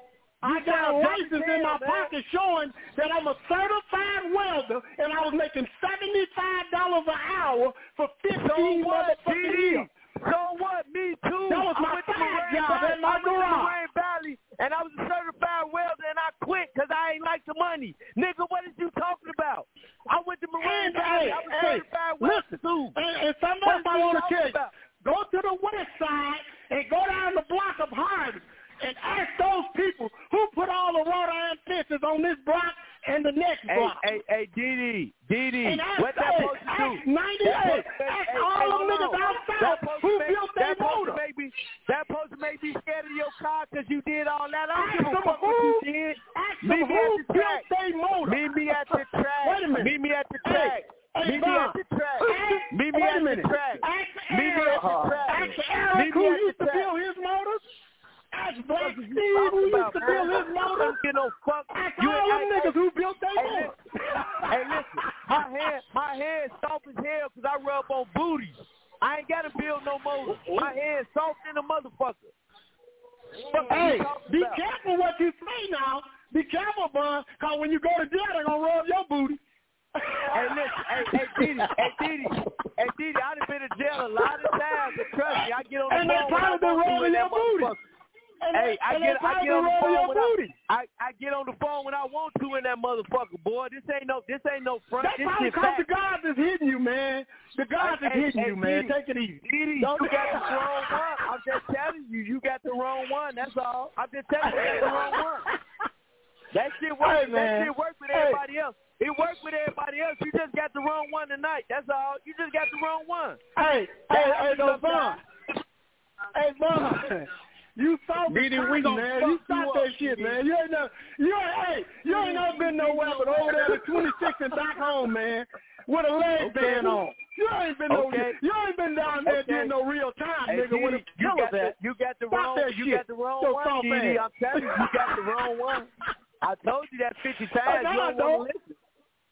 I You got a sound dumb license as in my hell, man. pocket showing that I'm a certified welder, and I was making seventy-five dollars an hour for fifteen So what, motherfucking Didi? years. So what? Me too. That was I my went to side Moraine job Valley. in my I went to garage. Moraine Valley, and I was a certified welder, and I quit because I ain't like the money. Nigga, what is you talking about? I went to Moraine And, Valley. hey, I was hey, certified welder listen, too. and, and something What else is I you want to talking tell you. about? Go to the west side and go down the block of Harvard and ask those people who put all the wrought iron fences on this block and the next Hey, block. hey, hey, Didi, Didi, And ask, what that hey, supposed to ask do? ninety-eight, That ask hey, all hey, them hold niggas on. outside That supposed who to make, built their that supposed motor. to make me, that supposed to make me scared of your car because you did all that. I don't Ask give a them fuck who, what you did. ask Meet them me who at the built track. their motor. Meet me at the track. Wait a minute. Meet me at the Hey, track. hey, Meet me Vaughn. at the track. Ask, Meet me wait at a minute. the track. Ask Meet me Eric, at the track. ask Eric Meet who me at used the to track. build his motors. Ask Black What you Steve talking who used about, to man? build his I motors. don't get no fuck. Ask You all ain't- them hey, niggas hey, who built their hey, motors. listen. Hey, listen. My hand, my hand soft as hell because I rub on booties. I ain't got to build no motors. My hand soft in a motherfucker. What Hey, you talking be about? careful what you say now. Be careful, bud, because when you go to jail, they're going to rub your booty. Hey, listen. Hey, hey, Didi. Hey, Didi. Hey, Didi, I done been in jail a lot of times, but trust me, I get on the And they phone when I probably been want to rubbing in that your booty. motherfucker. And Hey, they, I and get, they I probably get on the rubbing phone your when I, booty. I, I get on the phone when I want to in that motherfucker, boy. This ain't no, this ain't no front. That's This probably shit because fact. the gods is hitting you, man. The gods Hey, is hitting hey, you, man. Didi, Take it easy. Didi, Don't- you got the wrong one. I'm just telling you, you got the wrong one. That's all. I'm just telling you, you got the wrong one. That shit works. Hey, that man. shit works with Hey. everybody else. It works with everybody else. You just got the wrong one tonight. That's all. You just got the wrong one. Hey, That hey, hey, happens no, Vaughn. sometimes. Hey, Vaughn. You saw the Didi, we cotton, gonna man. fuck You you stop up, that shit, Didi. man. You ain't never, you ain't, hey, you ain't never been nowhere but over there to twenty-six and back home, man, with a leg Okay. band on. You ain't been no, Okay. you ain't been down there Okay. doing no real time, Hey, nigga. With a Didi, you killer got the, that. you got the Stop wrong. that You shit. got the wrong Yo, one, soft Didi. ass. I'm telling you, you got the wrong one. I told you that fifty times. no, you I don't don't. want to listen.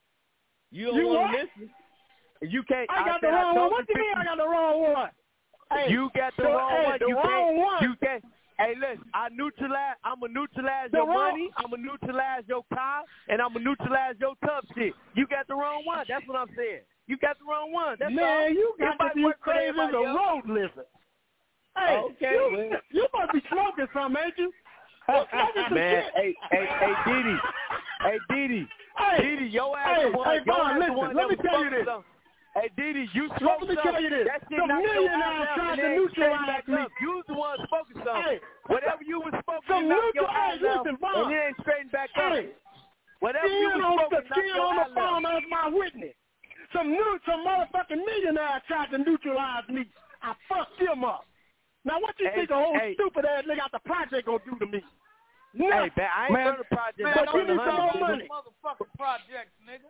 You don't You want what? to listen. You can't. I got said the I wrong told one. What you mean I got the wrong one? Hey, you got the so, wrong hey, one. the you wrong can't. one. You can't. Hey, listen. I neutralize. I'm gonna neutralize The your wrong- money. I'm gonna neutralize your car, and I'm gonna neutralize your tough shit. You got the wrong one. That's what I'm saying. You got the wrong one. That's Man, all. you got Everybody to be work for crazy as a everybody else. road lizard. Hey, Okay, you, well. you must be smoking something, ain't you? You smoking some Man, shit. hey, hey, hey, Didi, hey, Didi, Hey, Didi, your ass hey, the one. hey, your Vaughn, ass the listen, one let that me was tell you smoking this. some. Hey, Didi, you Let smoked me some. tell you this. That shit The knocked your millionaires eyes out tried and to then straight neutralize back me. up. You was the one smoking some. Hey, Whatever you was smoking, some it knocked your neutral. Hey, eyes out listen, Vaughn. and then straightened back up. Hey, Whatever you skin was on the smoking, knocked skin your on the eyes out. farm as my witness. Some new, some motherfucking millionaire tried to neutralize me. I fucked him up. Now, what you Hey, think a whole hey. stupid ass nigga out the project gonna do to me? Hey, Nothing. man, I ain't Man, from the project. man, I'm don't from give the me some hundreds, more nigga. money. Motherfucking projects, nigga.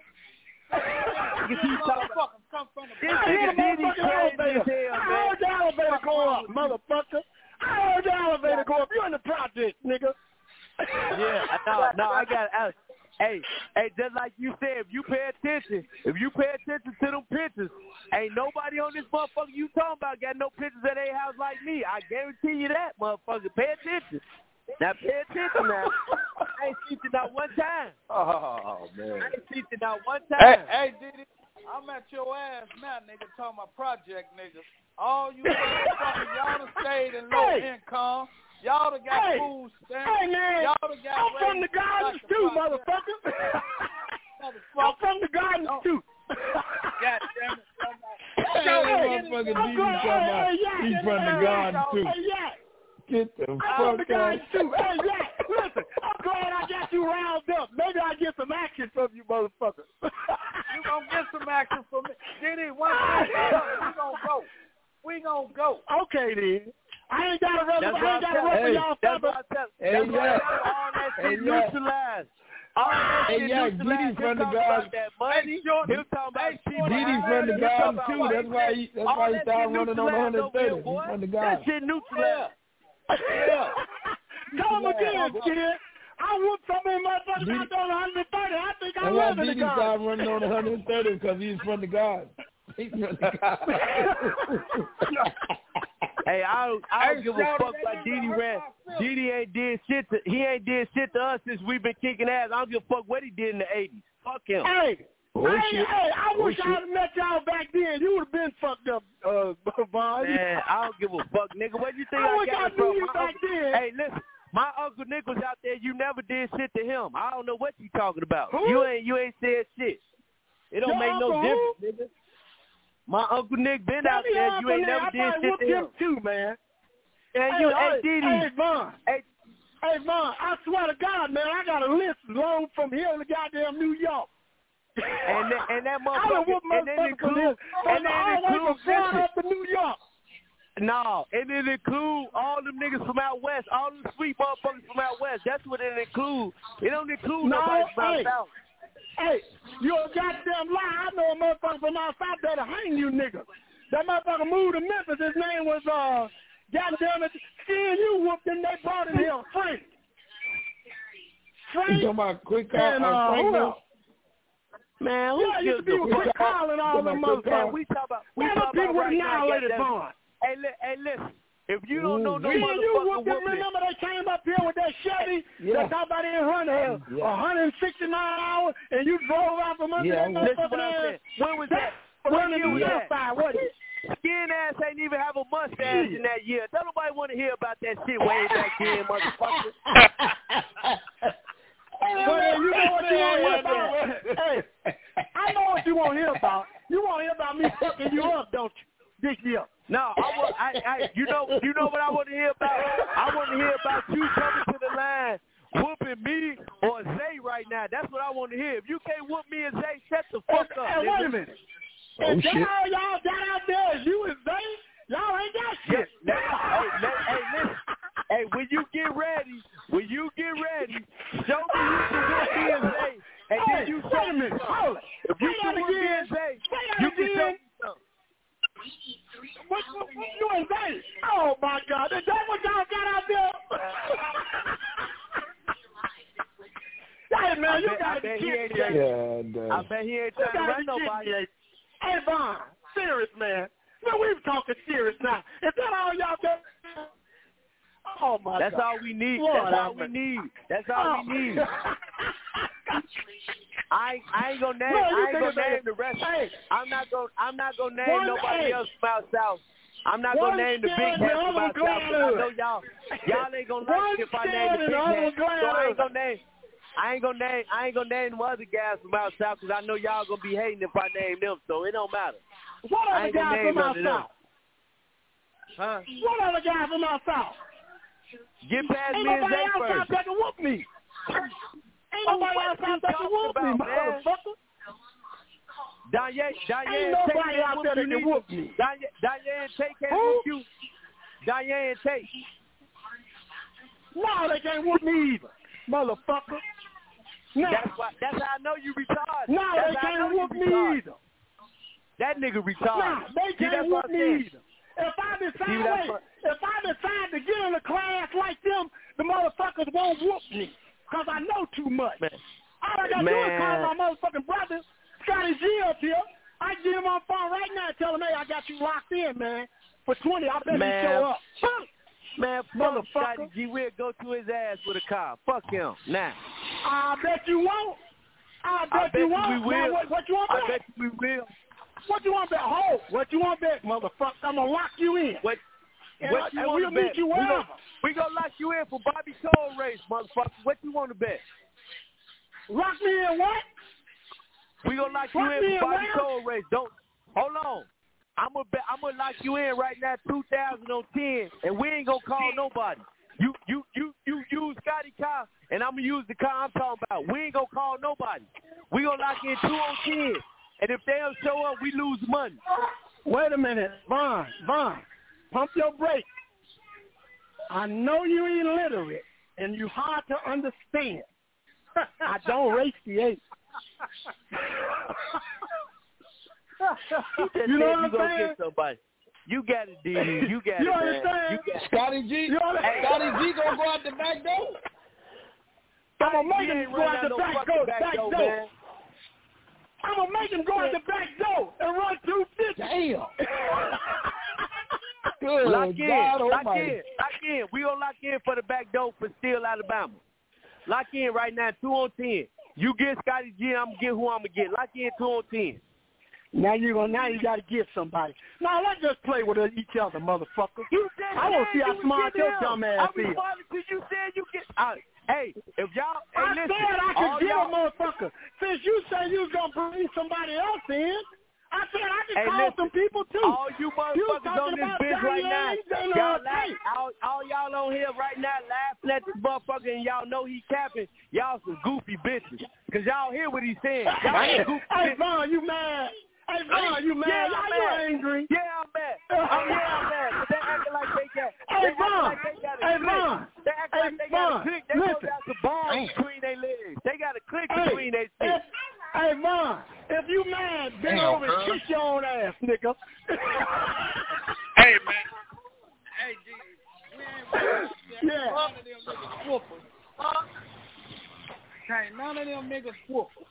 You keep talking about- Motherfuckers come from the This I nigga heard the Didi motherfucking crazy elevator. as hell, I man. heard the elevator go up, motherfucker. I heard the elevator go up. You in the project, nigga. Yeah, no, no, I got. I, hey, hey, just like you said, if you pay attention, if you pay attention to them pictures, ain't nobody on this motherfucker you talking about got no pictures at their house like me. I guarantee you that, motherfucker. Pay attention. Now pay attention now. I ain't seen you not one time. Oh man. I ain't seen you not one time. Hey, hey, Didi, I'm at your ass now, nigga, talking about project niggas. All you motherfuckers, y'all done stayed in low Hey. income. Y'all done got Hey. food stamps. Hey, man, Y'all done got I'm from the raised gardens like the too, project. motherfucker. I'm Motherfucker. from the gardens too. God damn it. Hey, that motherfucker Didi talking about he from the garden too. Hey, yeah. Get the I'm from fuck the out. gardens too. Hey, yeah. Listen, I'm glad I got you round up. Maybe I get some action from you, motherfucker. You gonna get some action from me. Didi, one thing, we gonna go. We gonna go. Okay, then. I ain't got to run. That's I why ain't got to I run tell- for hey, y'all That's fellas. why I tell. Hey, That's why I yeah. tell all that shit Hey, yeah. neutralized. All that Hey, shit yeah, neutralized. Diddy from Him the talking garden. about that money. Him talking about cheap. Diddy from the garden too. That's why he. That's why he started running on one hundred thirty. He's from the garden. That shit neutralized. Yeah. Tell him again, kid. I whooped so many motherfuckers Diddy- out on one hundred thirty. I think I That's why was in the Diddy garden. started running on one hundred thirty because he's from the garden. He's from the garden. Hey, I don't, I don't Hey, give a shout fuck it, about they Diddy never ran. hurt Diddy ain't did shit to he ain't did shit to us since we've been kicking ass. I don't give a fuck what he did in the eighties. Fuck him. Hey, Oh, hey, shit. hey, I Oh, wish shit. I had met y'all back then. You would have been fucked up, uh, Vaughn. Man, I don't give a fuck, nigga. What you think I I, wish got I it from? knew you My back uncle, then. Hey, listen, my Uncle Nick was out there. You never did shit to him. I don't know what you talking about. Who? You ain't you ain't said shit. It don't Your make no uncle difference, nigga. My Uncle Nick been Tell out me there. your You Uncle ain't Nick. never I did probably shit whooped to him him. too, man. And Hey, you, hey, hey, Diddy. hey, Vaughn. Hey, Hey, Vaughn, I swear to God, man, I got a list long from here to goddamn New York. And that, and that I done motherfucker, whooped and then motherfuckers from here, include, from and the then all the way include, from Florida listen, up to New York. no, and then include all them niggas from out west, all them sweet motherfuckers from out west. That's what it includes. It don't include No, nobody from out hey. south. Hey, you a goddamn lie. I know a motherfucker from out south that'll hang you niggas. That motherfucker moved to Memphis. His name was, uh, goddamn it, seeing you whooped him, they brought him here, Frank. You Frank talking about quick call? and, uh, uh, Frank who Mills? else? Man, who Yeah, I used to gives be a with fuck? Quick Kyle and all Talking them about Quick motherfuckers. Kyle? Man, we talk about, we Man, talk them people about would right now. annihilated goddamn- Vaughn. Hey, li- hey, listen. If you don't know no Me and you motherfucker whooped them. whooping, Remember they came up here with that Chevy Yeah. that nobody in running Yeah. one hundred sixty-nine hours, and you drove out from under Yeah, that I listen motherfucking what I'm ass. saying. When was That that? running year the was south that? side, wasn't it? Skin ass ain't even have a mustache in that year. Don't nobody want to hear about that shit way back then, motherfucker. Well, then you know what you want to hear about? Hey, I know what you want to hear about. You want to hear about me fucking you up, don't you? Dick me up. No, I want. I, I, you know, you know what I want to hear about? I want to hear about you coming to the line, whooping me or Zay right now. That's what I want to hear. If you can't whoop me and Zay, shut the fuck Hey, up. hey, nigga. wait a minute. Oh, If that shit. all y'all got out there is you and Zay, y'all ain't got shit. Yeah, hey, let, hey, listen. Hey, when you get ready, when you get ready, show me you can whoop me and Zay, and Hey, then you wait show a me minute. something. Hold it. If you Say can that whoop me again. and Zay, Say that you can show again. me something. What, what, what you and Zay? Oh, my God. Is that what y'all got out there? Hey, man, I you bet- got I to bet be he ain't kidding me. Yeah, I uh, bet he ain't You trying to gotta run be nobody. kidding me. Hey, Vaughn, serious, man. Man, we're talking serious now. Is that all y'all got? Oh, my That's God. all we need. Lord, That's all have we mercy. need. That's all we need. I ain't, I ain't gonna name. Well, you I ain't think gonna it's name a- the rest. Hey. I'm not gonna. I'm not gonna name One nobody eight. else from out south. I'm not One gonna name the big stand hats and from other out south. 'Cause I glad know of it. y'all. Y'all ain't gonna One like it if I name stand the big and other hats. glad So I of ain't it. gonna name. I ain't gonna name. I ain't gonna name them other guys from out south because I know y'all gonna be hating if I name them. So it don't matter. What I other ain't gonna guy name from out none of them. south? Huh? What other guy from out south? Get past Ain't me and nobody Zay out south first. that can whoop me. Ain't Oh, nobody what out you south that can talking whoop me, about, man? motherfucker. Danye, Danye Ain't and Tate nobody can't out whoop there that you can neither. whoop me. Danye, Danye and Tate can't Who? whoop you. Danye and Tate. No, they can't whoop me either, motherfucker. No, That's why. That's how I know you retarded. no, that's they how I know can't you whoop me retarded. either. That nigga No, retarded. they See, can't that's whoop what I'm me saying. either. If I See, decide, that's wait, what- if I decide to get in a class like them, the motherfuckers won't whoop me because I know too much. Man. All I got to do is Man. call my motherfucking brother, Scotty G up here. I can get him on the phone right now and tell him, hey, I got you locked in, man. For twenty, I bet Man. he show up. Man, fuck Motherfucker. Scotty G. We'll go to his ass with a car. Fuck him. Now. I bet you won't. I bet, I bet you you won't. we will. Now, what, what you want I bet? bet you we will. What you want bet? Hold. What you want bet, motherfucker? I'm going to lock you in. What? And, What I, you and want we'll to bet? meet you we wherever. gonna, we gonna lock you in for Bobby Cole race, motherfucker. What you want to bet? Lock me in what? We gonna lock Lock you me in in for Bobby where? Cole race. Don't hold on. I'm gonna bet. I'm gonna lock you in right now, two thousand ten, and we ain't gonna call nobody. You you you you use Scotty car, and I'm gonna use the car I'm talking about. We ain't gonna call nobody. We gonna lock in two on ten, and if they don't show up, we lose money. Wait a minute. Vaughn, Vaughn, pump your brakes. I know you ain't illiterate, and you hard to understand. I don't race the apes. You, you know what I'm you saying? Get somebody. You got it, D D. You got you it, understand? man. You got Scotty G. You hey, Scotty G gonna go out the back door. I'm gonna make him go out the back door. Back door. Man. I'm gonna make him go out the back door and run two fifty. Damn. Good lock in, God lock Almighty. in, lock in. We gonna lock in for the back door for Steele, Alabama. Lock in right now, two on ten. You get Scotty G, I'm gonna get who I'm gonna get. Lock in two on ten. Now you gonna now you gotta get somebody. Now let's just play with each other, motherfucker. You said I want to see how you smart your dumb ass I is. responded to you said you get. Uh, hey, if y'all, hey, I listen, said I all could get a y'all- motherfucker. Since you said you was gonna bring somebody else in, I said I could Hey, call listen, some people too. all you motherfuckers you on talking this about bitch right Johnny now, Ainge and, y'all uh, laugh, Tate. all, all y'all on here right now laughing at this motherfucker and y'all know he capping. Y'all some goofy bitches. Because y'all hear what he's saying. Y'all Hey, some goofy hey bitches. Vaughn, you mad? Hey Vaun, you mad? Yeah, Why I'm you mad. angry? Yeah, I'm mad. I'm, yeah, I'm mad. But they acting like they got. Hey, they Vaughn. Like they got a Hey, click. Vaun. They act Hey, like they Vaun. got a click. They Listen. supposed to have some balls Damn. between their legs. They got a click Hey, between their if, feet. hey Vaughn, if you mad, bend Damn, over and cuz. kiss your own ass, nigga. Hey, man. Hey, G, we ain't Yeah. none of them niggas whoopers. Huh? Can't none of them niggas whoopers.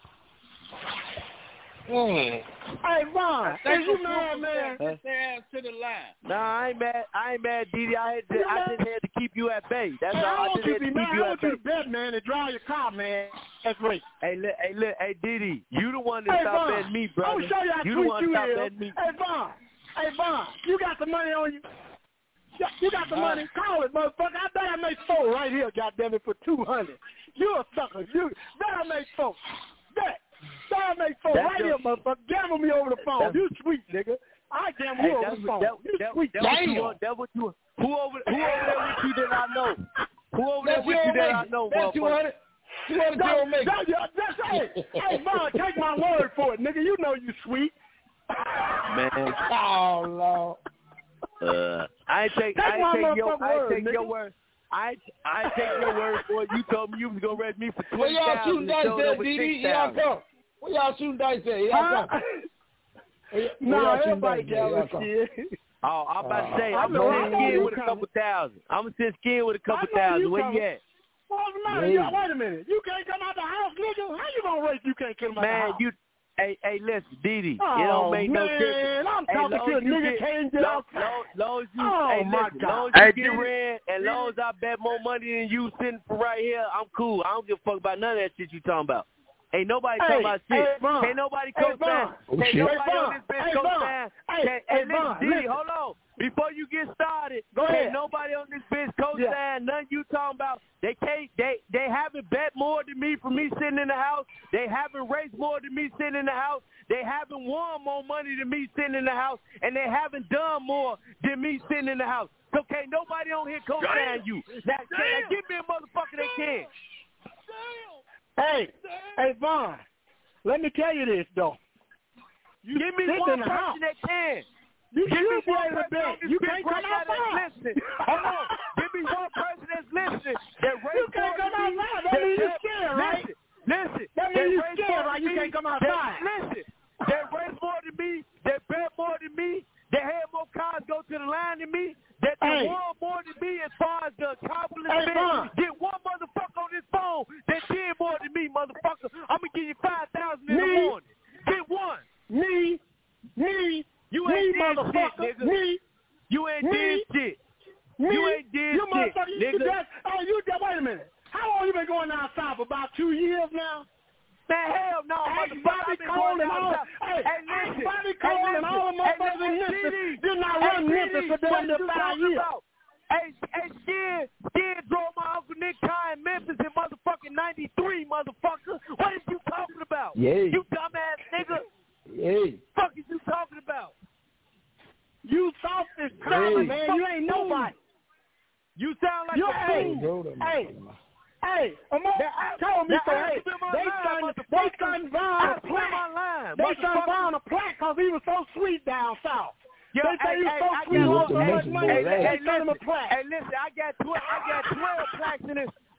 Mm. Hey, Vaughn, Take is you them mad, whoopers man? and Get their ass to the line. Nah, I ain't mad. I ain't mad, Didi. I had to, You I mad? just had to keep you at bay. That's Hey, all. I I want just you had to to be keep mad. you I at want bay. you to bet, man, and drive your car, man. That's right. Hey, look, hey, look, hey, Didi, you the one that Hey, stopped Vaughn, betting me, I'm brother. gonna show you how you the sweet one you stopped is. betting me. Hey, Vaughn. Hey, Vaughn, you got the money on you? Yeah, you got the Uh, money? Call it, motherfucker. I bet I make four right here, goddammit, for two hundred. You a sucker. You bet I make four. Bet. Bet I make four That's right your- here, motherfucker. Gamble me over the phone. That's- You sweet, nigga. I gamble Hey, you over that's the what, phone. that, You that, sweet. that what you Damn. want. That what you who over who over there with you that I know? Who over there That's with your you that I make. know, That's two motherfucker? hundred. Two hundred That, you make. that, that, that's, hey, hey, Vaughn, take my word for it, nigga. You know you sweet. Man, Oh Lord. uh, I ain't take Take I my ain't take your motherfucking I ain't word, take your nigga. word. I ain't, I ain't take your word for it. You told me you was gonna rent me for Where twenty y'all thousand. shooting dice at, D D? Here I come. Where y'all shooting dice at? Here I Huh? come. Where y- where Nah, y'all shooting everybody dice at? Here I gamble come. shit. Oh, I'm about to say, I I'm know- gonna I send know skin you with a coming. couple thousand. I'm gonna send skin with a couple I know thousand. you Where coming. you at? What's the matter? Yeah. Yo, wait a minute. You can't come out the house, nigga? How you gonna race you can't come out the Man, house? you hey, hey, listen, Didi, Oh, it don't make no man, difference. I'm Hey, talking long to a as you nigga get- can't get long, outside. long, long as you, Oh, hey, my listen, God. long as you Hey, get Didi, red, and long as I bet more money than you sitting for right here, I'm cool. I don't give a fuck about none of that shit you talking about. Ain't nobody Hey, talking about shit. hey, Vaughn. Can't nobody Hey, co-sign. Vaughn. Oh, Can't shit. nobody Hey, on Vaughn. this bitch Hey, co-sign. Vaughn. Hey, Can't- hey, hey, listen, Vaun, Didi, listen. hold on. Before you get started, Go can't ahead. nobody on this bitch co-sign. Yeah. None you talking about. They can't. They they haven't bet more than me for me sitting in the house. They haven't raced more than me sitting in the house. They haven't won more money than me sitting in the house, and they haven't done more than me sitting in the house. So can't nobody on here co-sign you. Now, can, now give me a motherfucker that can. Hey, hey, Vaughn, let me tell you this, though. You Give me sit one in the house. person that can. You Give me should be one able to person on bet. this You bitch can't come right now that's outside. listening. Hold on. Give me one person that's listening that You raised can't more come than me. outside. That means you're bet- scared, right? Listen, listen. That means you're raised scared, more right? than You me, can't come that- outside. Listen. That raised more than me. That bet more than me. That had more cars go to the line than me. That they Hey. won more than me as far as the accomplishment. Hey, Vaughn. Get one motherfucker on this phone that did more than me, motherfucker. I'm going to give you five thousand in the Me? morning. Get one. Me, me, You me, ain't did motherfucker, shit, nigga. me, You ain't me, did shit. me. You ain't did you shit, motherfucker, you nigga. just, hey, you just, wait a minute. How long you been going outside for? About two years now? Man, hell no, Ask motherfucker. Bobby I've been Cole going and all, outside. hey, Hey, ask listen. Bobby Hey, Cole and listen. all the Hey, motherfuckers in listen. Memphis Hey, did not Hey, run Memphis for damn what near you five talking years. about? Hey, hey, Skid, Skid drove my Uncle Nick car in Memphis in motherfucking ninety-three, motherfucker. What is you talking about? Yay. You dumbass nigga. Hey. Fuck is you talking about? You soft as crap, Hey. man. You ain't nobody. You sound like You a hey, fool. hey, hey, Amar told me now, so. I Hey, have to be my they line, starting, they motherfucker. starting I buying have a to be my plaque. line, They starting motherfucker. buying a plaque because he was so sweet down south. Yo, they say hey, he was hey, so I sweet, got lost so hey, much money. hey, They hey, sent him a listen, plaque. hey, listen, I got twelve, I got twelve plaques in this.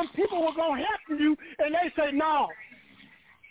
some people were gonna help you, and they say no.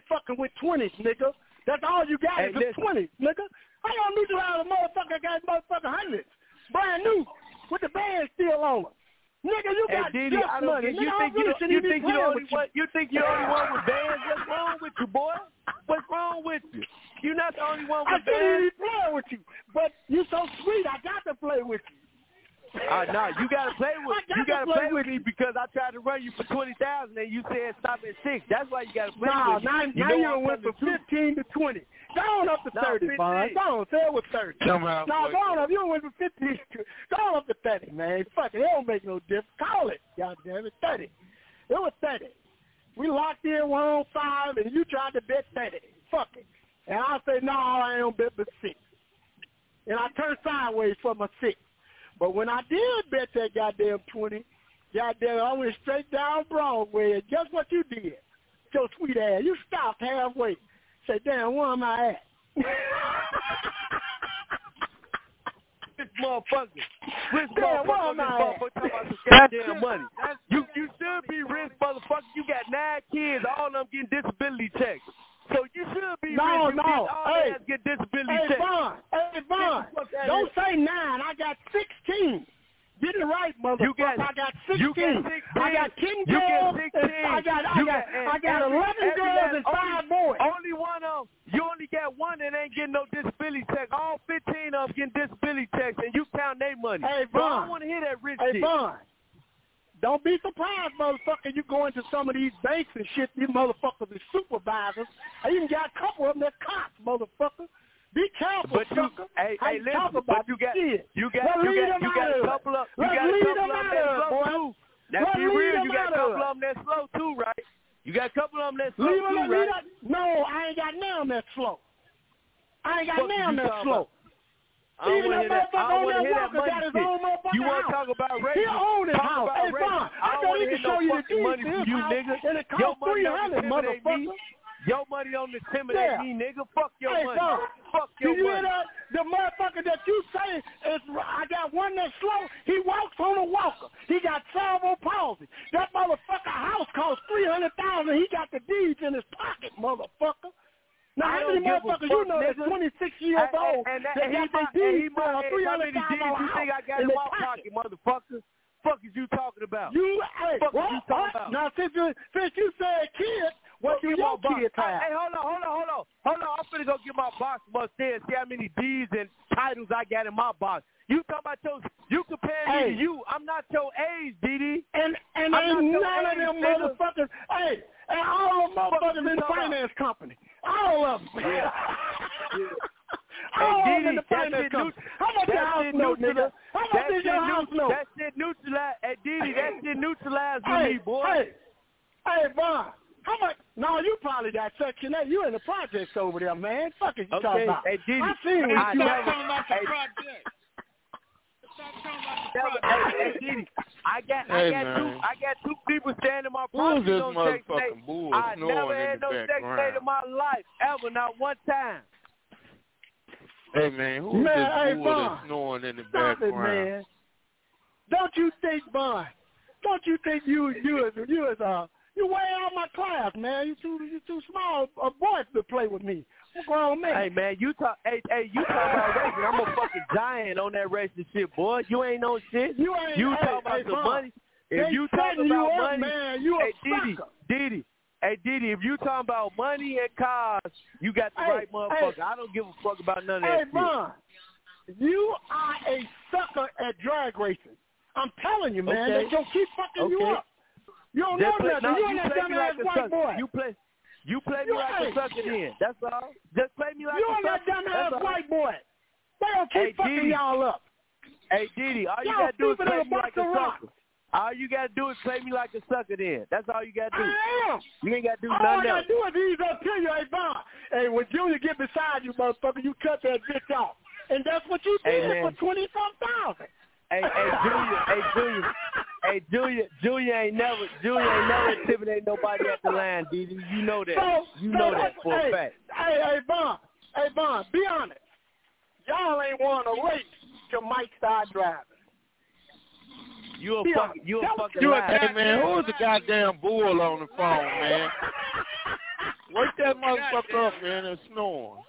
fucking with twenties, nigga. That's all you got Hey, is the listen. twenties, nigga. How y'all neutralize a motherfucker that got motherfucking hundreds? Brand new, with the band still on it. Nigga, you Hey, got Diddy, just I don't money. get, you Nigga, think I you, really don't- shouldn't you even be think you the playing only with you. one? You think you're the only one with bands? What's wrong with you, boy? What's wrong with you? You're not the only one I with shouldn't bands. even be playing with you, but you so sweet. I got to play with you. Uh, no, you gotta play with got you gotta to play play with me because I tried to run you for twenty thousand and you said stop at six. That's why you gotta play nah, with me. Now, You now know you I'm done went from fifteen to twenty. Go on up to No, thirty, Vaughn. fifteen. Go on, say it was thirty. Come out, No, boy. go on up. You done went from fifteen to go on up to thirty, man. Fuck it, it don't make no difference. Call it, goddamn it, thirty. It was thirty. We locked in one on five, and you tried to bet thirty. Fuck it. And I say no, I ain't bet but six. And I turned sideways for my six. But when I did bet that goddamn twenty, goddamn, I went straight down Broadway, and guess what you did? Your sweet ass, you stopped halfway. Say, damn, where am I at? This motherfucker. Rich Damn, where motherfucker am on this I motherfucker at? talking about some goddamn money. You you should be rich, motherfucker. You got nine kids, all of them getting disability checks. So you should be No, rich. You no. get all Hey. ass get disability Hey, checks. Vaughn. Hey, Vaughn. Don't say nine. I got sixteen. Get it right, motherfucker. You got- I got you sixteen. got I got ten You get girls. sixteen. And I got I You got got- I got every- eleven every girls last- and five boys. Only one of them. You only got one that ain't getting no disability check. All fifteen of them getting disability checks, and you count their money. Hey, so I Vaughn. don't want to hear that rich Hey, shit. Vaughn. Don't be surprised, motherfucker. You go into some of these banks and shit. These motherfuckers are supervisors. I even got a couple of them that cops, motherfucker. Be careful, But you, sucker. hey, How hey, you listen, talk but about you got, shit. you got, Let's you leave got, them you out got of a it. couple of, you Let's got a leave couple them of them out that of it, slow boy. too. Now Let's be leave real, them you got out a of couple it. of them that slow too, right? You got a couple of them that slow Leave too, them, leave right? that. No, I ain't got none that slow. I ain't got Fuck none you that talking slow. about? I don't Even want to that hear that. I motherfucker don't on want to that hear that walker money got his shit. own motherfucking You want house. to talk about He races? owned his Talk house. about Hey, races. Vaughn, I I don't bet want he to hear can no show you the fucking keys money to from his you, house, nigga. and it Your cost money three don't hundred, intimidate me. motherfucker. Your money don't intimidate Yeah. me, nigga. Fuck your Hey, money. Vaughn, Fuck do your you money. hear that? The motherfucker that you say is, I got one that's slow. He walks on a walker. He got cerebral palsy. That motherfucker house costs three hundred thousand. He got the deeds in his pocket, motherfucker. Now, I how don't many give a motherfuckers fuck, you know that's nigga. twenty-six years And- old and, that and, and he got their might, and he deeds for might, a and three how hundred many thousand deeds dollar you house think I got in in their my pocket? pocket, motherfucker? Fuck is you talking about? You, hey, Fuck what, is you talking what? about? Now, since you, since you said kids, what Go do get your my box. kids Hey, have? Hey, hold on, hold on, hold on. Hold on, I'm finna go get my box from upstairs, see how many deeds and titles I got in my box. You talking about your, you compare me Hey. to you. I'm not your age, D D. And and I'm ain't not none of your them age, nigga. motherfuckers. Hey, and all them motherfuckers in the talking finance company. All of them. Yeah. All of Hey, them in Didi, the that finance shit company. neut- How much that your house shit note, nigga? neutralize- How much that is your shit house neut- note? That shit neutralized. Hey, Didi, that shit neutralized with Hey, me, boy. hey, hey, Vaughn. How much? No, you probably got Section eight. You in the projects over there, man. Fuck it, you Okay, talking about? hey, Didi, I seen what I you never- talking about. hey, Hey, hey, Didi, I got, I Hey, got man. two, I got two people standing in my Who's property this on Section motherfucking eight. bull I snoring never in had the no Section eight background? in my life ever, not one time. Hey, man, who's Man, this hey, bull Vaughn, that's snoring in the Stop it, background? man. Don't you think, Vaughn? Don't you think you you is you is uh you way out my class, man? You too you too small a boy to play with me. I'm a grown man. Hey, man, you talk, hey, hey, you talk about racing. I'm a fucking giant on that racing shit, boy. You ain't no shit. You ain't. You hey, talk about hey, some Vaughn, money. If they you talk setting about you up, money, man, you a hey, Didi, sucker. Didi, hey, Didi, if you talking about money and cars, you got the Hey, right motherfucker. hey. I don't give a fuck about none of Hey, that shit. Vaughn, you are a sucker at drag racing. I'm telling you, man. Okay. They gonna keep fucking you Okay. up. You don't Just know play, nothing. no, you you ain't that play me dumbass like a white sucker. boy. You play, you play me You like ain't. a sucker. Then that's all. Just play me like You a ain't that sucker. dumbass That's all. white boy. They gonna keep Hey, fucking Didi. y'all up. Hey, Didi, all you Y'all gotta do is stupid play as a me like box a of rocks. sucker. All you gotta do is play me like a sucker. Then that's all you gotta do. I am. You ain't gotta do All I nothing gotta else. do is ease up to you, hey, Vaughn. Hey, when Junior get beside you, motherfucker, you cut that bitch off. And that's what you Hey, did man. for twenty-some thousand. Hey, hey, Junior, hey, Junior, hey, Junior, Junior ain't never, Junior ain't never intimidated nobody at the line, Didi. You know that. So, you so know that's- that for hey, a fact. Hey, hey, Vaughn. Hey, Vaughn, be honest. Y'all ain't won a race till Mike started driving. You a Be fucking, honest. you a That was- fucking You a, liar. hey, man, who's the goddamn bull on the phone, man? Wake that motherfucker up, man, and snoring.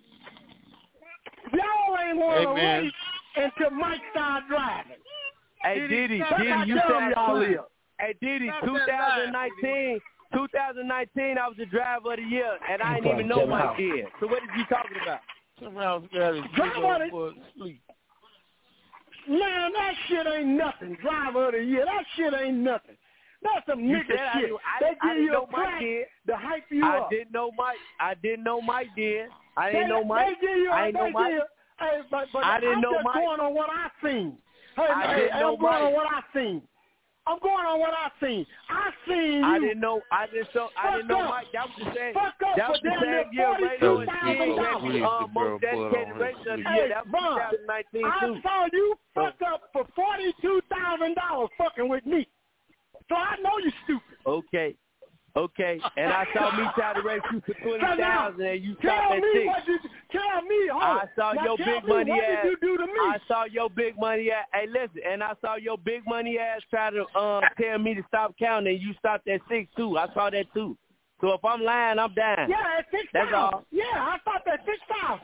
Y'all ain't won Hey, a man. race until Mike started driving. Hey, Didi, That's Didi, how you dumb said y'all I is. Hey, Didi, Stop that twenty nineteen, twenty nineteen, I was the driver of the year, and I didn't even know Come Mike out. did. So what is you talking about? Somehow got his big Drive old on it. boy sleep. Man, that shit ain't nothing. Driver of the year, that shit ain't nothing. That's some You nigga said I shit. didn't- I they didn't- I give didn't you know a Mike plaque did. to hype you I up. didn't know Mike. I didn't know Mike did. I didn't they, know Mike. They give you, I didn't they know Mike. give you, hey, but, but I didn't I'm know just Mike. going on what I seen. Hey, I hey, didn't know I'm going Mike. on what I seen. I'm going on what I seen. I seen you. I didn't know. I didn't so. I didn't know Fuck up. Mike. That was the same. Fuck up That was for the damn same near year Radio and forty-two King thousand had the dollars. uh, most dedicated race of the year. That was Ron, twenty nineteen I too. saw you fuck up for forty-two thousand dollars fucking with me. So I know you stupid. Okay. Okay. And I saw me try to race you for twenty So now, thousand, and you tell stopped at me six. what you tell me. Hold I on. saw now your tell big me, money what ass. did you do to me? I saw your big money ass. Hey, listen, and I saw your big money ass try to um, tell me to stop counting, and you stopped at six too. I saw that too. So if I'm lying, I'm dying. Yeah, at six That's thousand. all. Yeah, I stopped at six thousand.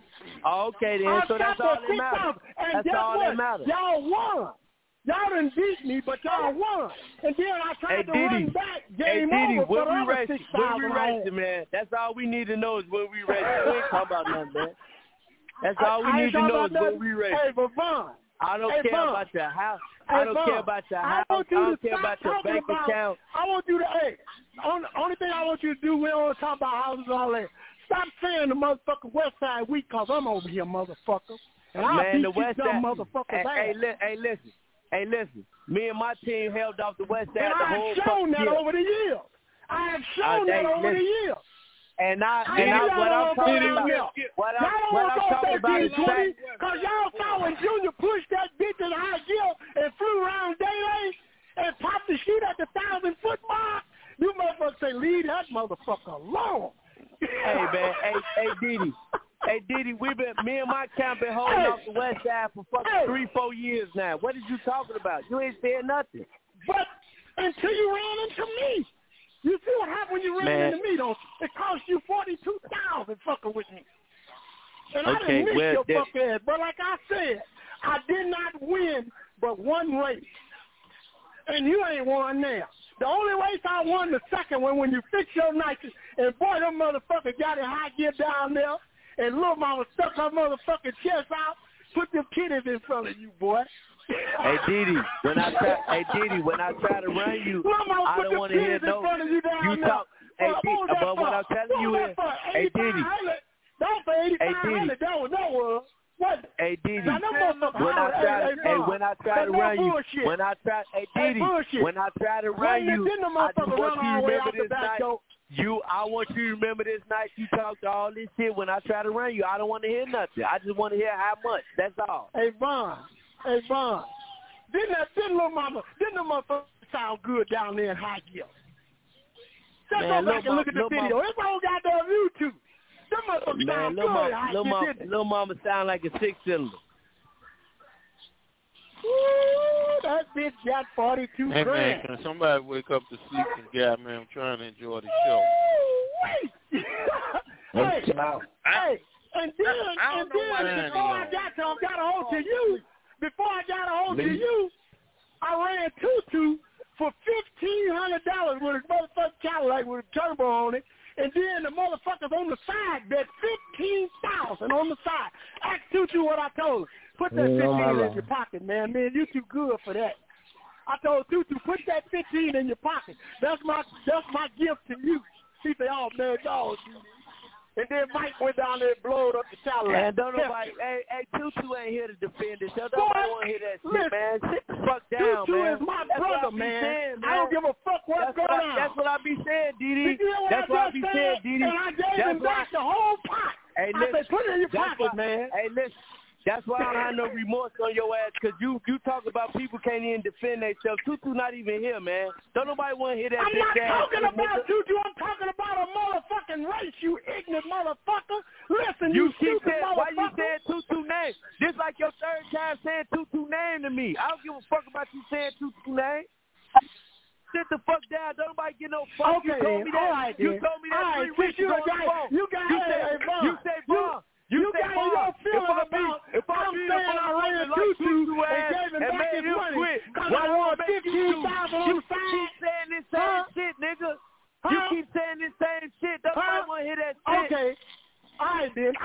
Oh, okay then. I So that's stopped all at that six matters. thousand. And That's guess all what? that matters. Y'all won. Y'all done beat me, but y'all won. And then I tried Hey, to Diddy. run back, Hey, game Diddy, over for when the we other race, six when we thousand I race, had. man. That's all we need to know is when we race. We ain't talking about nothing, man. That's all we I, I need ain't to talking know about is when nothing. we race. Hey, but Vaughn. I don't hey, care Vaughn. about your house. Hey, I don't Vaughn. care about your I house. want you I don't to care stop about your talking bank about, account. I want you to, hey, on, only thing I want you to do, we don't want to talk about houses and all that. Stop saying the motherfucking West Side weak, because I'm over here, motherfucker. And I'll Man, beat the you West dumb Side. motherfuckers Hey, ass. hey, li- hey, listen. Hey, listen. Me and my team held off the West Side And the I whole have shown fucking that year. over the years. I have Uh, shown that hey, over listen. the years. And I, I and know I, y'all what I'm don't go talking down about, there. what I'm, Y'all what don't I'm go talking back about there, is Jordy, fact. because y'all saw when Junior pushed that bitch in high gear and flew around daylight and popped the chute at the thousand foot mark. You motherfuckers say, leave that motherfucker alone. Hey, man. Hey, hey, Diddy. Hey, Diddy, we've been, me and my camp been holding Hey. off the West Side for fucking Hey. three, four years now. What is you talking about? You ain't said nothing. But until you ran into me. You see what happened when you ran Man. into me, don't it cost you forty-two thousand dollars fucking with me. And I Okay, didn't miss well, your that- fuck ass. But like I said, I did not win but one race. And you ain't won now. The only race I won the second one when you fix your nitrous, and boy, them motherfuckers got in high gear down there, and little mama stuck her motherfucking chest out, put them kiddies in front of you, boy. Hey, Diddy, when I try, hey, Diddy, when I try to run you, Little mama I put don't them want to hear kiddies in no. front of you down You there. talk, hey, Well, Diddy, what was that but what for? I'm telling you What is, was that for? hey, Diddy, eighty-five hundred? That was for eighty-five hundred. That was, that was, what? hey, Diddy, Now, them motherfuckers when I holler, try, hey, to, hey, hey, Vaughn, when I try but to no run you, bullshit. when I try, hey, Hey, Diddy, bullshit. when I try to run When you, didn't the I just motherfucker want run you to all the way remember out the this back night. door? You, I want you to remember this night you talked all this shit. When I try to run you, I don't want to hear nothing. I just want to hear how much. That's all. Hey, Vaughn. Hey, Vaughn. Didn't that, didn't little mama, didn't the motherfucker sound good down there in high gear? Just Man, go back Lil and look at the Mama- Lil video. Mama- It's on goddamn YouTube. Them motherfuckers Man, sound little good in mama, high little gear, mama, didn't they? little mama sound like a six cylinder. Woo, that bitch got forty-two Hey, man, grand. can somebody wake up the sleeping guy, man? I'm trying to enjoy the show. Wait. hey, hey, and then, I and don't know why then that before I is. got to, got a hold to you, before I got a hold to Me? you, I ran Tutu for fifteen hundred dollars with a motherfucking Cadillac with a turbo on it, and then the motherfuckers on the side bet fifteen thousand on the side. Ask Tutu what I told him. Put that Yeah, fifteen my in Lord. your pocket, man. Man, you too good for that. I told Tutu, put that fifteen in your pocket. That's my that's my gift to you. He said, oh man, dog. And then Mike went down there and blowed up the Cadillac. And don't nobody, hey, hey, Tutu ain't here to defend this. Don't Boy, nobody want to hear that shit, listen, man. Sit the fuck down, Tutu man. is my That's what brother, I be man. saying, man. I don't give a fuck what's that's going what I, on. That's what I be saying, Didi. Did you hear what That's I what I just be said? saying, Didi. And I gave That's him why, back the whole pot. hey, I listen, said, put it in your that's pocket, why, man. Hey, listen. That's why I don't have no remorse on your ass, because you, you talk about people can't even defend themselves. Tutu not even here, man. Don't nobody want to hear that I'm bitch not ass talking shit, about nigga. Tutu. I'm talking about a motherfucking race, you ignorant motherfucker. Listen, You you, keep stupid saying, why you motherfucker. saying Tutu name? This like your third time saying Tutu name to me. I don't give a fuck about you saying Tutu name. Sit the fuck down. Don't nobody get no fuck. Okay, you told then. me that. All right, you then. told me that All right, three weeks since you ago on got- the phone. you got- you hey, say, hey, Vaughn, you say, you- Vaughn. You, you say, got Vaughn, your if feeling I be, about if I I'm be the saying I motherfucker ran like Tutu Tutu and ass gave him and back made his him money quit, because why I don't won make you fifteen do? thousand on You the side. keep saying this same Huh? shit, nigga. Huh? You keep saying this same shit. Don't Huh? nobody want to hear that shit. Okay. All right, then.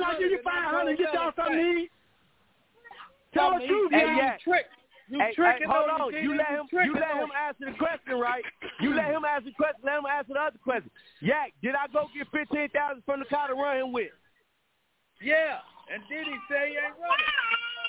I'm gonna give you five hundred. Get y'all something to eat. Tell the truth, hey, man. yeah. Trick. You hey, tricking hey, hold them, on. You let him. You let him answer the question, right? You let him answer the question. Let him answer the other question. Yak, did I go get fifteen thousand from the car to run him with? Yeah, and did he say he ain't running?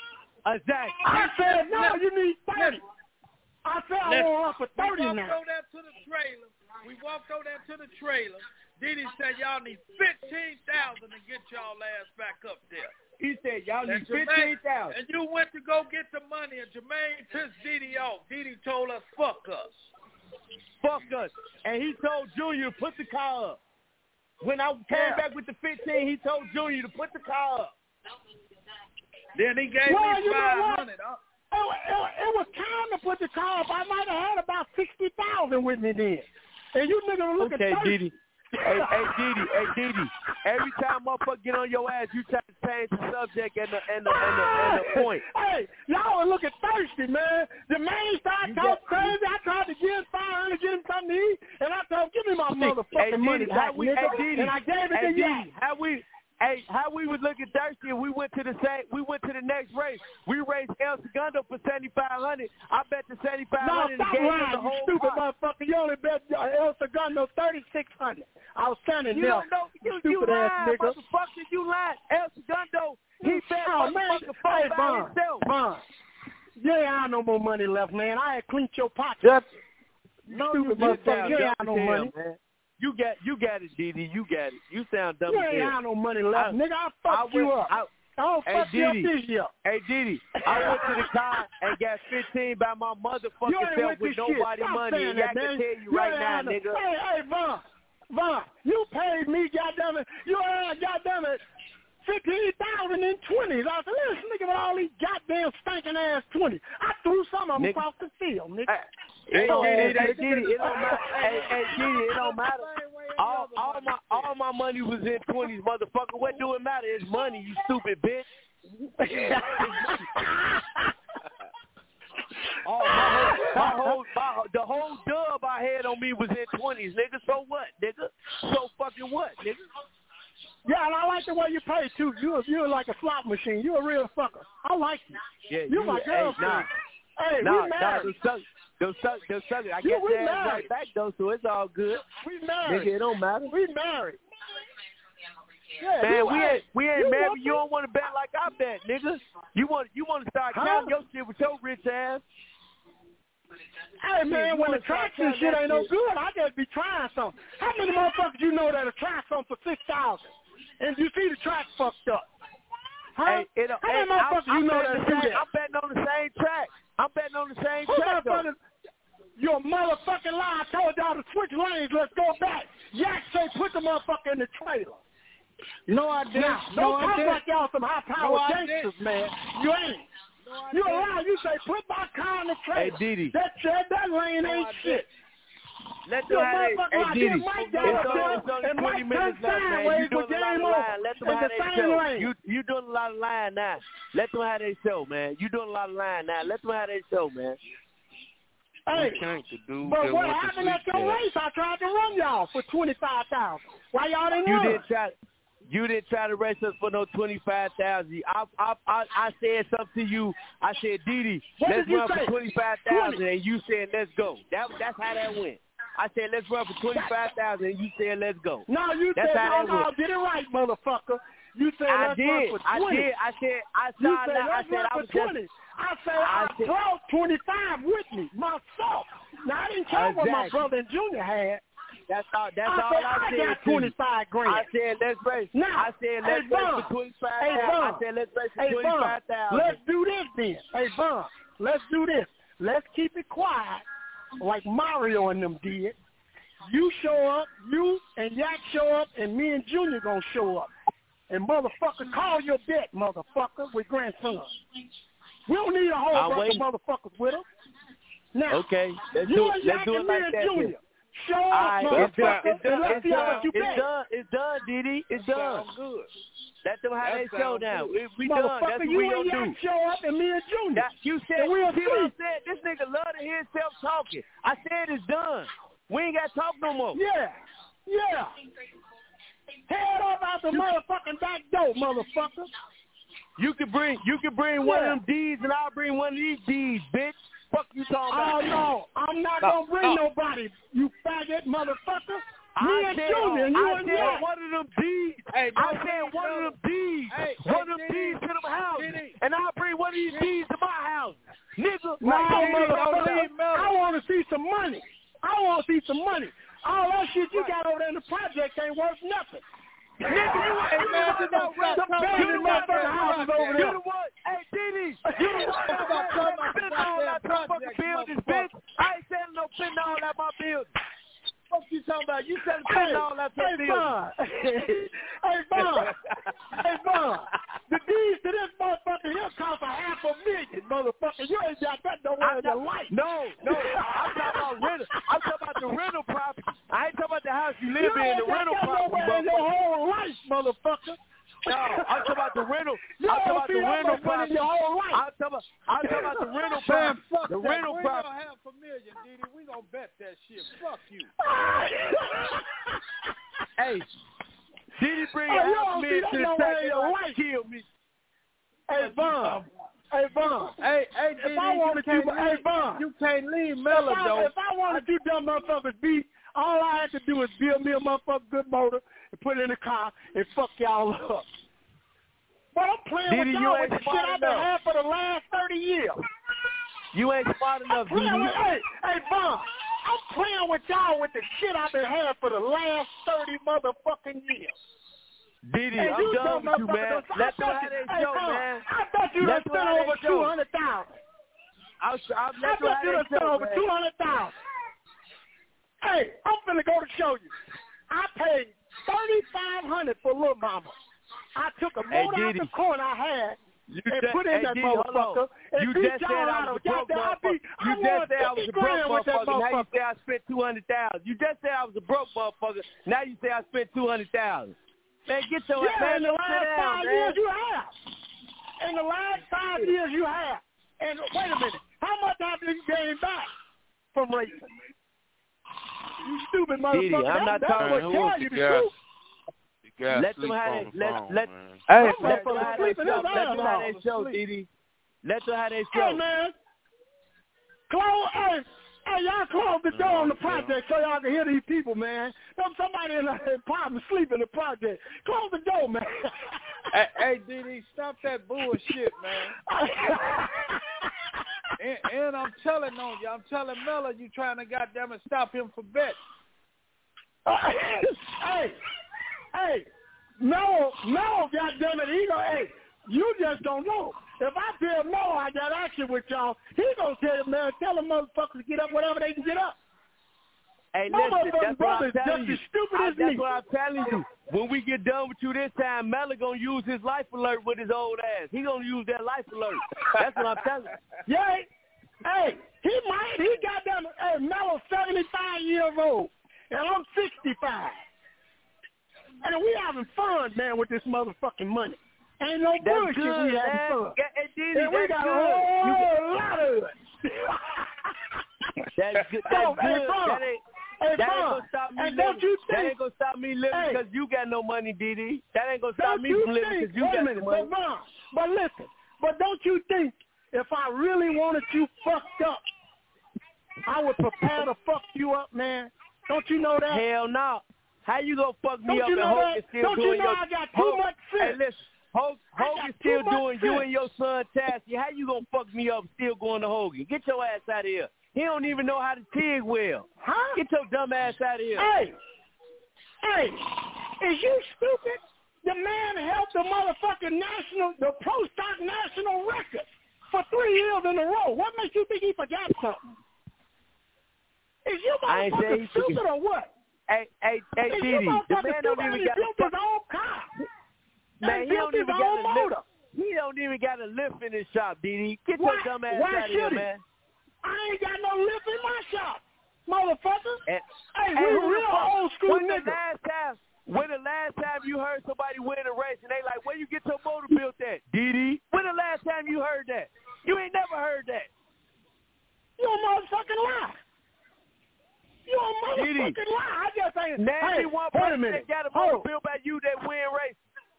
Exactly. I said, no, you need thirty. I said, I Listen, want her for thirty we now. walked over there to the trailer. We walked over there to the trailer. Diddy said, y'all need fifteen thousand dollars to get y'all ass back up there. He said, y'all need And Jermaine- fifteen thousand dollars. And you went to go get the money, and Jermaine pissed Diddy off. Diddy told us, fuck us. Fuck us. And he told Junior to put the car up. When I came Yeah. back with the fifteen, he told Junior to put the car up. Then he gave Well, me you know five what? hundred dollars. It, it, it was time to put the car up. I might have had about sixty thousand with me then. And you niggas were looking Okay, thirsty. Diddy. Hey, hey, Diddy, hey, Diddy. Every time motherfucker get on your ass, you try to change the subject and the and the and the, and the point. Hey, y'all were looking thirsty, man. The man started talking crazy. I tried to give him five hundred, get him something to eat, and I told him, give me my motherfucking Hey, money Diddy, back, how we, nigga. hey, Diddy, and I gave it hey, to you. Diddy, how we, hey, how we was looking thirsty and we went to the same, we went to the next race. We raced El Segundo for seventy-five hundred. I bet the seventy-five No, hundred stop gave him lying, the you whole stupid pot. motherfucker. You only bet uh, El Segundo thirty-six hundred. I was standing You there. don't know, you, you stupid ass lying, nigga. motherfucker, you lying. El Segundo, he bet Oh, man. motherfucker four Hey, by Vaughn, himself. Vaughn. You ain't have no more money left, man. I had cleaned your pocket. Just, You no, you stupid just motherfucker. sound You ain't dumb have as no hell, money. man. You got, you got it, Diddy. You got it. You sound dumb You as ain't hell. have no money left, I- nigga. I I fucked you went- up. I- I don't Hey, fuck you up Diddy. this year. Hey, Diddy, I went to the car and got fifteen by my You motherfucking ain't self with with this nobody shit. Stop money. saying And that, I can man. tell you right ain't now, had no- nigga. Hey, hey, Vaughn. Vaughn, you paid me, goddamn it. You had, goddamn it, fifteen thousand in twenties. I said, listen, nigga, with all these goddamn stinking ass twenties. I threw some of them Nigga. across the field, nigga. Hey, Oh, Diddy, nigga. hey, Diddy, it don't matter. Hey, hey, Diddy, it don't matter. All, all my, all my money was in twenties, motherfucker. What do it matter? It's money, you stupid bitch. Oh, my whole, my whole, my, the whole dub I had on me was in twenties, nigga. So what, nigga? So fucking what, nigga? Yeah, and I like the way you pay, too. You're, you're like a slot machine. You're a real fucker. I like you. Yeah, You're you, my hey, girlfriend. nah. Hey, Nah, we nah, married. those suck, those suck, those suck. I You, get we that married. right back though, so it's all good. We married. Nigga, it don't matter. We married. Yeah, Man, you, we hey, ain't we ain't you married. want You don't want to bet like I bet, nigga. You want you want to start Huh? counting your shit with your rich ass. Hey, man, you when the wanna start traction counting shit that ain't no shit. good, I just be trying something. How many motherfuckers you know that'll try something for six thousand and you see the track fucked up? Huh? Hey, it, How hey, many motherfuckers I'm, you know I'm that'll betting do the same, that? I'm betting on the same track. I'm betting on the same Who track though. motherfuckers? You're a motherfucking lie. I told y'all to switch lanes. Let's go back. Yak say put the motherfucker in the trailer. No, I didn't. Now, no, don't I talk didn't. like y'all some high-powered No, I gangsters, didn't. man. You ain't. No, I You a didn't. lie. You say put my car in the Hey, trailer. Diddy. That, that, that lane No, ain't I shit. Let You them a have it. motherfucker Hey, like Diddy, this. Mike it's got up only, there it's only and twenty Mike minutes turned left, man. You sideways doing with a lot game of over lying. Let them in have the their same show. lane. You you doing a lot of lying now. Let them have their show, man. You doing a lot of lying now. Let them have their show, man. Hey, dude but that what wants to happened at sleep your there. race? I tried to run y'all for twenty-five thousand. Why y'all didn't You run? didn't try. You didn't try to race us for no twenty-five thousand. I, I I I said something to you. I said, Didi, What let's did you run say? for twenty-five thousand, and you said, let's go. That that's how that went. I said, let's run for twenty-five thousand, and you said, let's go. No, you That's said, how no, that no, went. get it right, motherfucker. You said, I let's did. run for I twenty. did. I said, I You started said, out. I let's said, run I for was just. twenty. I said, I I, said- brought twenty-five with me, myself. Now, I didn't care what my Exactly. brother and Junior had. That's all. That's I all said, I I said. got to you. twenty-five grand. I said, let's race. Now, I said, hey, let's race Vaughn. for twenty-five Hey, thousand. I Vaughn. said, let's race for Hey, Vaughn, twenty-five thousand. let's do this then. Hey, Vaughn, let's do this. Let's keep it quiet like Mario and them did. You show up, you and Yak show up, and me and Junior gonna show up. And motherfucker, call your bet, motherfucker, with grandson. We don't need a whole I'll bunch wait. of motherfuckers with us. Now, Okay, let's you do and it. Yak Let's do it and me like and that. Junior. then. Show All up, right, it's done. motherfucker, It's done. and let's It's see how done. much you It's bet. done. It's done, Didi. It's done. Sounds good. Let them have That their show sounds now. good. We, we done. That's Motherfucker, what you we and gonna Yak do. show up, and me and Junior. That, you said, And we'll see what I see. said? This nigga love to hear himself talking. I said it's done. We ain't got to talk no more. Yeah, yeah. Head up out the motherfucking back door, motherfucker. You can bring you can bring one Yeah. of them D's and I'll bring one of these D's, bitch. Fuck you talking Oh, about? no, I'm not No, going to bring no. nobody, you faggot motherfucker. I Me and said, Junior, and you I and said Jack. one of them D's. Hey, I don't said leave one of Miller. them D's. Hey, one hey, of them Diddy, D's to them houses. Diddy. And I'll bring one of these D's to my house. Nigga. No, Like, motherfucker. I want to see some money. I want to see some money. All that shit you got over there in the project ain't worth nothing. Nigga, you Hey, man, you know what? the bad motherfucking houses over there. You the one, hey, Diddy, you the one that spending all that fucking buildings, bitch. I ain't selling no spending all that my building. What you talking about? You selling spending all that Hey, building. Bon. Hey, Bon. Hey, Bon. The deeds to this motherfucker here cost a half a million, motherfucker. You ain't got that nowhere in your life. No, no, I'm talking about rental. I'm talking about the rental property. I ain't talking about the house you live You in, ain't the got rental that property. nowhere in your whole life, motherfucker. No, I'm talking about the rental. You I'm talking don't about see the that rental much money in property. your whole life. I'm talking about, I'm talking about the rental Man, property. fuck The that. rental We property. gonna have a million, Diddy. We gonna bet that shit. Fuck you. Hey, Diddy bring Hey, a you half don't see million that to the nowhere in second your like life. kill me. Hey, Von. Hey, Von. Hey, hey, If Diddy, I wanted you to, can't hey, leave, Von. you can't leave If Miller, I, though. if I wanted you dumb motherfuckers beat, all I had to do is build me a motherfucking good motor and put it in the car and fuck y'all up. But I'm playing Diddy, with you y'all ain't with the shit smart I've been enough. having for the last thirty years. You ain't smart enough, I'm playing Diddy. with, hey, hey, Von, I'm playing with y'all with the shit I've been having for the last thirty motherfucking years. Diddy, And I'm you done with you, motherfuckers man. done- I Let them bet have you- their hey, show, Von, man. I bet you done Let them spent have over their show. two hundred thousand. I'll, I'll I let them bet have you their done spent show, over man. two hundred thousand. Hey, I'm finna go to show you. I paid thirty-five hundred for Lil Mama. I took a Hey, motor out Diddy. the corner I had You and just, put in hey, that Diddy, hold on. motherfucker and You beat just y'all said I out was of a broke goddamn. I motherfucker. beat, You I just won said I was fifty a broke grand with that motherfucker. Now you motherfucker. say I spent two hundred thousand. You just said I was a broke motherfucker. Now you say I spent two hundred thousand. Man, get your Yeah, man. in the Sit last down, five man. years you have. In the last five years you have. And wait a minute, how much have you gained back from racing? You stupid motherfucker. Diddy, I'm not that, that's talking- what Who tell was you the the guy? truth. The guy Let sleep them have on it. the Let phone, let man. hey, Some let them motherfuckers have their sleeping show. his Let them ass have off. their show, Diddy. Let them have their Hey show. man, close. Hey, hey, y'all close the door on the project so y'all can hear these people, man. There's somebody in the apartment sleeping in the project. Close the door, man. Hey, hey, Diddy, stop that bullshit, man. and, and I'm telling on you, I'm telling Miller, you trying to goddamn it stop him from betting. hey, hey, no, no, goddamn it, he gonna, hey, you just don't know. If I tell Mo I got action with y'all, he gonna tell you, man, tell them motherfuckers to get up whatever they can get up. Hey, My listen, motherfucking that's what I'm brother's telling just you. as stupid I, as that's me. what I'm telling you. When we get done with you this time, Mella gonna use his life alert with his old ass. He gonna use that life alert. That's what I'm telling you. Yeah, hey, he might, he got them, hey, Melo's seventy-five years old, and I'm sixty-five. And we having fun, man, with this motherfucking money. Ain't no That's bullshit, good, we having man. fun. Yeah, hey, Diddy, And we that's got good. a whole You- lot of it. That's good. That's So, hey, good. Bob, That ain't, hey, that ain't Bob, gonna stop me and living. don't you that think- ain't gonna stop me living Hey. because you got no money, Diddy. That ain't gonna stop Don't me you from living think, because you wait a got minute, no money. but, Bob, but listen, but don't you think if I really wanted you fucked up, I would prepare to fuck you up, man? Don't you know that? Hell no. How you gonna fuck me Don't up you and know Hogan that? still Don't you doing know your I got too Hogan- much sense? Hey, listen. Hogan, I Hogan got still too much doing you sense. and your son Tassie. How you gonna fuck me up still going to Hogan? Get your ass out of here. He don't even know how to TIG well. Huh? Get your dumb ass out of here. Hey, hey, is you stupid? The man held the motherfucking national, the Pro Stock national record for three years in a row. What makes you think he forgot something? Is you I ain't saying motherfucking he stupid forget- or what? Hey, hey, hey, Is Diddy, you the motherfucking man don't stupid even and got he built his own car? Man, He he don't built his even got own a lift. motor. He don't even got a lift in his shop, Diddy. Get Why- your dumb ass why out of here, should he? man. I ain't got no lift in my shop, motherfucker. And, Hey, hey, we who the real fuck- old school when the niggas. last time, when the last time you heard somebody win a race and they like, where you get your motor built at, Diddy? When the last time you heard that? You ain't never heard that. You a motherfucking lie. You a motherfucking Diddy. lie. I just ain't. Name hey, me one wait a person minute. that got a motor Hold. built by you that win races.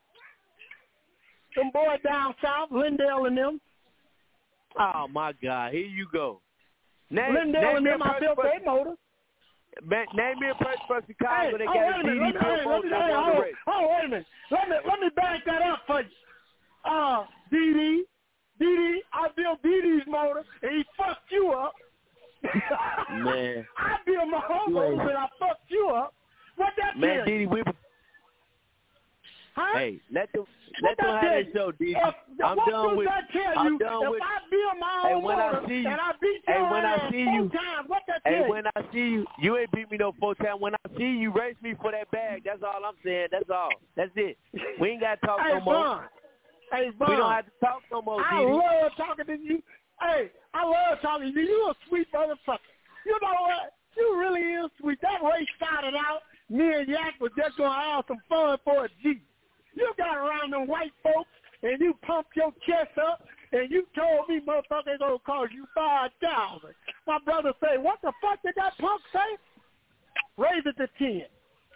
Them boys down south, Lindale and them. Oh my God, here you go. Name, Lindale name and me them, a I person built for- their motor. man, name me a person from Chicago hey, that oh, got a wait a minute. D D Let me, hey, let me, hey, oh, oh, wait a minute. Let me let me back that up for you. Uh, D D, D D, I built D D's motor and he fucked you up. Man, I built my own motor and I fucked you up. What that man, tell D D, we. Huh? Hey, let them what let them have that show, D D. If, I'm what done does with. that tell I'm you? done if with. I build my Hey, own when motor I see you, and I beat hey, your when ass I see four you, times, what that hey, tell when I see you, you ain't beat me no four times. When I see you, race me for that bag. That's all I'm saying. That's all. That's it. We ain't got to talk hey, no more. Bond. Hey, Bond. We don't have to talk no more, I D D. love talking to you. Hey, I love talking to you. You a sweet motherfucker. You know what? You really is sweet. That race started out, me and Yak was just going to have some fun for a G. You got around them white folks, and you pumped your chest up, and you told me, motherfucker, it's going to cost you five thousand dollars. My brother say, what the fuck did that punk say? Raise it to ten.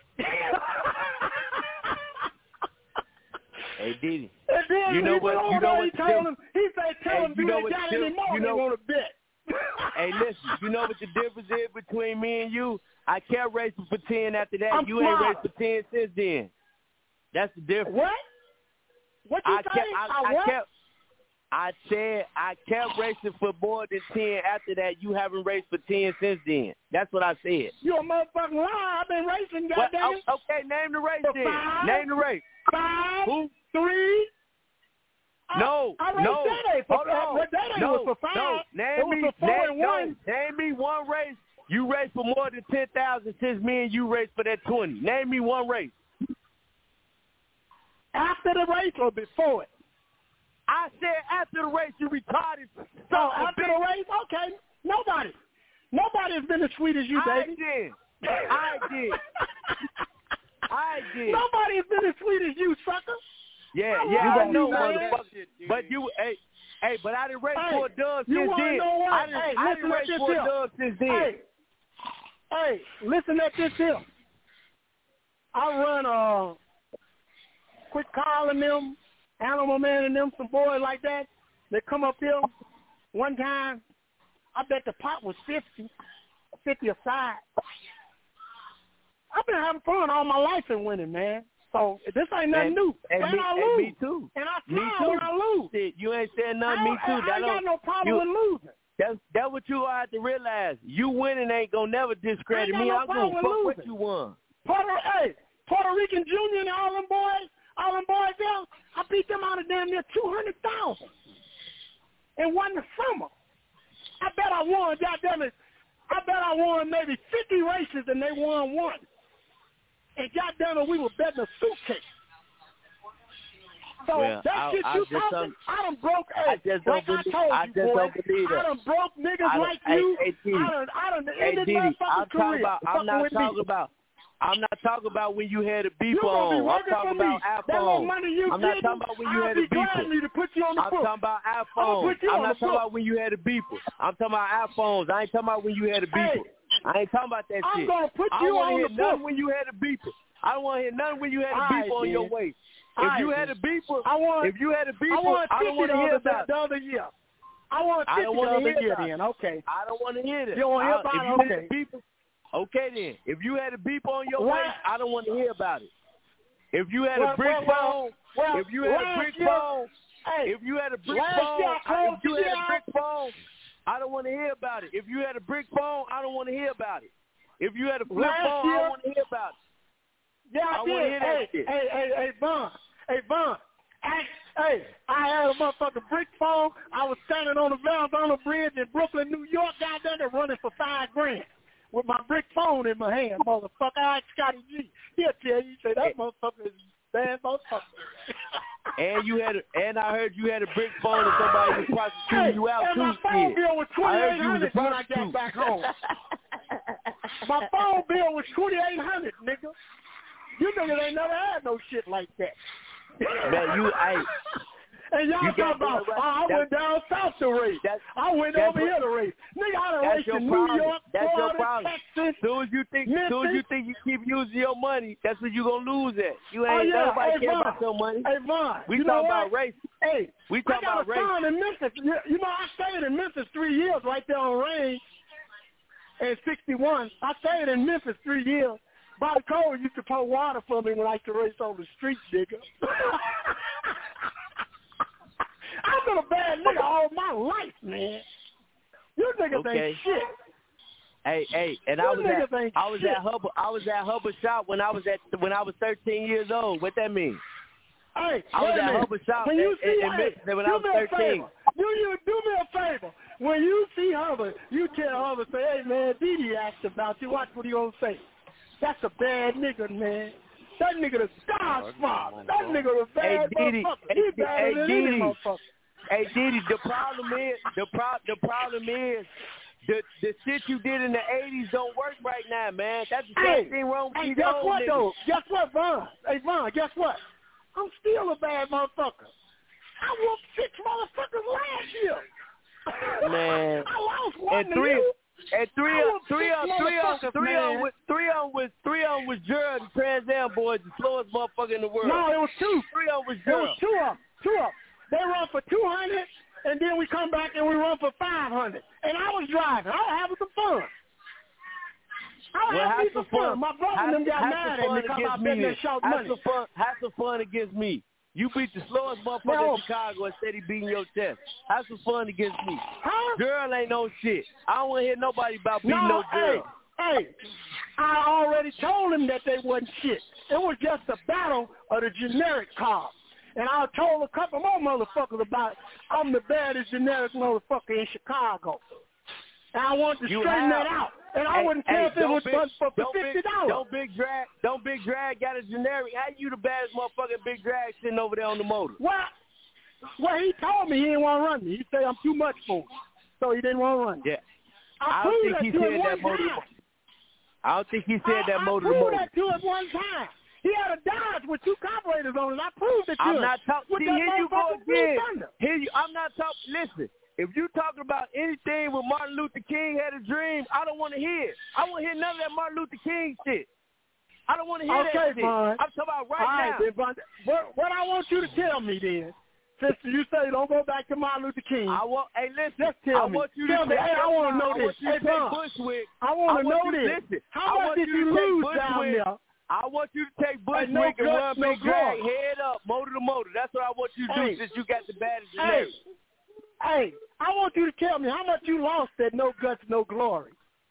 Hey, Diddy. And then you know he what? You know what? He told him. He said, "Tell hey, him you you know ain't what got the any diff- more. you know, They want to bet." Hey, listen. You know what the difference is between me and you? I kept racing for ten after that. I'm you smarter. ain't raced for ten since then. That's the difference. What? What you I say? kept. I, I, I what? kept. I said I kept racing for more than ten after that. You haven't raced for ten since then. That's what I said. You a motherfucking liar. I've been racing, Well, goddamn. oh, okay, name the race For then. five, Name the race. Five, Who? three. No, I, I raced no. that day for Hold five. on. But that day no, was for five. no. Name it was me, for four name, and one. No, name me one race. You raced for more than ten thousand since me and you raced for that twenty. Name me one race. After the race or before it? I said after the race, you retarded. Oh, after the race? Okay. Nobody. Nobody has been as sweet as you, I baby. did. I did. I did. Nobody has been as sweet as you, sucker. Yeah, I yeah, I know, you, motherfucker. But you, hey, hey, but I didn't race hey, for a dub you since wanna then. know what? I didn't, hey, I listen didn't at race this for here. a dub since then. Hey, hey, listen at this here. I run uh, Quick Carl and them, Animal Man and them, some boys like that. They come up here one time. I bet the pot was fifty, fifty a side. I've been having fun all my life and winning, man. So this ain't nothing and, new. And, and me, I and lose. me too. And I me smile too. when I lose. Shit, you ain't saying nothing. Me too. I, that I ain't got no problem you, with losing. That's that's what you have to realize. You winning ain't gonna never discredit I ain't me. got no I'm problem gonna with fuck losing. what you won. Puerto, hey, Puerto Rican Junior and all them boys, all them boys there, I beat them out of damn near two hundred thousand in one summer. I bet I won, goddamn it, I bet I won maybe fifty races and they won one. And goddamn it, we were betting a suitcase. So well, that I, shit I you just talking, don't, I done broke, hey, I just like don't I believe, told I you, just boy, don't believe that. I done broke niggas I like hey, you. Hey, T, I done, I done hey, ended T, motherfucking I'm talking career. about, I'm not talking me. about, I'm not talking about when you had a beeper you gonna be on. I'm talking for about me. iPhone. That little money you I'm not getting, talking about when you I'll had be a beeper. glad to put you on the I'm book. talking about I'm, iPhones. put you I'm on not the talking book. about when you had a beeper. I'm talking about iPhones. I ain't talking about when you had a beeper. Hey, I ain't talking about that I'm shit. gonna put I you don't want on to hear the nothing book. when you had a beeper. I don't want to hear nothing when you had a All beeper right, on your then. waist. All If right, you had then. a beeper, I want, if you had a beeper, I, want I don't want to hear the, about the it. other year. I want I fifty don't the want to other hear year about then. it. Okay. I don't want to hear that. You don't hear I, about if it? you Okay. had a beeper, okay then. If you had a beeper on your What? waist, I don't want to hear about it. If you had well, a brick well, well, phone, well, if you had a last brick year, phone, hey, if you had a brick last phone, year I I, if closed you the had year a brick phone, I don't want to hear about it. If you had a brick phone, I don't want to hear about it. If you had a flip Last phone, year, I don't want to hear about it. Yeah, I, I did. want to hear that hey, shit. Hey, hey, hey, Vaughn. Hey, Vaughn. I, hey, I had a motherfucking brick phone. I was standing on the Valdosta Bridge in Brooklyn, New York, down there running for five grand with my brick phone in my hand, motherfucker. I Scotty G. He'll tell you, say that motherfucker is bad motherfucker. And you had, a, and I heard you had a brick phone and somebody was prosecuting hey, you out and too. my phone kid. bill was I heard twenty-eight you was a hundred when I prostitute. got back home. My phone bill was twenty-eight hundred, nigga. You niggas ain't never had no shit like that. Man, you, I. And y'all You talking about, right. oh, I that's, went down south to race. I went that's over what, here to race. Nigga, I done that's raced your in New problem. York, That's Florida, your problem. Texas, soon as you think, Memphis. soon as you think you keep using your money, that's when you gonna lose at. You Oh, ain't yeah. nobody Hey, care Vaughn. about your money. Hey, Vaughn. We you know talking what? about race. Hey, we I talking got about a race. son in Memphis. You, you know, I stayed in Memphis three years right there on range. in sixty-one. I stayed in Memphis three years. Bobby Cole used to pour water for me when I used to race on the street, nigga. I've been a bad nigga all my life, man. You niggas okay. ain't shit. Hey, hey, and you I was at ain't I was shit. at Hubbard I was at Hubbard Shop when I was at when I was thirteen years old. What that mean? Hey, I was wait a at minute. Hubbard Shop when you in, see in, in hey, Michigan when do I was me a thirteen. favor. Do you do me a favor? When you see Hubbard, you tell Hubbard, say, hey man, Didi asked about you. Watch what he gonna say. That's a bad nigga, man. That nigga the God's father. That nigga the bad Hey, Didi. motherfucker. Hey, He better hey, than Didi. any motherfucker. Hey, Didi, the problem is the pro- the problem is the the shit you did in the eighties don't work right now, man. That's the Hey, same thing wrong with hey, these guess old what niggas. though? Guess what, Vaughn? Hey, Vaughn, guess what? I'm still a bad motherfucker. I whooped six motherfuckers last year. Man, I lost one and to three, you. and three, I of whooped three, six of three, of motherfuckers, three, man. of was three of was three of was Gerald, the Trans Am boys, the slowest motherfucker in the world. No, it was two. Three of was It Gerald. was two of them. Two of them. They run for two hundred, and then we come back and we run for five hundred. And I was driving. I was having some fun. I was Well, having have some some fun. fun. My brother Have- and them got have mad some at me fun because I against bet me they then. short Have money. some fun. Have some fun against me. You beat the slowest motherfucker No. in Chicago and said he beating your chest. Have some fun against me. Huh? Girl ain't no shit. I don't want to hear nobody about beating No, no girl. hey, hey, I already told him that they wasn't shit. It was just a battle of the generic cars. And I told a couple more motherfuckers about it. I'm the baddest generic motherfucker in Chicago. And I wanted to You straighten have. that out. And I Hey, wouldn't care hey, if it don't was big- for, for don't fifty big- dollars. Don't big drag. Don't big drag got a generic. How you the baddest motherfucker? Big drag sitting over there on the motor. Well, well, he told me he didn't want to run me. He said I'm too much for him. So he didn't want to run me. Yeah. I, I don't proved think that he to him said one that motor. time. I don't think he said I, that I motor to proved motor. that to him one time. He had a Dodge with two carburetors on it. I proved it to I'm him. not talking. With See, that here you go motherfucking Blue again. Thunder. Here you, I'm not talking. Listen, if you talking about anything with Martin Luther King had a dream, I don't want to hear it. I don't want to hear none of that Martin Luther King shit. I don't want to hear Okay, that shit. fine. I'm talking about right All right, now. then, Von, what, what I want you to tell me then, since you say don't go back to Martin Luther King. I want. Hey, listen. Just tell I me. want you tell to me. take, Hey, I want to know I this. want you Hey, to take Von, Bushwick. I want to know you, this. Listen, How I much want did you you to take lose Bushwick. down there? I want you to take Bushwick no and guts, run no big drag glory. head up, motor to motor. That's what I want you to do Hey. since you got the baddest Hey, generic. hey, I want you to tell me how much you lost at No Guts, No Glory.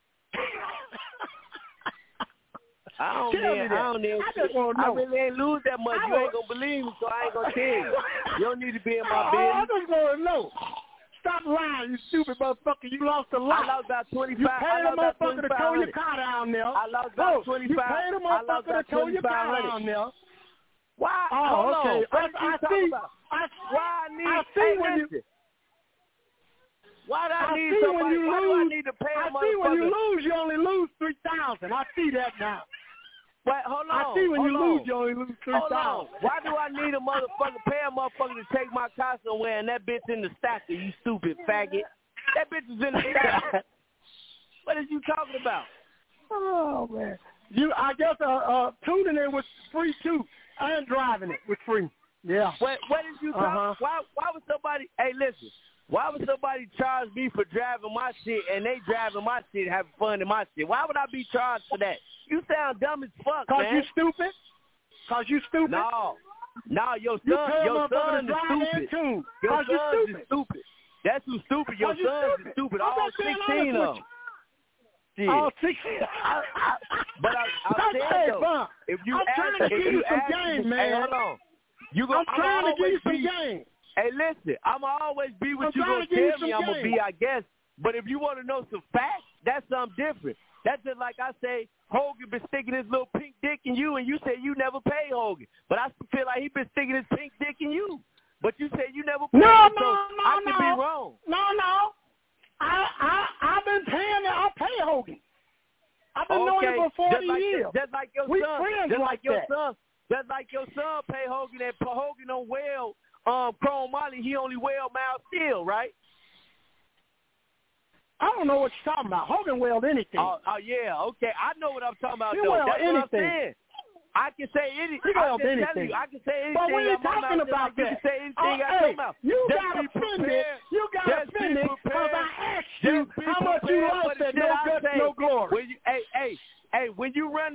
I don't Tell need, me that. I don't need, I just want to I know. really ain't lose that much. I You ain't want- gonna believe me, so I ain't gonna tell you. You don't need to be in my Oh, I business. just want to know. Stop lying, you stupid motherfucker. You lost a lot. I lost about twenty-five. You I paid a lost about motherfucker to tow your twenty-five hundred. car down there. I lost No, about twenty-five. You paid a I lost motherfucker to about tow your car twenty-five hundred. down there. Why? Oh, Hold okay. on. What I, are you I talking see. about? I, Why I need? I see hey, when listen. you. Why do I, I need see somebody? when you why lose. do I need to pay a I motherfucker? see when you lose, you only lose three thousand. I see that now. Wait, hold on. I see when hold you on. lose, you only lose three Hold on. thousand. Why do I need a motherfucker, pay a motherfucker to take my car somewhere and that bitch in the stacker, you stupid faggot? That bitch is in the stacker. What is you talking about? Oh man, you. I guess uh, uh, tuning it was free too, and driving it was free. Yeah. What What is you talking? Uh-huh. Why Why would somebody? Hey, listen. Why would somebody charge me for driving my shit and they driving my shit, having fun in my shit? Why would I be charged for that? You sound dumb as fuck, Cause man. you stupid. Cause you stupid. No, no, your You son, pay a your motherfucker son to is drive and stupid. tune. Your Cause you son stupid. is stupid. That's who's stupid. Your Cause you son stupid. is stupid. I'm All not being sixteen honest of with them. Shit. All sixteen. I, I, but I, I Hey, said though, Von, if you I'm ask, trying to if give you you some ask game, me, man. Hey, hold on. You go, I'm trying to give you some be, game. Hey, listen, I'm always be what I'm you trying gonna to give you tell me some I'm gonna game. be, I guess. But if you want to know some facts, that's something different. That's just like I say, Hogan been sticking his little pink dick in you, and you say you never paid Hogan. But I feel like he been sticking his pink dick in you. But you say you never paid No, him, no, so no, I could no. be wrong. No, no. I I I've been paying. I pay Hogan. I've been knowing Okay, him for forty just like, years. Just like your we son, friends just like, like your that. son, just like your son pay Hogan and Hogan on well, um, Chrome Molly, he only well Miles Steel, right? I don't know what you're talking about. Hogan wailed anything. Oh, oh yeah, okay, I know what I'm talking about. He though. wailed That's what I'm anything. saying. I can say anything. He I'm wailed just anything. telling you, I can say anything. But we ain't out my talking mouth, just about like you that. can say anything Oh, out hey, your mouth. you Just got be offended. prepared. You got Just be offended because prepared. I asked you Just be how much you prepared for lost the at shit No I Guts, say. No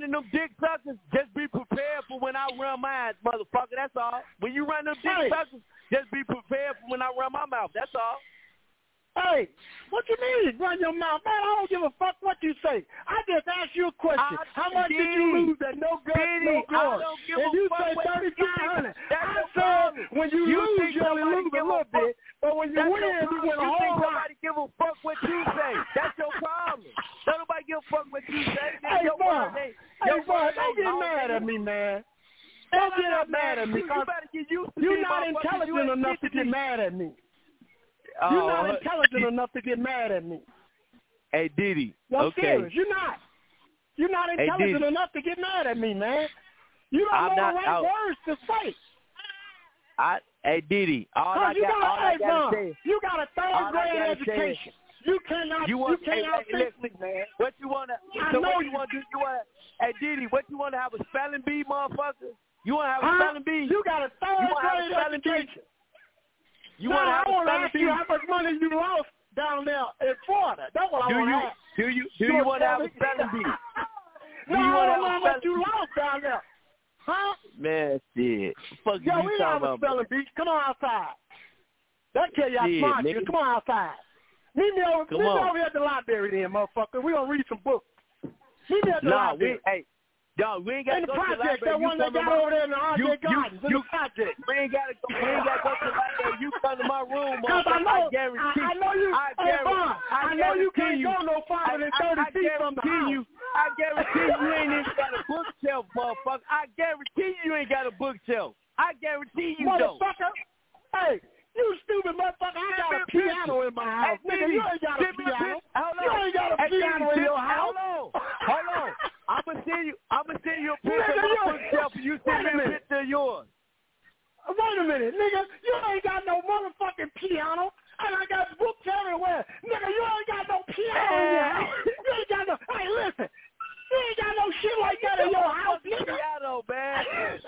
running them dick suckers, just be prepared for when I run mine, motherfucker. That's all. When you run them dick Hey. suckers, just be prepared for when I run my mouth. That's all. Hey, what you mean? Run your mouth, man. I don't give a fuck what you say. I just asked you a question. I How much did you lose at no guts, Diddy, no I glory? don't give And a you fuck say what you thirty-five hundred. think. That's I your said problem. when you, You lose, think you only somebody lose a give a little fuck? bit, but when you That's win, your you problem. win a You whole think lot. nobody give a fuck what you say? That's your problem. Don't nobody give a fuck what you say. Hey, your boy. word ain't- Hey, your boy, word don't ain't get all mad nigga. at me, man. Man, Don't I'm get not mad at me, you. You because better get used to you're me, not motherfucker. You intelligent ain't enough to get to get me. mad at me. Oh, You're not uh, intelligent enough to get mad at me. Hey, Diddy. I'm Okay. serious. You're not. You're not Hey, intelligent Diddy. enough to get mad at me, man. You don't I'm know not the right out. words to say. I, hey, Diddy. All Cause I you got, got, all hey, I gotta Von, say. you got a third all I grade gotta say is- education. You cannot. You You, want? Hey, cannot hey, fix listen, me, man. What you wanna? I So know what you you- wanna do? You wanna? Hey, Diddy. What you wanna have a spelling bee, motherfucker? You wanna have a Huh? spelling bee? You got a third You wanna have a grade spelling bee? education. You no, wanna I have a want to spelling ask bee? you how much money you lost down there in Florida. That's what Do I want you? to ask. Do you? Do You you wanna wanna have tell a me? spelling bee? No, Do you I wanna don't have know a how much spelling you bee? lost down there. Huh? Man, shit. Fuck Yo, you we talking have a about? spelling bee. Come on outside. That tell you how Shit, smart you is. nigga. Come on outside. Meet me over, Come meet me on. over here at the library then, motherfucker. We gonna read some books. Meet me at the Nah, library. we hey, dog, we ain't gotta In the go to the project, library. that You one they come to got my- over there in the R J you, you, Gardens, in you, the project. We ain't gotta go. We ain't gotta go to the library. You come to my room, Cause I motherfucker. know, I guarantee. I, I know you, I hey, guarantee. Von, I, know you can't guarantee go no farther than thirty I, I, I feet from the guarantee house. you. I guarantee you ain't even got a bookshelf, motherfucker. I guarantee you ain't got a bookshelf. I guarantee you don't. Motherfucker, hey, you stupid motherfucker, I got a piano in my house. Hey, Nigga, Diddy, you ain't got a send me a piano. pic- Hold You on. ain't got a Hey, piano Diddy, in send- your house. Hold on. Hold on. I'm gonna send you. I'm gonna send you a picture Nigga, of my you- bookshelf, and you wait send a me a minute. picture of yours. Wait a minute, nigga, you ain't got no motherfucking piano. And I got books everywhere. Nigga, you ain't got no piano in your house. You ain't got no, hey, listen. You ain't got no shit like that in your house, nigga. Piano, man.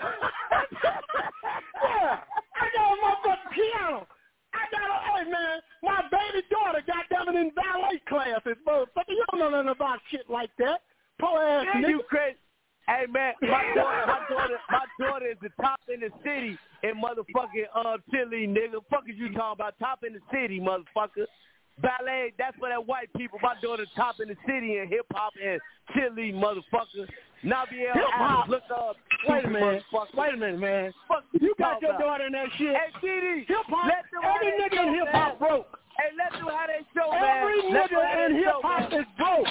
Yeah, I got a motherfucking piano. I got a, hey, man, my baby daughter got them in ballet classes, motherfucker. You don't know nothing about shit like that. Poor ass Yeah, nigga. you crazy. Hey, man, my daughter, my daughter, my daughter is the top in the city in motherfucking uh, Chile, nigga. Fuck is you talking about? Top in the city, motherfucker. Ballet, that's for that white people. My daughter's top in the city in hip-hop and Chile, motherfucker. Naviel Hip-hop? Adams, look up. Wait a minute. Motherfucker. Wait a minute, man. Fuck You got talking your about? daughter in that shit. Hey, Diddy, Hip-hop, let them have every their nigga in show, hip-hop man. broke. Hey, let them have their show, man. Every Let them nigga have in their show, hip-hop man. is broke.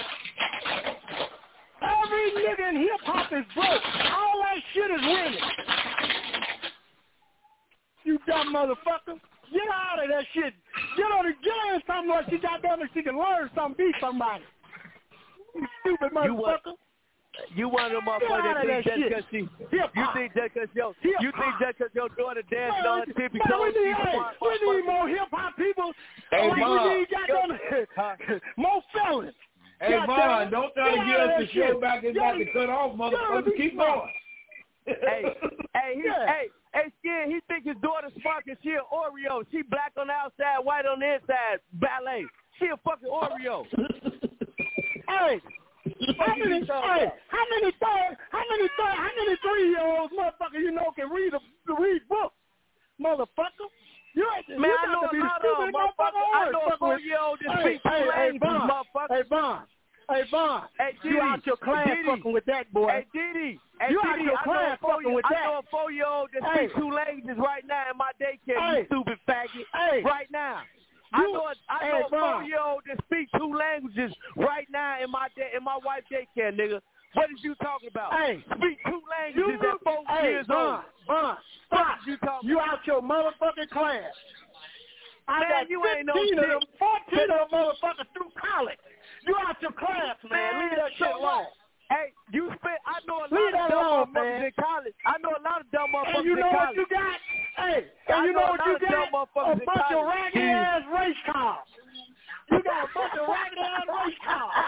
Every nigga in hip-hop is broke. All that shit is winning. You dumb motherfucker. Get out of that shit. Get on the, get in something like she got there and she can learn something, be somebody. You stupid You want- motherfucker. You one of them Get motherfuckers out that of think that just shit. because she, you Hip-hop. think just because your, Hip-hop. you think just because your daughter dancing on tippy Man, we toes, need, she's hey, smart, we need motherfucker. more hip-hop people. Hey, like Von. we need goddamn, more felons. Hey, Goddamn, Von, don't try to get get out of us that the show shit. back. It's Y'all- about to cut off, y'all motherfucker. be Keep smart. going. hey, hey, he, Yeah. hey, hey, Skin, he think his daughter's smart because she an Oreo. She black on the outside, white on the inside. Ballet. She a fucking Oreo. Hey, how many, hey, how many third, how many third, how many three-year-olds, motherfucker, you know, can read a read books, motherfucker? You ain't, Man, you I got know to be a the lot of stupid them, motherfucker. I know a fucking with- four-year-old that Hey, speaks two hey, hey, languages, Von, motherfucker. hey, Von, hey, Von, Hey, you Diddy, out your class Diddy. fucking with that boy. Hey, Diddy. Hey, You out Diddy, your I know class a four- fucking with I that. know a four-year-old that Hey. speaks two languages right now in my daycare, Hey. you stupid faggot. Hey. Right now. I You- know a, I hey, know a Von. four-year-old that speaks two languages right now in my day, in my wife's daycare, nigga. What is you talking about? Hey. Speak two languages You, at four hey, years Von, old. Von, What stop. is you talking You about? out your motherfucking class. I Man, got you ain't no fifteen of shit. them, fourteen of them motherfuckers through college. You out your class, man. Leave that so shit alone. Hey, you spent, I know a lot Leave of that dumb alone, motherfuckers man. in college. I know a lot of dumb motherfuckers And you know in what college. you got? Hey, and I you know know a what lot you of dumb got? motherfuckers A in bunch of college. raggedy Yeah. ass race cars. You got a bunch of raggedy ass race cars.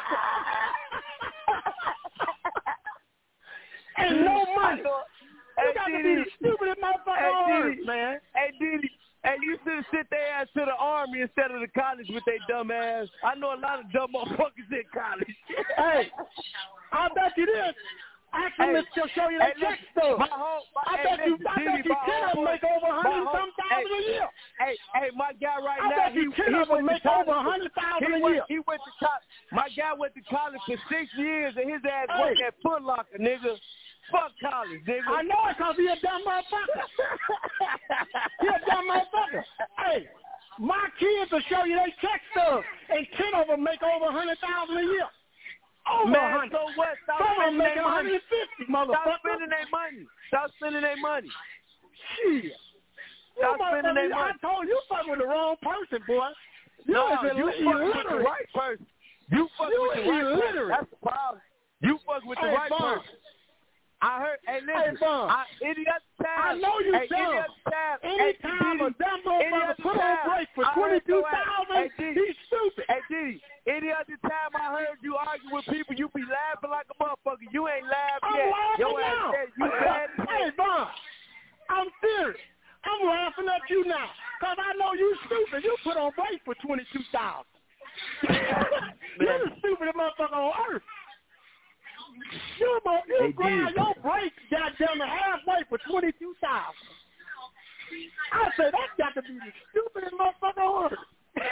And no money. You Hey, got to be Diddy. the stupidest motherfucker Hey, on Diddy. earth, man. Hey, Diddy. Hey, you should have sent their ass to the army instead of the college with their dumb ass. I know a lot of dumb motherfuckers in college. Hey, I bet you this. Ask him hey, to show you hey, that check listen, stub. my whole, my, I hey, bet you, listen, I bet Diddy, you my ten of them whole make over a hundred and whole- some thousand hey, a year. Hey, hey, my guy right I now, bet he, you ten he of them went make to college over a for- hundred thousand he a went, year. He went to college. My guy went to college for six years, and his ass Hey. worked at Foot Locker, nigga. Fuck college, nigga. I know it because he a dumb motherfucker. He a dumb motherfucker. Hey, my kids will show you they check stubs, and ten of them make over a hundred thousand a year. Over Man, a hundred. so what? Stop Some of them spending make their one money. hundred fifty, motherfucker. Stop spending their money. Stop spending their money. Shit. Stop You spending their motherfucker, I money. told you fucking with the wrong person, boy. You No, is you ill- fuck with the illiterate. right person. You fuck You with the right person. illiterate. That's the problem. You fuck with the Hey, right Vaughn. person. I heard, hey, listen, Hey, Vaughn. I, any other time, I know you hey, dumb. any other time, Anytime hey, a dumb any motherfucker other put on time, break for I heard twenty-two your ass. thousand, Hey, D, he's stupid. Hey, D, any other time I heard you argue with people, you be laughing like a motherfucker. You ain't laughed I'm yet. laughing Your ass now. said you bad. Hey, Vaughn, I'm serious. I'm laughing at you now because I know you stupid. You put on break for twenty-two thousand. You're the stupidest motherfucker on earth. You, you Hey, grind D. your break goddamn halfway for twenty-two thousand. I say that's got to be the stupidest motherfucker on earth.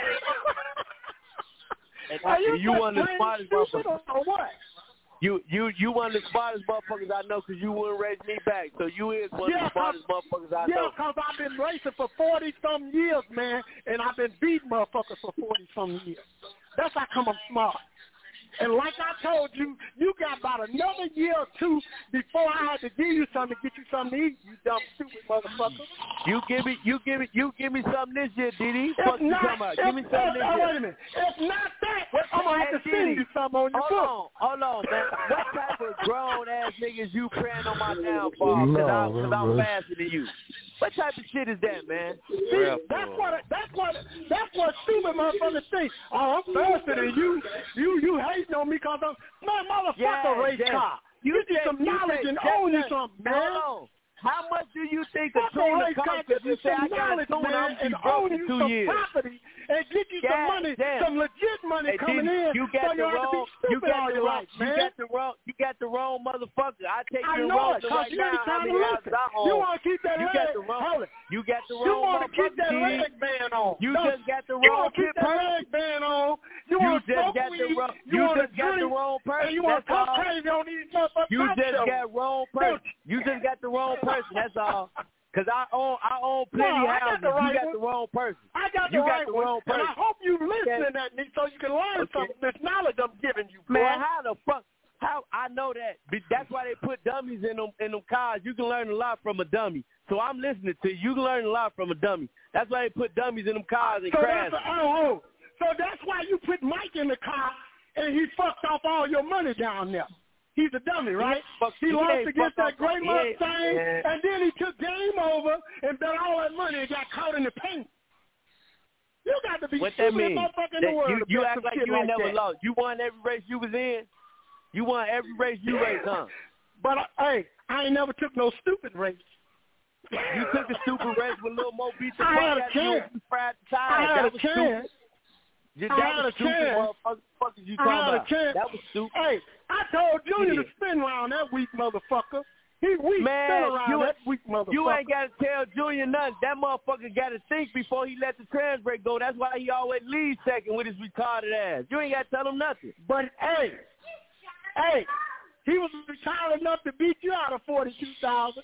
And Are you, you one of the just smartest plain stupid motherfuckers. or what? You you you one of the smartest motherfuckers I know because you wouldn't raise me back. So you is one Yeah, of the smartest motherfuckers I Yeah, know. because I've been racing for forty-some years, man, and I've been beating motherfuckers for forty-some years. That's how come I'm smart. And like I told you, you got about another year or two before I had to give you something to get you something to eat, you dumb, stupid motherfucker. You give me you give me you give me something this year, Diddy. If Fuck you not, talking about? if, Give me something if, this oh, year. wait a minute. If not that, What, I'm going to have to hey, send Diddy, you something on your hold book. on, hold on, man. What type of grown ass niggas you praying on my downfall? Because I'm, cause I'm faster than you. What type of shit is that, man? See, that's what that's what that's what stupid motherfuckers think. Oh, I'm faster than you. You you hating on me because I'm man, motherfucker Yeah, race yeah. car. You Get you just- some you knowledge just- and just- own you just- something, man. Hold on. How much do you think a Fuck a tuner race car, costs? get If you you say I some got a knowledge, tuner, man, I'm gonna and be broke own in you two some years. property and get you some God money, damn. some legit money Hey, coming Diddy, in. you got so the you have to be wrong, stupid you got all the your wrong, life, you man. got the wrong, you got the wrong motherfucker. I take I you know wrong it, to because right you now. ain't How trying to many houses listen. I own? You want to keep that You leg, got the wrong, hold it. you got the You wrong want to keep motherfucker, that Diddy. leg band on. You Don't just got the You wrong want to keep pit that person. leg band on. You, You want to just smoke got the weed. wrong- You, you want just to got the drink, wrong person. and you want to That's talk all. crazy on these motherfuckers. You talk just shows. got wrong person. You just got the wrong person. That's all. Cause I own I own plenty No, I got houses. the right you got one. the wrong person. I got you the got right the one, wrong person. and I hope you listening Okay. at me so you can learn Okay. something. This knowledge I'm giving you, boy. Man, how the fuck? How I know that? Be- That's why they put dummies in them in them cars. You can learn a lot from a dummy. So I'm listening to you. You can learn a lot from a dummy. That's why they put dummies in them cars and So crash. that's oh, oh, so that's why you put Mike in the car and he fucked off all your money down there. He's a dummy, right? Fuck, He he lost ain't against fuck that great off- he ain't- Mustang, yeah. and then he took game over and bet all that money and got caught in the paint. You got to be What that stupid mean? motherfucker in That the world you to you bet act some like shit you ain't like never that. lost. You won every race you was in. You won every race you raced, huh? But, uh, hey, I ain't never took no stupid race. You took a stupid race with Lil Mo beat the I fuck had a out of you chance. and you fried the I tires. had That a was chance. stupid. You- I That had was a stupid, chance. motherfucker. What the fuck is you I talking had a about? chance. That was stupid. Hey, I told Junior Yeah. to spin around that weak motherfucker. He weak. Man, spin around you, that weak motherfucker. you ain't got to tell Junior nothing. That motherfucker got to think before he let the trans brake go. That's why he always leaves second with his retarded ass. You ain't got to tell him nothing. But, hey, hey, he was retired enough to beat you out of forty-two thousand.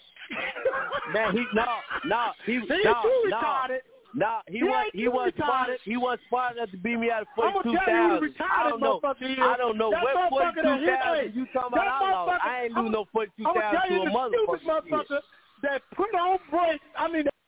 Man, he no, no, he He no, too no, retarded. no, he He was ain't he too was smart. retarded. He was smart enough to beat me out of I'm forty-two gonna tell you who thousand. the I retarded don't know. motherfucker is. I don't know That what motherfucker forty-two that hit, thousand hey, you talking that about. I lost. motherfucker- I ain't I'm- lose no forty-two I'm gonna thousand tell to you a the stupid motherfucker. motherfucker that put on brakes. I mean,